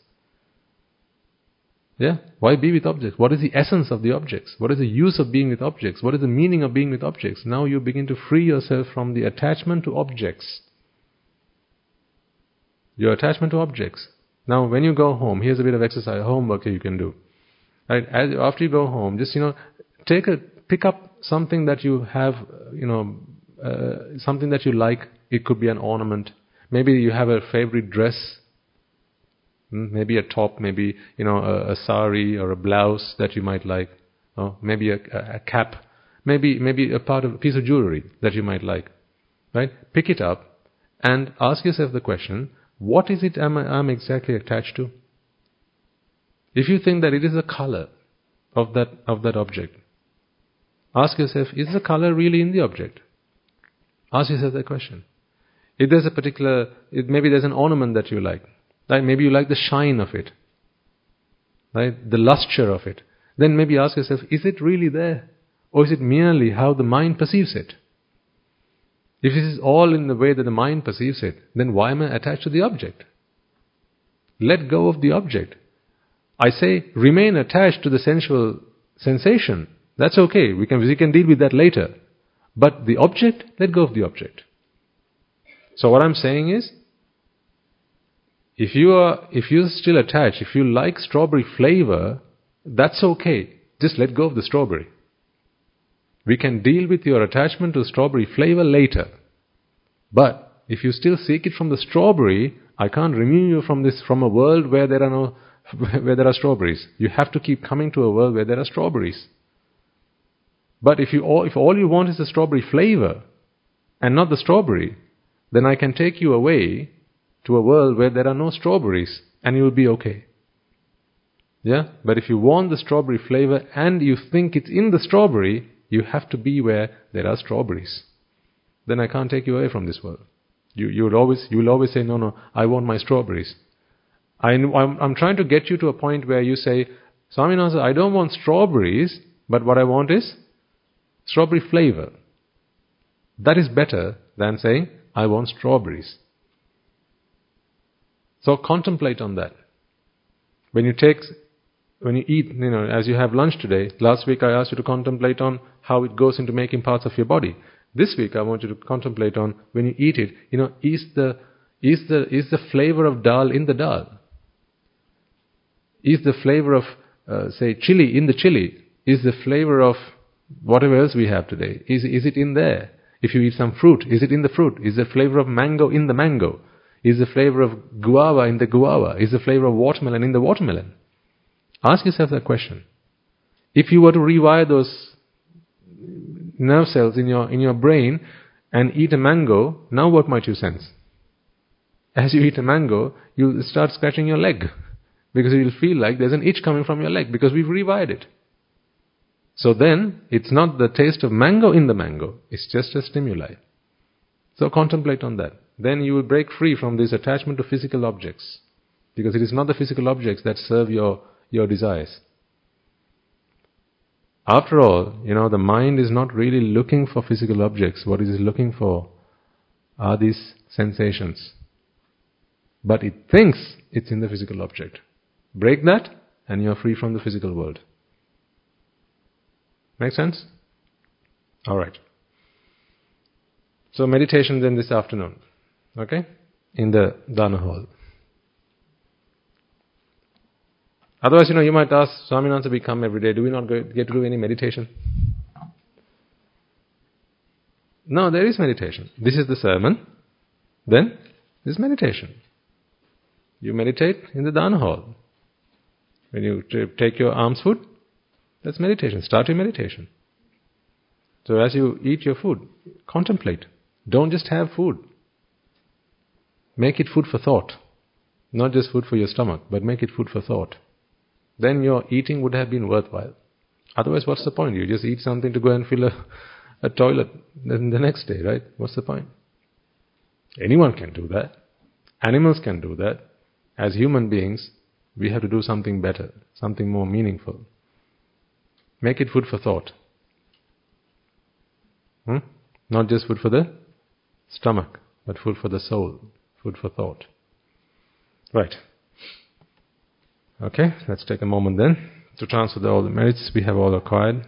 Yeah, why be with objects? What is the essence of the objects? What is the use of being with objects? What is the meaning of being with objects? Now you begin to free yourself from the attachment to objects. Your attachment to objects. Now when you go home, here's a bit of exercise, homework you can do. Right? As, after you go home, just, you know, take a, pick up something that you have, you know, uh, something that you like. It could be an ornament. Maybe you have a favorite dress. Maybe a top, maybe, you know, a, a sari or a blouse that you might like. Or maybe a, a, a cap. Maybe, maybe a part of a piece of jewelry that you might like. Right? Pick it up and ask yourself the question, what is it I'm, I'm exactly attached to? If you think that it is the color of that of that object, ask yourself, is the color really in the object? Ask yourself that question. If there's a particular, if maybe there's an ornament that you like, like maybe you like the shine of it. right? The lustre of it. Then maybe ask yourself, is it really there? Or is it merely how the mind perceives it? If this is all in the way that the mind perceives it, then why am I attached to the object? Let go of the object. I say, remain attached to the sensual sensation. That's okay. We can, we can deal with that later. But the object, let go of the object. So what I'm saying is, if you are, if you're still attached, if you like strawberry flavor, that's okay. Just let go of the strawberry. We can deal with your attachment to strawberry flavor later. But if you still seek it from the strawberry, I can't remove you from this, from a world where there are no, where there are strawberries. You have to keep coming to a world where there are strawberries. But if you all, if all you want is the strawberry flavor and not the strawberry, then I can take you away to a world where there are no strawberries and you will be okay. Yeah? But if you want the strawberry flavor and you think it's in the strawberry, you have to be where there are strawberries. Then I can't take you away from this world. You you will always you will always say, no, no, I want my strawberries. I, I'm, I'm trying to get you to a point where you say, Swaminatha, I don't want strawberries, but what I want is strawberry flavor. That is better than saying, I want strawberries. So contemplate on that. When you take, when you eat, you know, as you have lunch today, last week I asked you to contemplate on how it goes into making parts of your body. This week I want you to contemplate on when you eat it, you know, is the, is the, is the flavor of dal in the dal? Is the flavor of, uh, say, chili in the chili? Is the flavor of whatever else we have today? Is, is it in there? If you eat some fruit, is it in the fruit? Is the flavor of mango in the mango? Is the flavor of guava in the guava? Is the flavor of watermelon in the watermelon? Ask yourself that question. If you were to rewire those nerve cells in your in your brain and eat a mango, now what might you sense? As you eat a mango, you'll start scratching your leg because you'll feel like there's an itch coming from your leg because we've rewired it. So then, it's not the taste of mango in the mango, it's just a stimuli. So contemplate on that. Then you will break free from this attachment to physical objects, because it is not the physical objects that serve your, your desires. After all, you know, the mind is not really looking for physical objects. What it is looking for are these sensations. But it thinks it's in the physical object. Break that, and you are free from the physical world. Make sense? Alright. So meditation then this afternoon. Okay? In the Dana hall. Otherwise, you know, you might ask, Swaminatha, we come every day. Do we not get to do any meditation? No, there is meditation. This is the sermon. Then, this is meditation. You meditate in the Dana hall. When you t- take your alms food, that's meditation. Start your meditation. So as you eat your food, contemplate. Don't just have food. Make it food for thought. Not just food for your stomach, but make it food for thought. Then your eating would have been worthwhile. Otherwise, what's the point? You just eat something to go and fill a, a toilet the next day, right? What's the point? Anyone can do that. Animals can do that. As human beings, we have to do something better, something more meaningful. Make it food for thought. Hmm? Not just food for the stomach, but food for the soul, food for thought. Right. Okay, let's take a moment then to transfer the, all the merits we have all acquired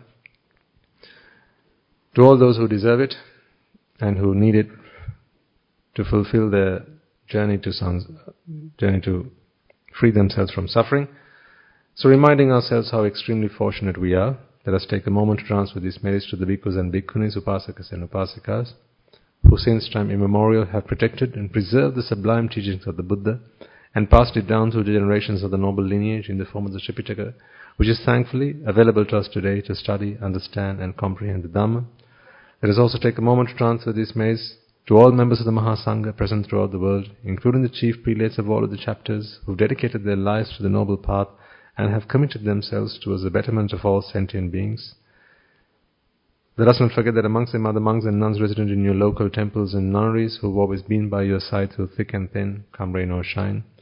to all those who deserve it and who need it to fulfill their journey to sans, journey to free themselves from suffering. So reminding ourselves how extremely fortunate we are, let us take a moment to transfer these merits to the bhikkhus and bhikkhunis, upasakas and upasikas, who since time immemorial have protected and preserved the sublime teachings of the Buddha and passed it down through the generations of the noble lineage in the form of the Tripitaka, which is thankfully available to us today to study, understand and comprehend the Dhamma. Let us also take a moment to transfer these merits to all members of the Mahasangha present throughout the world, including the chief prelates of all of the chapters who have dedicated their lives to the noble path and have committed themselves towards the betterment of all sentient beings. Let us not forget that amongst them are the monks and nuns resident in your local temples and nunneries who have always been by your side through thick and thin, come rain or shine.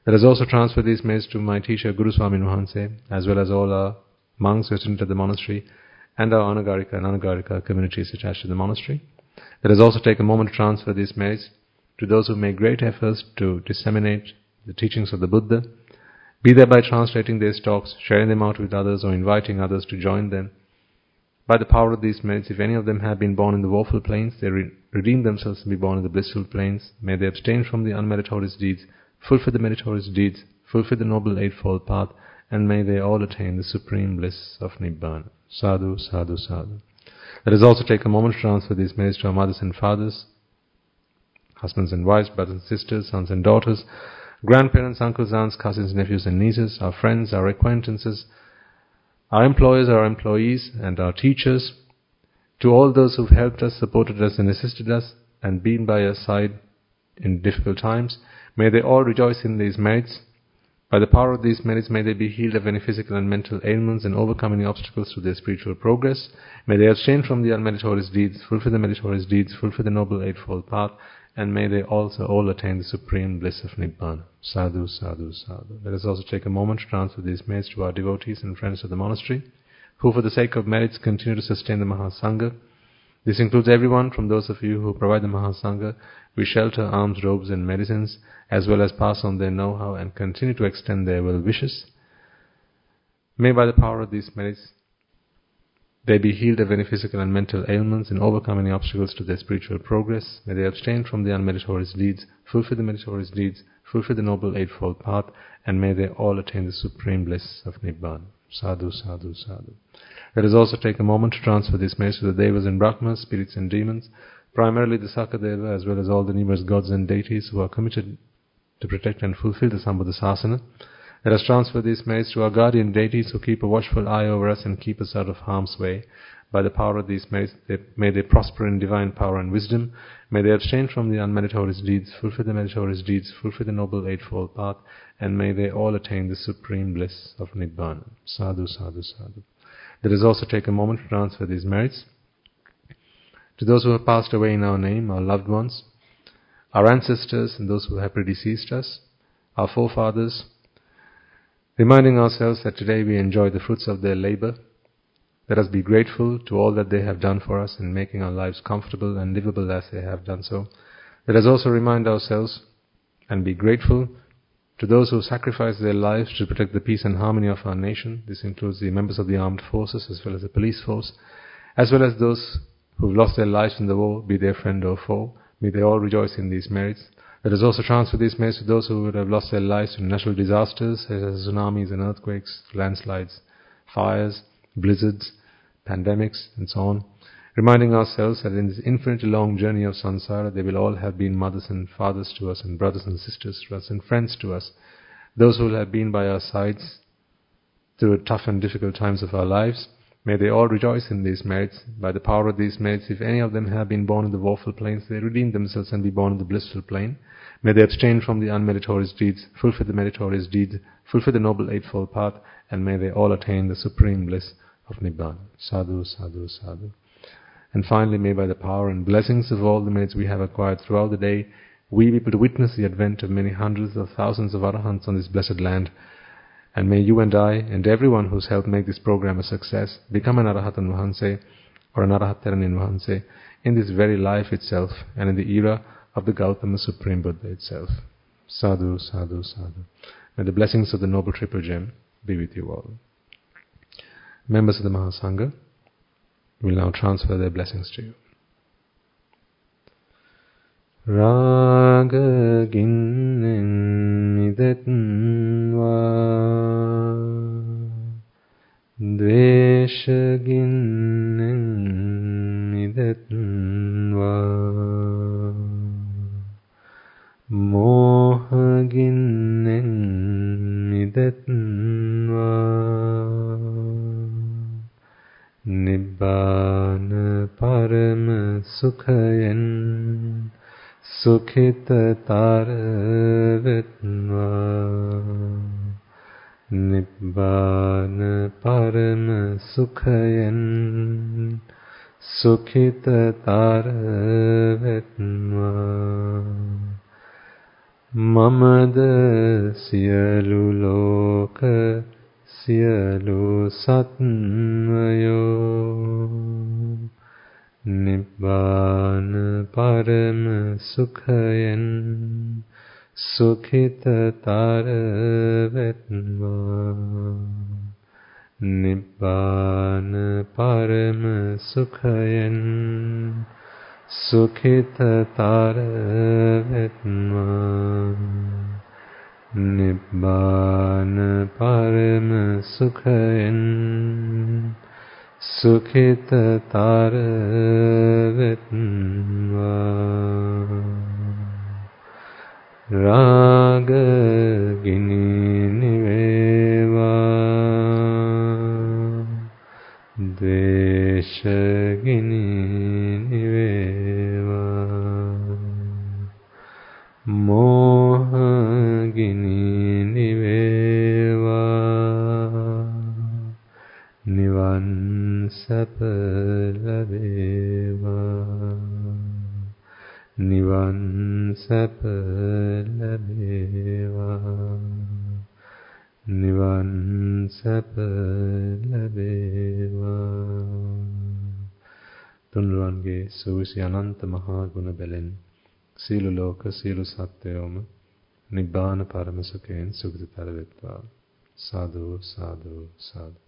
Let us also transfer these merits to my teacher Guru Swami Mahanse, as well as all our monks resident at the monastery and our Anagarika and Anagarika communities attached to the monastery. Let us also take a moment to transfer these merits to those who make great efforts to disseminate the teachings of the Buddha, be they by translating their talks, sharing them out with others, or inviting others to join them. By the power of these merits, if any of them have been born in the woeful plains, they re- redeem themselves and be born in the blissful plains. May they abstain from the unmeritorious deeds, fulfill the meritorious deeds, fulfill the noble eightfold path, and may they all attain the supreme bliss of Nibbana. Sadhu, sadhu, sadhu. Let us also take a moment to transfer these merits to our mothers and fathers, husbands and wives, brothers and sisters, sons and daughters, grandparents, uncles, aunts, cousins, nephews and nieces, our friends, our acquaintances, our employers, our employees, and our teachers, to all those who've helped us, supported us, and assisted us, and been by our side in difficult times. May they all rejoice in these merits. By the power of these merits, may they be healed of any physical and mental ailments and overcome any obstacles to their spiritual progress. May they abstain from the unmeritorious deeds, fulfill the meritorious deeds, fulfill the noble eightfold path, and may they also all attain the supreme bliss of Nibbana. Sadhu, sadhu, sadhu. Let us also take a moment to transfer these merits to our devotees and friends of the monastery, who for the sake of merits continue to sustain the Mahasangha. This includes everyone from those of you who provide the Mahasangha with shelter, alms, robes and medicines, as well as pass on their know-how and continue to extend their well wishes. May by the power of these merits they be healed of any physical and mental ailments and overcome any obstacles to their spiritual progress. May they abstain from the unmeritorious deeds, fulfill the meritorious deeds, fulfill the noble eightfold path, and may they all attain the supreme bliss of Nibbana. Sadhu, sadhu, sadhu. Let us also take a moment to transfer these merits to the Devas and Brahmas, spirits and demons, primarily the Sakadeva, as well as all the numerous gods and deities who are committed to protect and fulfill the Sambhuddha Sasana. Let us transfer these merits to our guardian deities who keep a watchful eye over us and keep us out of harm's way. By the power of these merits, they, may they prosper in divine power and wisdom. May they abstain from the unmeritorious deeds, fulfill the meritorious deeds, fulfill the noble eightfold path, and may they all attain the supreme bliss of Nibbana. Sadhu, sadhu, sadhu. Let us also take a moment to transfer these merits to those who have passed away in our name, our loved ones, our ancestors and those who have predeceased us, our forefathers, reminding ourselves that today we enjoy the fruits of their labor. Let us be grateful to all that they have done for us in making our lives comfortable and livable as they have done so. Let us also remind ourselves and be grateful to those who sacrifice their lives to protect the peace and harmony of our nation. This includes the members of the armed forces as well as the police force, as well as those who have lost their lives in the war, be their friend or foe. May they all rejoice in these merits. Let us also transfer these merits to those who would have lost their lives in natural disasters, such as tsunamis and earthquakes, landslides, fires, blizzards, pandemics, and so on. Reminding ourselves that in this infinitely long journey of samsara, they will all have been mothers and fathers to us, and brothers and sisters to us, and friends to us. Those who will have been by our sides through tough and difficult times of our lives, may they all rejoice in these merits. By the power of these merits, if any of them have been born in the woeful plains, they redeem themselves and be born in the blissful plain. May they abstain from the unmeritorious deeds, fulfill the meritorious deeds, fulfill the noble eightfold path, and may they all attain the supreme bliss of Nibbana. Sadhu, sadhu, sadhu. And finally, may by the power and blessings of all the merits we have acquired throughout the day, we be able to witness the advent of many hundreds of thousands of Arahants on this blessed land. And may you and I, and everyone who's helped make this program a success, become an Arahatan Mahanse, or an Arahataranin Mahanse, in this very life itself, and in the era of the Gautama Supreme Buddha itself. Sadhu, sadhu, sadhu. May the blessings of the Noble Triple Gem be with you all. Members of the Mahasangha will now transfer their blessings to you. Raga ginnen midetva, dvesha ginnen midetva, moha ginnen midetva, Nibbana parama sukhayen Sukhita taravetva, Nibbana parama sukhayen Sukhita taravetva, මමද සියලු ලෝක සියලු සත්වයෝ නිබ්බාන පරම සුඛයෙන් සුඛිතතර වෙත්වා නිබ්බාන පරම සුඛයෙන් සුඛිතතර වෙත්වා නිබ්බාන පරම සුඛයෙන් සුඛිතතර වෙත්වා රාග ගිනි නිවේවා ද්වේෂ ගිනි නිවේවා මෝහ ගිනි නිවේවා නිවන් සැප ලැබේවා නිවන් සැප ලැබේවා නිවන් සැප ලැබේවා තුන්රුවන්ගේ සූවිසි අනන්ත මහා ගුණ බැලෙන් සීල ලෝක සීල සත්වයෝම නිබ්බාන පරම සුඛයෙන් සුඛිතතර වෙත්වා සාදු සාදු සාදු